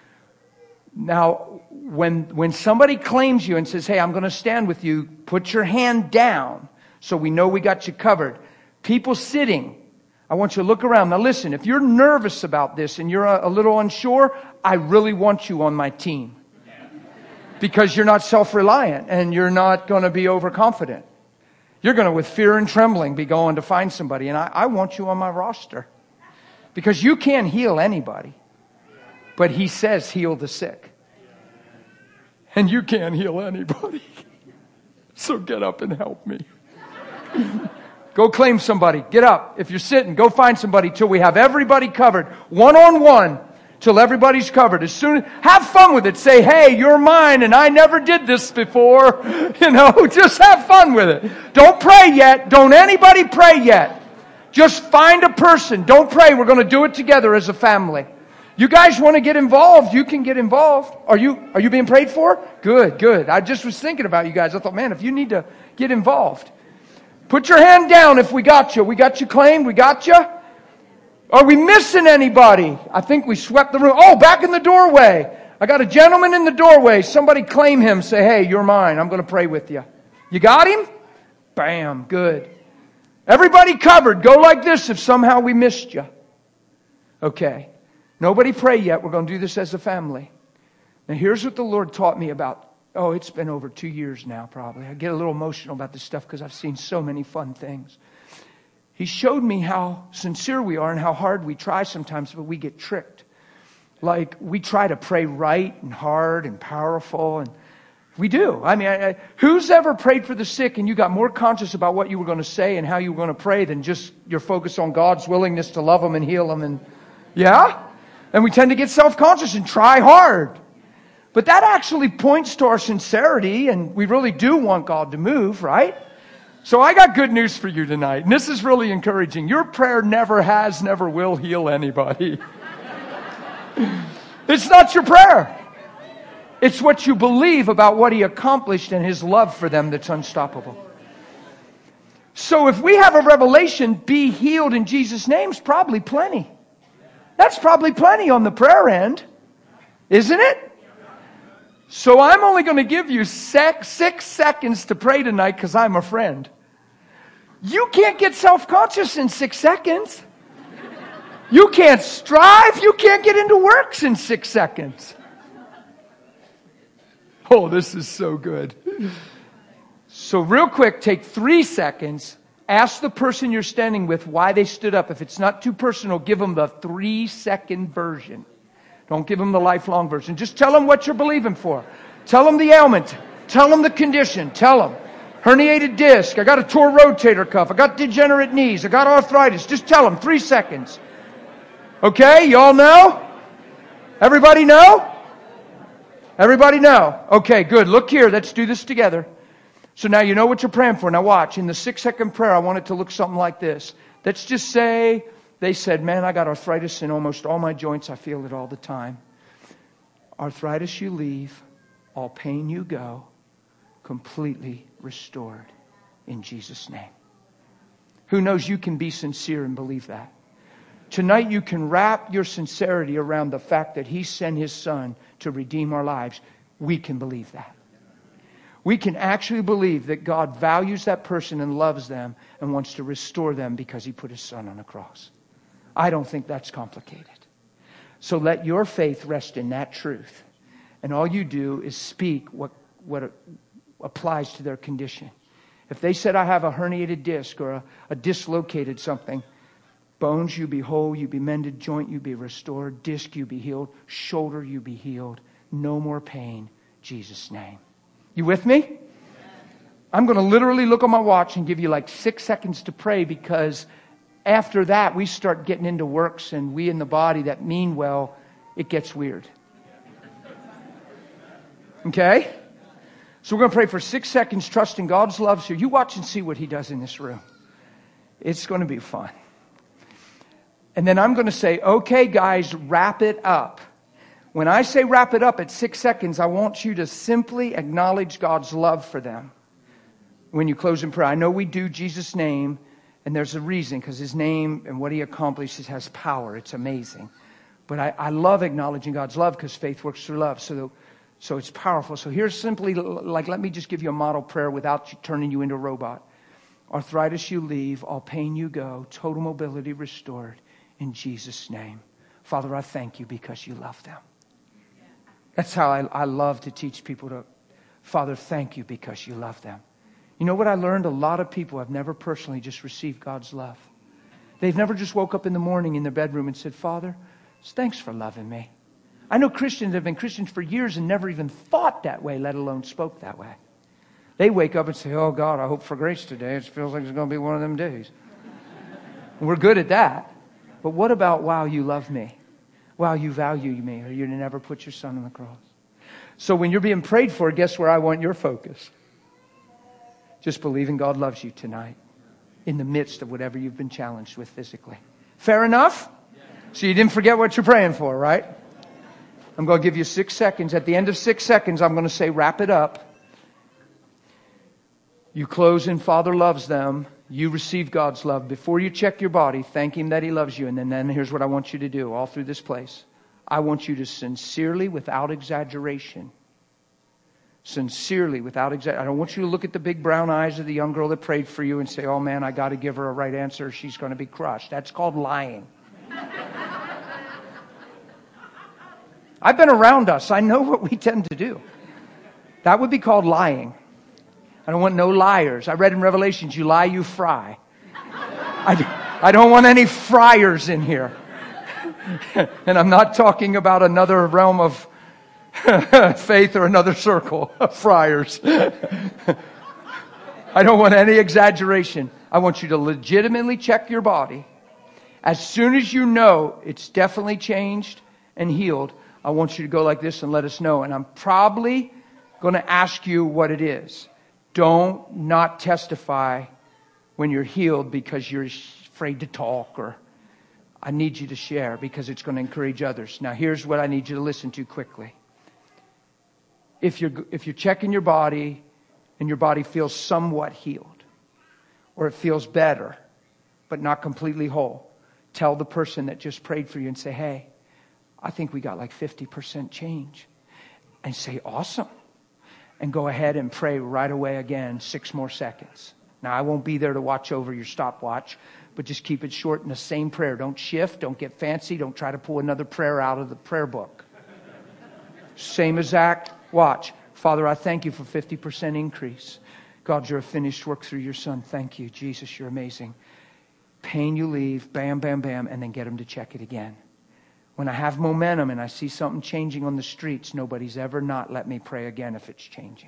Now, when, when somebody claims you and says, hey, I'm going to stand with you, put your hand down so we know we got you covered. People sitting, I want you to look around. Now listen, if you're nervous about this and you're a, a little unsure, I really want you on my team. Because you're not self-reliant and you're not going to be overconfident. You're going to, with fear and trembling, be going to find somebody. And I, I want you on my roster. Because you can't heal anybody. But He says heal the sick. And you can't heal anybody. So get up and help me. Go claim somebody. Get up. If you're sitting, go find somebody till we have everybody covered. One-on-one. Till everybody's covered. As soon, have fun with it. Say, hey, you're mine and I never did this before. You know, just have fun with it. Don't pray yet. Don't anybody pray yet. Just find a person. Don't pray. We're going to do it together as a family. You guys want to get involved? You can get involved. Are you, are you being prayed for? Good, good. I just was thinking about you guys. I thought, man, if you need to get involved, put your hand down if we got you. We got you claimed. We got you. Are we missing anybody? I think we swept the room. Oh, back in the doorway. I got a gentleman in the doorway. Somebody claim him. Say, hey, you're mine. I'm going to pray with you. You got him? Bam. Good. Everybody covered. Go like this if somehow we missed you. Okay. Nobody pray yet. We're going to do this as a family. Now, here's what the Lord taught me about. Oh, it's been over two years now, probably. I get a little emotional about this stuff because I've seen so many fun things. He showed me how sincere we are and how hard we try sometimes, but we get tricked. Like, we try to pray right and hard and powerful, and we do. I mean, I, I, who's ever prayed for the sick and you got more conscious about what you were going to say and how you were going to pray than just your focus on God's willingness to love them and heal them? And yeah? And we tend to get self-conscious and try hard. But that actually points to our sincerity, and we really do want God to move, right? So I got good news for you tonight, and this is really encouraging. Your prayer never has, never will heal anybody. It's not your prayer. It's what you believe about what He accomplished and His love for them that's unstoppable. So if we have a revelation, be healed in Jesus' name, is probably plenty. That's probably plenty on the prayer end, isn't it? So I'm only going to give you sec- six seconds to pray tonight because I'm a friend. You can't get self-conscious in six seconds. You can't strive. You can't get into works in six seconds. Oh, this is so good. So real quick, take three seconds. Ask the person you're standing with why they stood up. If it's not too personal, give them the three-second version. Don't give them the lifelong version. Just tell them what you're believing for. Tell them the ailment. Tell them the condition. Tell them. Herniated disc. I got a torn rotator cuff. I got degenerate knees. I got arthritis. Just tell them. Three seconds. Okay? You all know? Everybody know? Everybody know? Okay, good. Look here. Let's do this together. So now you know what you're praying for. Now watch. In the six-second prayer, I want it to look something like this. Let's just say they said, man, I got arthritis in almost all my joints. I feel it all the time. Arthritis you leave. All pain you go. Completely restored in Jesus' name. Who knows, you can be sincere and believe that. Tonight you can wrap your sincerity around the fact that He sent His Son to redeem our lives. We can believe that. We can actually believe that God values that person and loves them and wants to restore them because He put His Son on the cross. I don't think that's complicated. So let your faith rest in that truth. And all you do is speak what, what applies to their condition. If they said, I have a herniated disc or a, a dislocated something, bones, you be whole, you be mended, joint, you be restored, disc, you be healed, shoulder, you be healed. No more pain. Jesus' name. You with me? I'm going to literally look on my watch and give you like six seconds to pray, because after that we start getting into works, and we in the body that mean well, it gets weird. Okay? So we're going to pray for six seconds, trusting God's love. So you watch and see what He does in this room. It's going to be fun. And then I'm going to say, okay, guys, wrap it up. When I say wrap it up at six seconds, I want you to simply acknowledge God's love for them. When you close in prayer, I know we do Jesus' name, and there's a reason, because His name and what He accomplishes has power. It's amazing. But I, I love acknowledging God's love, because faith works through love. So, so it's powerful. So here's simply, like, let me just give you a model prayer without turning you into a robot. Arthritis you leave, all pain you go, total mobility restored in Jesus' name. Father, I thank You because You love them. That's how I, I love to teach people to, Father, thank You because You love them. You know what I learned? A lot of people have never personally just received God's love. They've never just woke up in the morning in their bedroom and said, Father, thanks for loving me. I know Christians that have been Christians for years and never even thought that way, let alone spoke that way. They wake up and say, oh God, I hope for grace today. It feels like it's going to be one of them days. And we're good at that. But what about, wow, You love me? Wow, You value me, or You never put Your Son on the cross. So when you're being prayed for, guess where I want your focus? Just believing God loves you tonight in the midst of whatever you've been challenged with physically. Fair enough? So you didn't forget what you're praying for, right? I'm going to give you six seconds. At the end of six seconds, I'm going to say, wrap it up. You close in, Father loves them. You receive God's love. Before you check your body, thank Him that He loves you. And then, then here's what I want you to do all through this place. I want you to sincerely, without exaggeration, sincerely, without exaggeration. I don't want you to look at the big brown eyes of the young girl that prayed for you and say, oh man, I got to give her a right answer. She's going to be crushed. That's called lying. I've been around us. I know what we tend to do. That would be called lying. I don't want no liars. I read in Revelations, you lie, you fry. I, I don't want any friars in here. And I'm not talking about another realm of faith or another circle of friars. I don't want any exaggeration. I want you to legitimately check your body. As soon as you know it's definitely changed and healed, I want you to go like this and let us know. And I'm probably going to ask you what it is. Don't not testify when you're healed because you're afraid to talk, or I need you to share because it's going to encourage others. Now, here's what I need you to listen to quickly. If you're, if you're checking your body and your body feels somewhat healed, or it feels better, but not completely whole, tell the person that just prayed for you and say, hey, I think we got like fifty percent change. And say, awesome. And go ahead and pray right away again, six more seconds. Now, I won't be there to watch over your stopwatch, but just keep it short in the same prayer. Don't shift. Don't get fancy. Don't try to pull another prayer out of the prayer book. Same exact watch. Father, I thank You for fifty percent increase. God, You're a finished work through Your Son. Thank You. Jesus, You're amazing. Pain you leave, bam, bam, bam, and then get them to check it again. When I have momentum and I see something changing on the streets, nobody's ever not let me pray again if it's changing.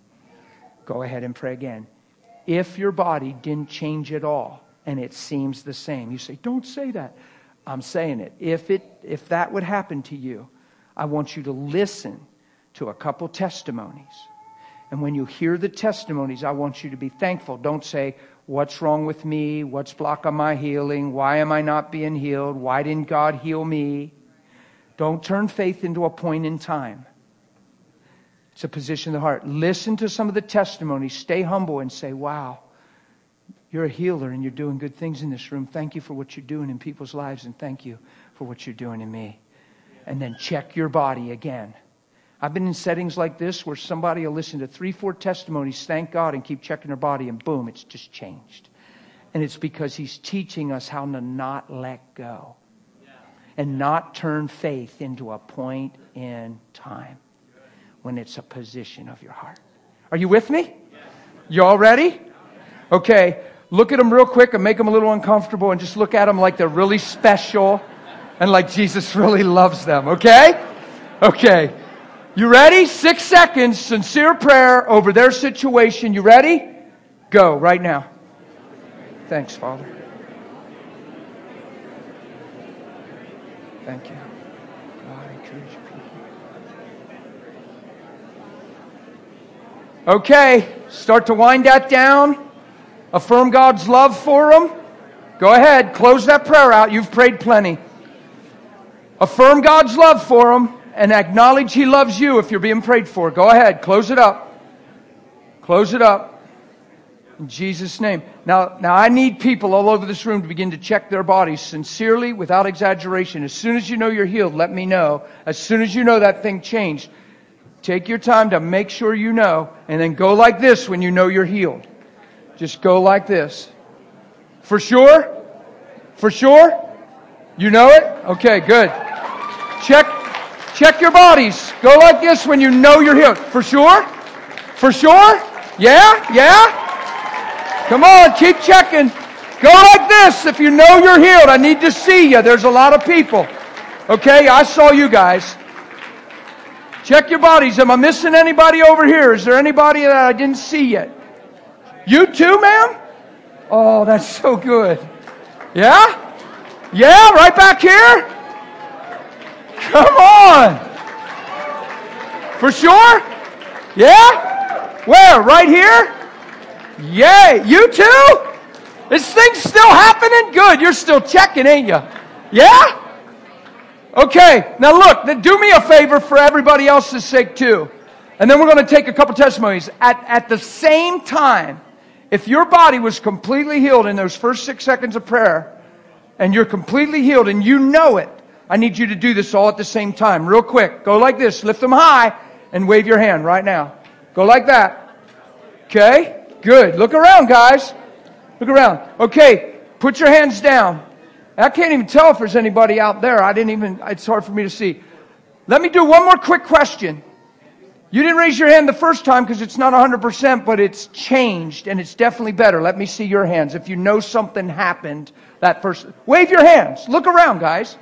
Go ahead and pray again. If your body didn't change at all and it seems the same, you say, don't say that. I'm saying it. If it, if that would happen to you, I want you to listen to a couple testimonies. And when you hear the testimonies, I want you to be thankful. Don't say, what's wrong with me? What's blocking my healing? Why am I not being healed? Why didn't God heal me? Don't turn faith into a point in time. It's a position of the heart. Listen to some of the testimonies. Stay humble and say, wow, You're a healer and You're doing good things in this room. Thank You for what You're doing in people's lives, and thank You for what You're doing in me. And then check your body again. I've been in settings like this where somebody will listen to three, four testimonies, thank God, and keep checking their body, and boom, it's just changed. And it's because He's teaching us how to not let go and not turn faith into a point in time. when it's a position of your heart. Are you with me? You all ready? Okay. Look at them real quick and make them a little uncomfortable and just look at them like they're really special and like Jesus really loves them. Okay? Okay. You ready? Six seconds, sincere prayer over their situation. You ready? Go right now. Thanks, Father. Thank you. God, encourage people. Okay, start to wind that down. Affirm God's love for them. Go ahead, close that prayer out. You've prayed plenty. Affirm God's love for them and acknowledge He loves you if you're being prayed for. Go ahead, close it up. Close it up. In Jesus' name. Now, now I need people all over this room to begin to check their bodies sincerely, without exaggeration. As soon as you know you're healed, let me know. As soon as you know that thing changed, take your time to make sure you know, and then go like this when you know you're healed. Just go like this. For sure? For sure? You know it? Okay, good. Check, check your bodies. Go like this when you know you're healed. For sure? For sure? Yeah? Yeah? Come on, keep checking. Go like this if you know you're healed. I need to see you. There's a lot of people. Okay, I saw you guys. Check your bodies. Am I missing anybody over here? Is there anybody that I didn't see yet? You too, ma'am? Oh, that's so good. Yeah? Yeah, right back here? Come on. For sure? Yeah? Where? Right here? Yay. You too? This thing's still happening? Good. You're still checking, ain't you? Yeah? Okay. Now look, do me a favor for everybody else's sake too. And then we're going to take a couple testimonies. At, at the same time, if your body was completely healed in those first six seconds of prayer, and you're completely healed and you know it, I need you to do this all at the same time. Real quick. Go like this. Lift them high and wave your hand right now. Go like that. Okay? Good. Look around, guys. Look around. Okay. Put your hands down. I can't even tell if there's anybody out there. I didn't even, it's hard for me to see. Let me do one more quick question. You didn't raise your hand the first time because it's not one hundred percent, but it's changed and it's definitely better. Let me see your hands. If you know something happened that first, wave your hands. Look around, guys.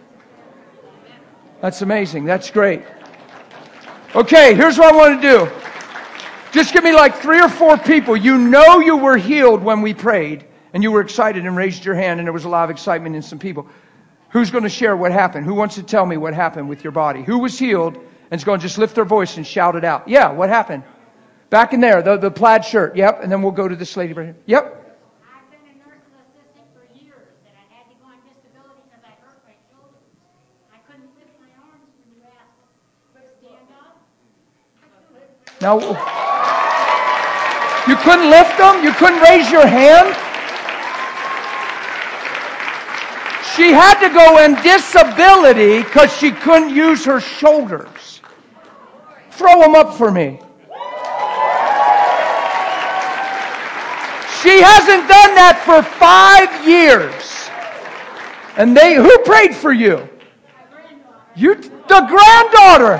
That's amazing. That's great. Okay, here's what I want to do. Just give me like three or four people. You know you were healed when we prayed and you were excited and raised your hand and there was a lot of excitement in some people. Who's going to share what happened? Who wants to tell me what happened with your body? Who was healed and is going to just lift their voice and shout it out? Yeah, what happened? Back in there, the, the plaid shirt. Yep, and then we'll go to this lady right here. Yep. I've been a nurse's assistant for years, and I had to go on disability because I hurt my shoulder. I couldn't lift my arms when you asked to stand up. Now, you couldn't lift them? You couldn't raise your hand? She had to go in disability because she couldn't use her shoulders. Throw them up for me. She hasn't done that for five years. And they, who prayed for you? You, the granddaughter.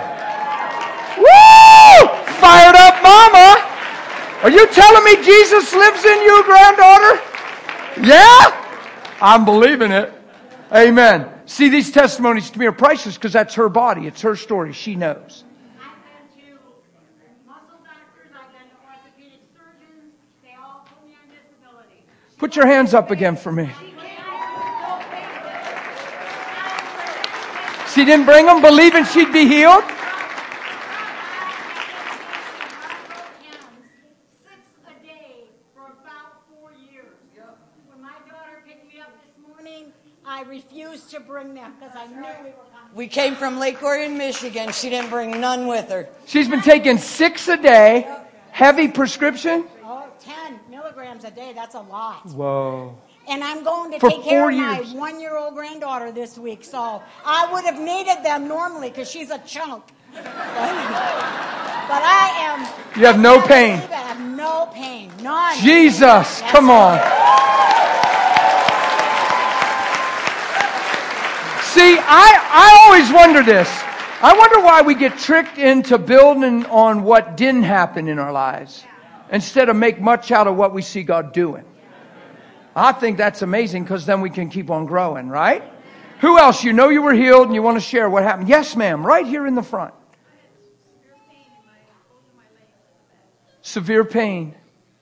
Woo! Fired up mama. Are you telling me Jesus lives in you, granddaughter? Yeah? I'm believing it. Amen. See, these testimonies to me are priceless because that's her body. It's her story. She knows. I've been to muscle doctors. I've been to orthopedic surgeons. They all put me on disability. Put your hands up again for me. She didn't bring them believing she'd be healed? I refused to bring them because I knew we were coming. We came from Lake Orion, Michigan. She didn't bring none with her. She's been taking six a day, heavy prescription. Oh, ten milligrams a day. That's a lot. Whoa. And I'm going to For take care four of years. my one-year-old granddaughter this week. So I would have needed them normally because she's a chunk. But, but I am... You have no pain. I have no pain. None. Jesus, Yes. come on. See, I, I always wonder this. I wonder why we get tricked into building on what didn't happen in our lives instead of make much out of what we see God doing. I think that's amazing because then we can keep on growing, right? Who else? You know you were healed and you want to share what happened. Yes, ma'am. Right here in the front. Severe pain.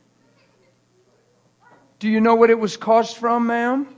Do you know what it was caused from, ma'am?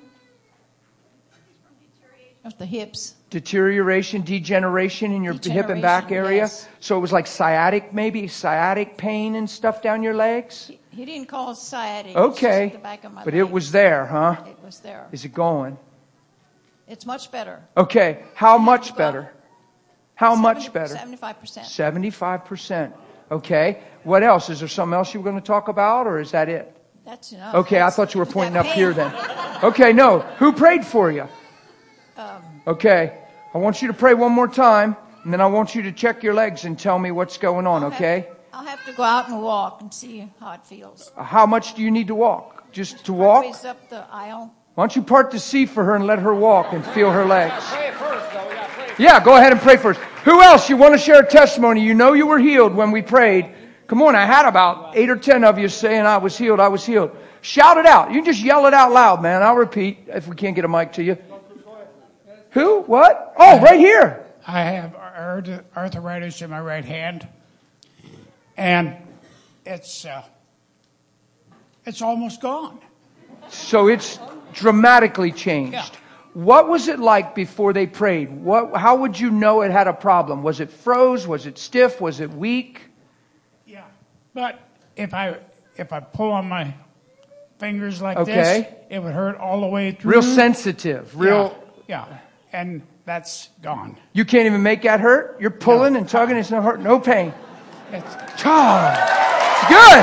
Of the hips. Deterioration, degeneration in your hip and back area. Yes. So it was like sciatic, maybe sciatic pain and stuff down your legs? He, he didn't call it sciatic. Okay. It was the back of my But leg. it was there, huh? It was there. Is it going? It's much better. Okay. How much Well, better? How much better? seventy-five percent. seventy-five percent. Okay. What else? Is there something else you were going to talk about, or is that it? That's enough. Okay, I That's- thought you were pointing that up here pain. then. Okay, no. Who prayed for you? Um, Okay. I want you to pray one more time, and then I want you to check your legs and tell me what's going on, I'll have- okay? I'll have to go out and walk and see how it feels. How much do you need to walk? Just to walk? Raise up the aisle. Why don't you part the sea for her and let her walk and feel her legs? Yeah, go ahead and pray first. Who else? You want to share a testimony? You know you were healed when we prayed. Come on, I had about eight or ten of you saying I was healed, I was healed. Shout it out. You can just yell it out loud, man. I'll repeat if we can't get a mic to you. Who? What? Oh, right here. I have arth- arthritis in my right hand, and it's uh, it's almost gone. So it's dramatically changed. Yeah. What was it like before they prayed? What? How would you know it had a problem? Was it froze? Was it stiff? Was it weak? Yeah, but if I if I pull on my fingers like Okay. this, it would hurt all the way through. Real sensitive. Real. Yeah, yeah. And that's gone. You can't even make that hurt? You're pulling and tugging, it's no hurt, no pain. It's, God. Good.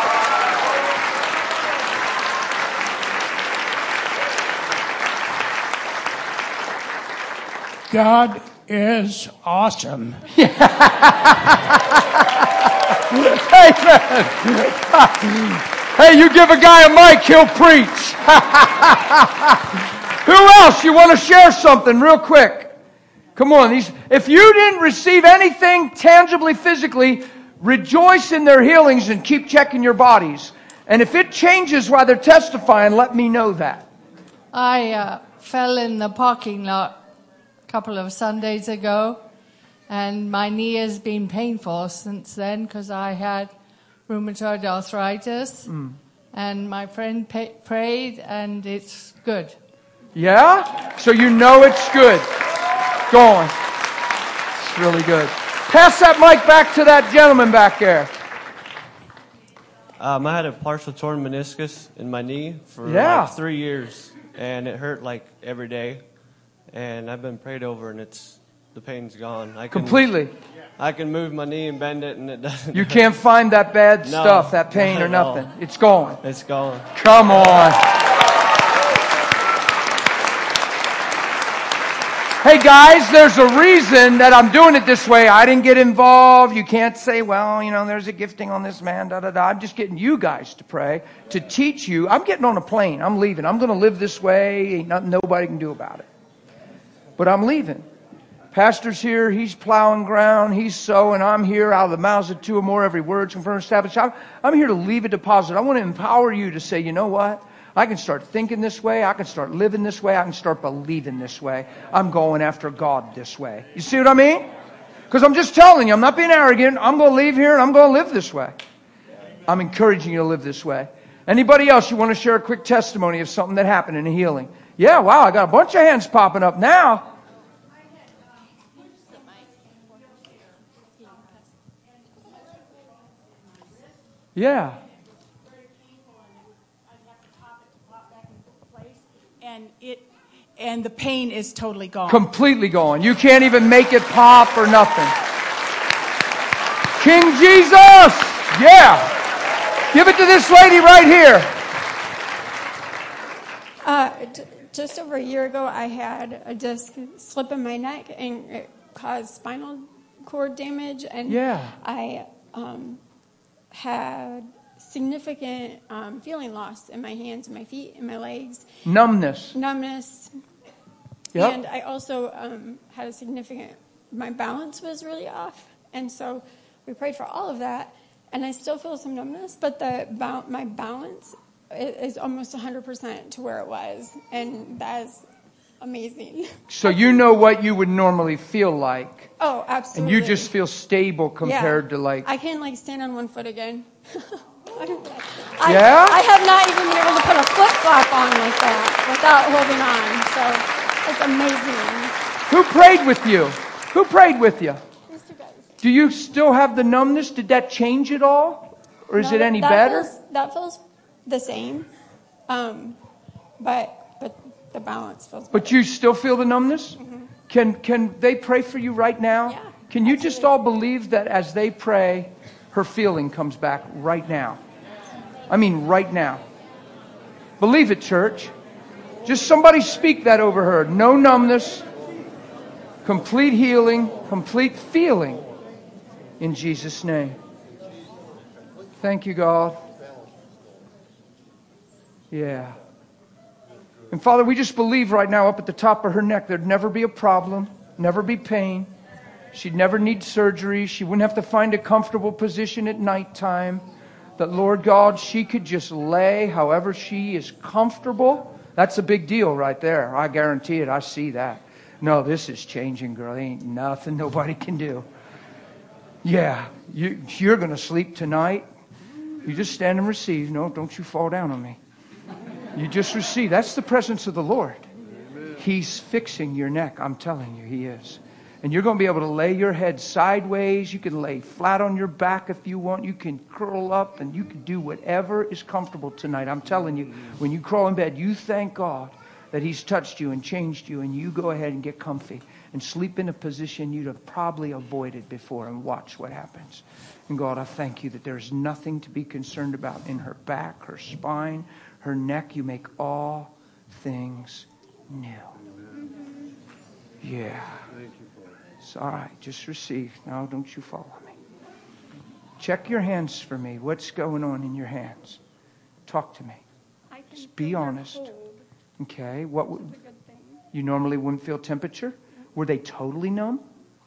God is awesome. Amen. Hey, you give a guy a mic, he'll preach. Who else? You want to share something real quick? Come on. These, if you didn't receive anything tangibly, physically, rejoice in their healings and keep checking your bodies. And if it changes while they're testifying, let me know that. I uh, fell in the parking lot a couple of Sundays ago, and my knee has been painful since then because I had rheumatoid arthritis. Mm. And my friend pa- prayed, and it's good. Yeah? So you know it's good. Go on. It's really good. Pass that mic back to that gentleman back there. Um, I had a partial torn meniscus in my knee for Yeah. like three years, and it hurt like every day. And I've been prayed over, and it's the pain's gone. I can, Completely. I can move my knee and bend it, and it doesn't. You hurt. can't find that bad No, stuff, that pain not or at all. nothing. It's gone. It's gone. Come on. Hey guys, there's a reason that I'm doing it this way. I didn't get involved. You can't say, well, you know, there's a gifting on this man, da da da. I'm just getting you guys to pray, to teach you. I'm getting on a plane. I'm leaving. I'm going to live this way. Ain't nothing nobody can do about it. But I'm leaving. Pastor's here. He's plowing ground. He's sowing. I'm here out of the mouths of two or more. Every word confirmed, established. I'm, I'm here to leave a deposit. I want to empower you to say, you know what? I can start thinking this way. I can start living this way. I can start believing this way. I'm going after God this way. You see what I mean? Because I'm just telling you, I'm not being arrogant. I'm going to leave here and I'm going to live this way. I'm encouraging you to live this way. Anybody else, you want to share a quick testimony of something that happened in a healing? Yeah, wow, I got a bunch of hands popping up now. Yeah. And it, and the pain is totally gone. Completely gone. You can't even make it pop or nothing. King Jesus! Yeah. Give it to this lady right here. Uh, t- just over a year ago, I had a disc slip in my neck and it caused spinal cord damage. And Yeah. I um, had significant um, feeling loss in my hands, and my feet, and my legs. Numbness. Numbness. Yep. And I also um, had a significant my balance was really off. And so we prayed for all of that. And I still feel some numbness, but the my balance is almost one hundred percent to where it was. And that is amazing. So you know what you would normally feel like. Oh, absolutely. And you just feel stable compared yeah. to like... I can like stand on one foot again. I, yeah? I have not even been able to put a flip-flop on like that without holding on. So it's amazing. Who prayed with you? Who prayed with you? Do you still have the numbness? Did that change at all? Or is no, it any that better? Feels, that feels the same. Um, but but the balance feels better. But you still feel the numbness? Mm-hmm. Can can they pray for you right now? Yeah, can you absolutely. just all believe that as they pray, her feeling comes back right now? I mean right now. Believe it, church. Just somebody speak that over her. No numbness. Complete healing. Complete feeling. In Jesus' name. Thank you, God. Yeah. And Father, we just believe right now up at the top of her neck there'd never be a problem, never be pain. She'd never need surgery. She wouldn't have to find a comfortable position at nighttime. That, Lord God, she could just lay however she is comfortable. That's a big deal right there. I guarantee it. I see that. No, this is changing, girl. Ain't nothing nobody can do. Yeah, you, you're going to sleep tonight. You just stand and receive. No, don't you fall down on me. You just receive. That's the presence of the Lord. He's fixing your neck. I'm telling you, He is. And you're going to be able to lay your head sideways. You can lay flat on your back if you want. You can curl up and you can do whatever is comfortable tonight. I'm telling you, when you crawl in bed, you thank God that He's touched you and changed you, and you go ahead and get comfy and sleep in a position you'd have probably avoided before and watch what happens. And God, I thank you that there's nothing to be concerned about in her back, her spine, her neck. You make all things new. Yeah. It's all right. Just receive. Now, don't you follow me. Check your hands for me. What's going on in your hands? Talk to me. I can Just be honest. Cold. Okay. What would, That's a good thing. you normally wouldn't feel temperature? Were they totally numb?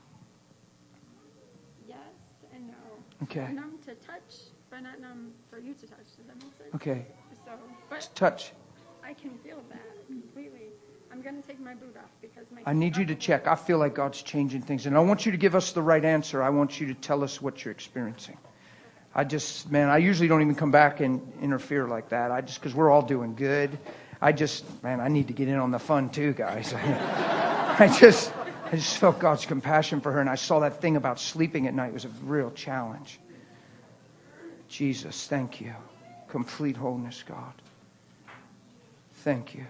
Yes and no. Okay. Numb to touch, but not numb for you to touch. Does that make sense? Okay. So, but Touch. I can feel that completely. I'm going to take my boot off because my. I need you to check. I feel like God's changing things. And I want you to give us the right answer. I want you to tell us what you're experiencing. I just, man, I usually don't even come back and interfere like that. I just, because we're all doing good. I just, man, I need to get in on the fun too, guys. I just, I just felt God's compassion for her. And I saw that thing about sleeping at night was a real challenge. Jesus, thank you. Complete wholeness, God. Thank you.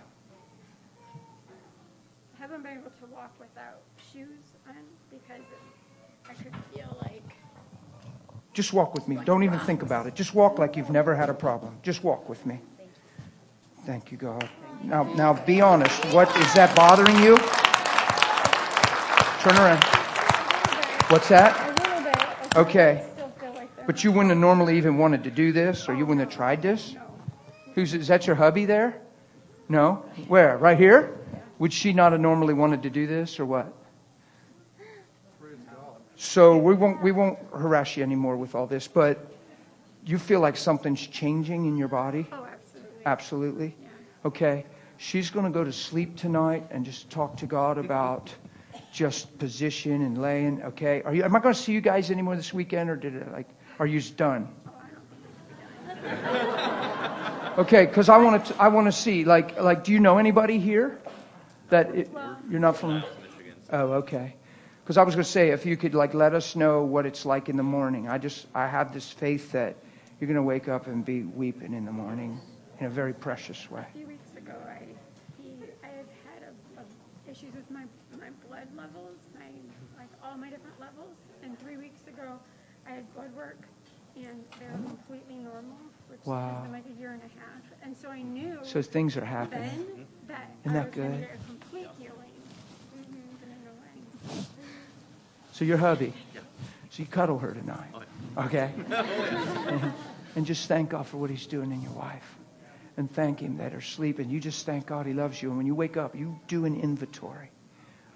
I haven't been able to walk without shoes on because I could feel like. Just walk with me. Don't even think about it. Just walk like you've never had a problem. Just walk with me. Thank you, God. Now, now be honest. What is that bothering you? Turn around. What's that? A little bit. Okay. I still feel like they're But you wouldn't have normally even wanted to do this, or you wouldn't have tried this? Who's, is that your hubby there? No? Where? Right here? Would she not have normally wanted to do this, or what? So we won't we won't harass you anymore with all this, but you feel like something's changing in your body? Oh, absolutely. Absolutely? Yeah. Okay. She's going to go to sleep tonight and just talk to God about just position and laying. Okay. Are you? Am I going to see you guys anymore this weekend, or did it like? Are you done? Oh, I don't think we'll be done. Okay, because I want to. I want to see. Like, like, do you know anybody here that it, Well, you're not from? Oh, okay. Because I was going to say, if you could like let us know what it's like in the morning. I just I have this faith that you're going to wake up and be weeping in the morning in a very precious way. A few weeks ago, I he, I had had a, a issues with my my blood levels, my like all my different levels. And three weeks ago, I had blood work, and they were completely normal, which Wow. has been like a year and a half. And so I knew So things are happening. then that Isn't I that was going to good? get a complete healing. Mm-hmm, and in a way. So your hubby. So you cuddle her tonight. Okay? and, and just thank God for what He's doing in your wife. And thank Him that her sleep. And you just thank God He loves you. And when you wake up, you do an inventory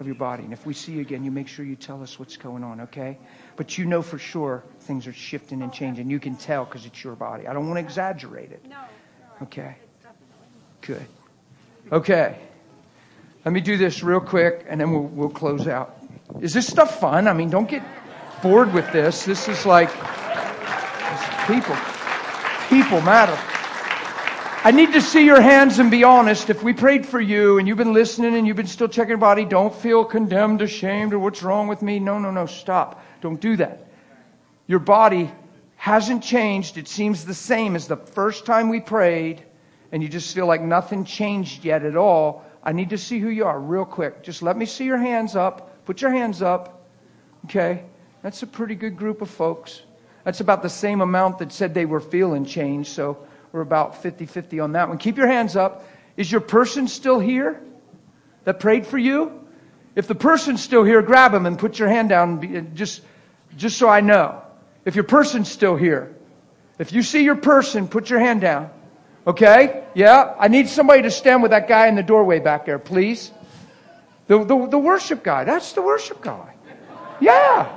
of your body. And if we see you again, you make sure you tell us what's going on, okay? But you know for sure things are shifting and changing. You can tell because it's your body. I don't want to exaggerate it. No. Okay. Good. Okay. Let me do this real quick, and then we'll, we'll close out. Is this stuff fun? I mean, don't get bored with this. This is like this is people. People matter. I need to see your hands and be honest. If we prayed for you and you've been listening and you've been still checking your body, don't feel condemned, ashamed, or what's wrong with me. No, no, no. Stop. Don't do that. Your body hasn't changed. It seems the same as the first time we prayed, and you just feel like nothing changed yet at all. I need to see who you are real quick. Just let me see your hands up. Put your hands up. Okay. That's a pretty good group of folks. That's about the same amount that said they were feeling change. So we're about fifty-fifty on that one. Keep your hands up. Is your person still here that prayed for you? If the person's still here, grab him and put your hand down just, just so I know. If your person's still here. If you see your person, put your hand down. Okay? Yeah? I need somebody to stand with that guy in the doorway back there, please. The, the, the worship guy. That's the worship guy. Yeah.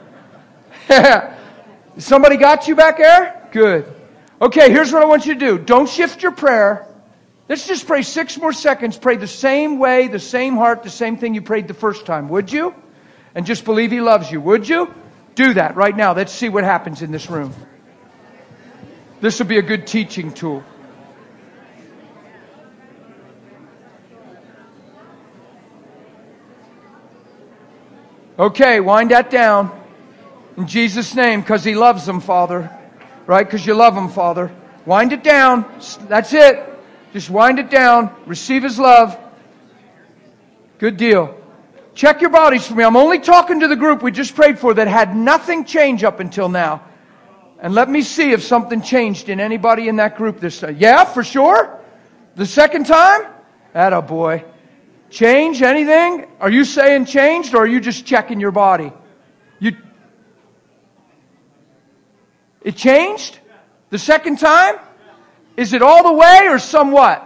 Somebody got you back there? Good. Okay, here's what I want you to do. Don't shift your prayer. Let's just pray six more seconds. Pray the same way, the same heart, the same thing you prayed the first time. Would you? And just believe He loves you. Would you? Do that right now. Let's see what happens in this room. This will be a good teaching tool. Okay, wind that down. In Jesus' name, because He loves them, Father. Right? Because you love Him, Father. Wind it down. That's it. Just wind it down. Receive His love. Good deal. Check your bodies for me. I'm only talking to the group we just prayed for that had nothing change up until now. And let me see if something changed in anybody in that group this time. Yeah, for sure? The second time? Atta boy. Change? Anything? Are you saying changed, or are you just checking your body? You. It changed? The second time? Is it all the way or somewhat?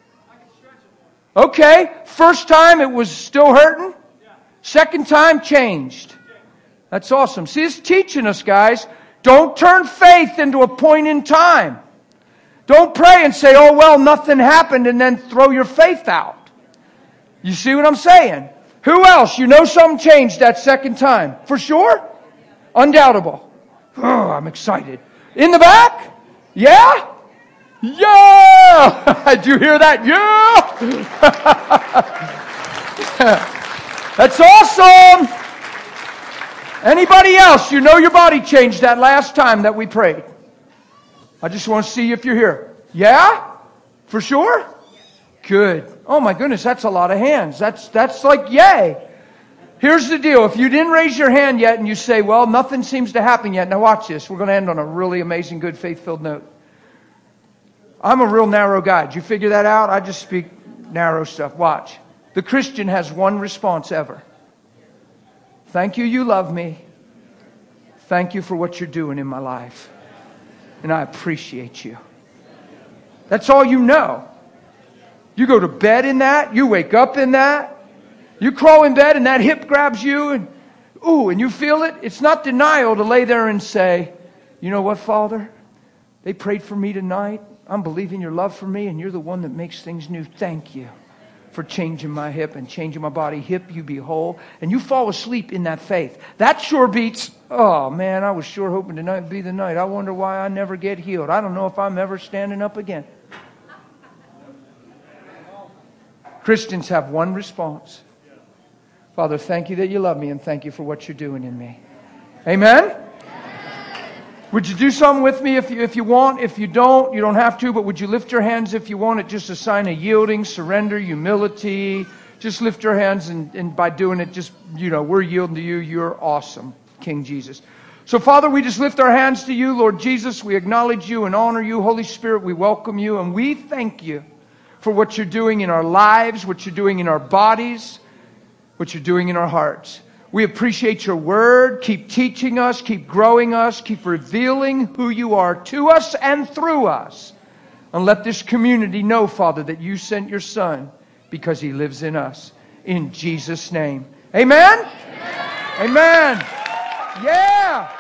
Okay. First time it was still hurting? Second time changed. That's awesome. See, it's teaching us, guys. Don't turn faith into a point in time. Don't pray and say, oh, well, nothing happened, and then throw your faith out. You see what I'm saying? Who else? You know something changed that second time. For sure? Undoubtable. Oh, I'm excited. In the back? Yeah? Yeah! Did you hear that? Yeah! That's awesome! Anybody else? You know your body changed that last time that we prayed. I just want to see if you're here. Yeah? For sure? Good. Oh my goodness, that's a lot of hands. That's that's like yay. Here's the deal. If you didn't raise your hand yet and you say, well, nothing seems to happen yet. Now watch this. We're going to end on a really amazing, good, faith-filled note. I'm a real narrow guy. Did you figure that out? I just speak narrow stuff. Watch. The Christian has one response ever. Thank you, you love me. Thank you for what you're doing in my life. And I appreciate you. That's all you know. You go to bed in that. You wake up in that. You crawl in bed and that hip grabs you. And ooh, and you feel it. It's not denial to lay there and say, you know what, Father? They prayed for me tonight. I'm believing your love for me, and you're the one that makes things new. Thank you for changing my hip and changing my body. Hip, you be whole. And you fall asleep in that faith. That sure beats, oh man, I was sure hoping tonight would be the night. I wonder why I never get healed. I don't know if I'm ever standing up again. Christians have one response. Father, thank you that you love me, and thank you for what you're doing in me. Amen? Would you do something with me if you, if you want? If you don't, you don't have to, but would you lift your hands if you want it? Just a sign of yielding, surrender, humility. Just lift your hands, and, and by doing it, just, you know, we're yielding to you. You're awesome, King Jesus. So, Father, we just lift our hands to you, Lord Jesus. We acknowledge you and honor you. Holy Spirit, we welcome you, and we thank you for what you're doing in our lives, what you're doing in our bodies, what you're doing in our hearts. We appreciate your word. Keep teaching us, keep growing us, keep revealing who you are to us and through us. And let this community know, Father, that you sent your Son because he lives in us. in Jesus' name. Amen? Amen. Amen. Yeah.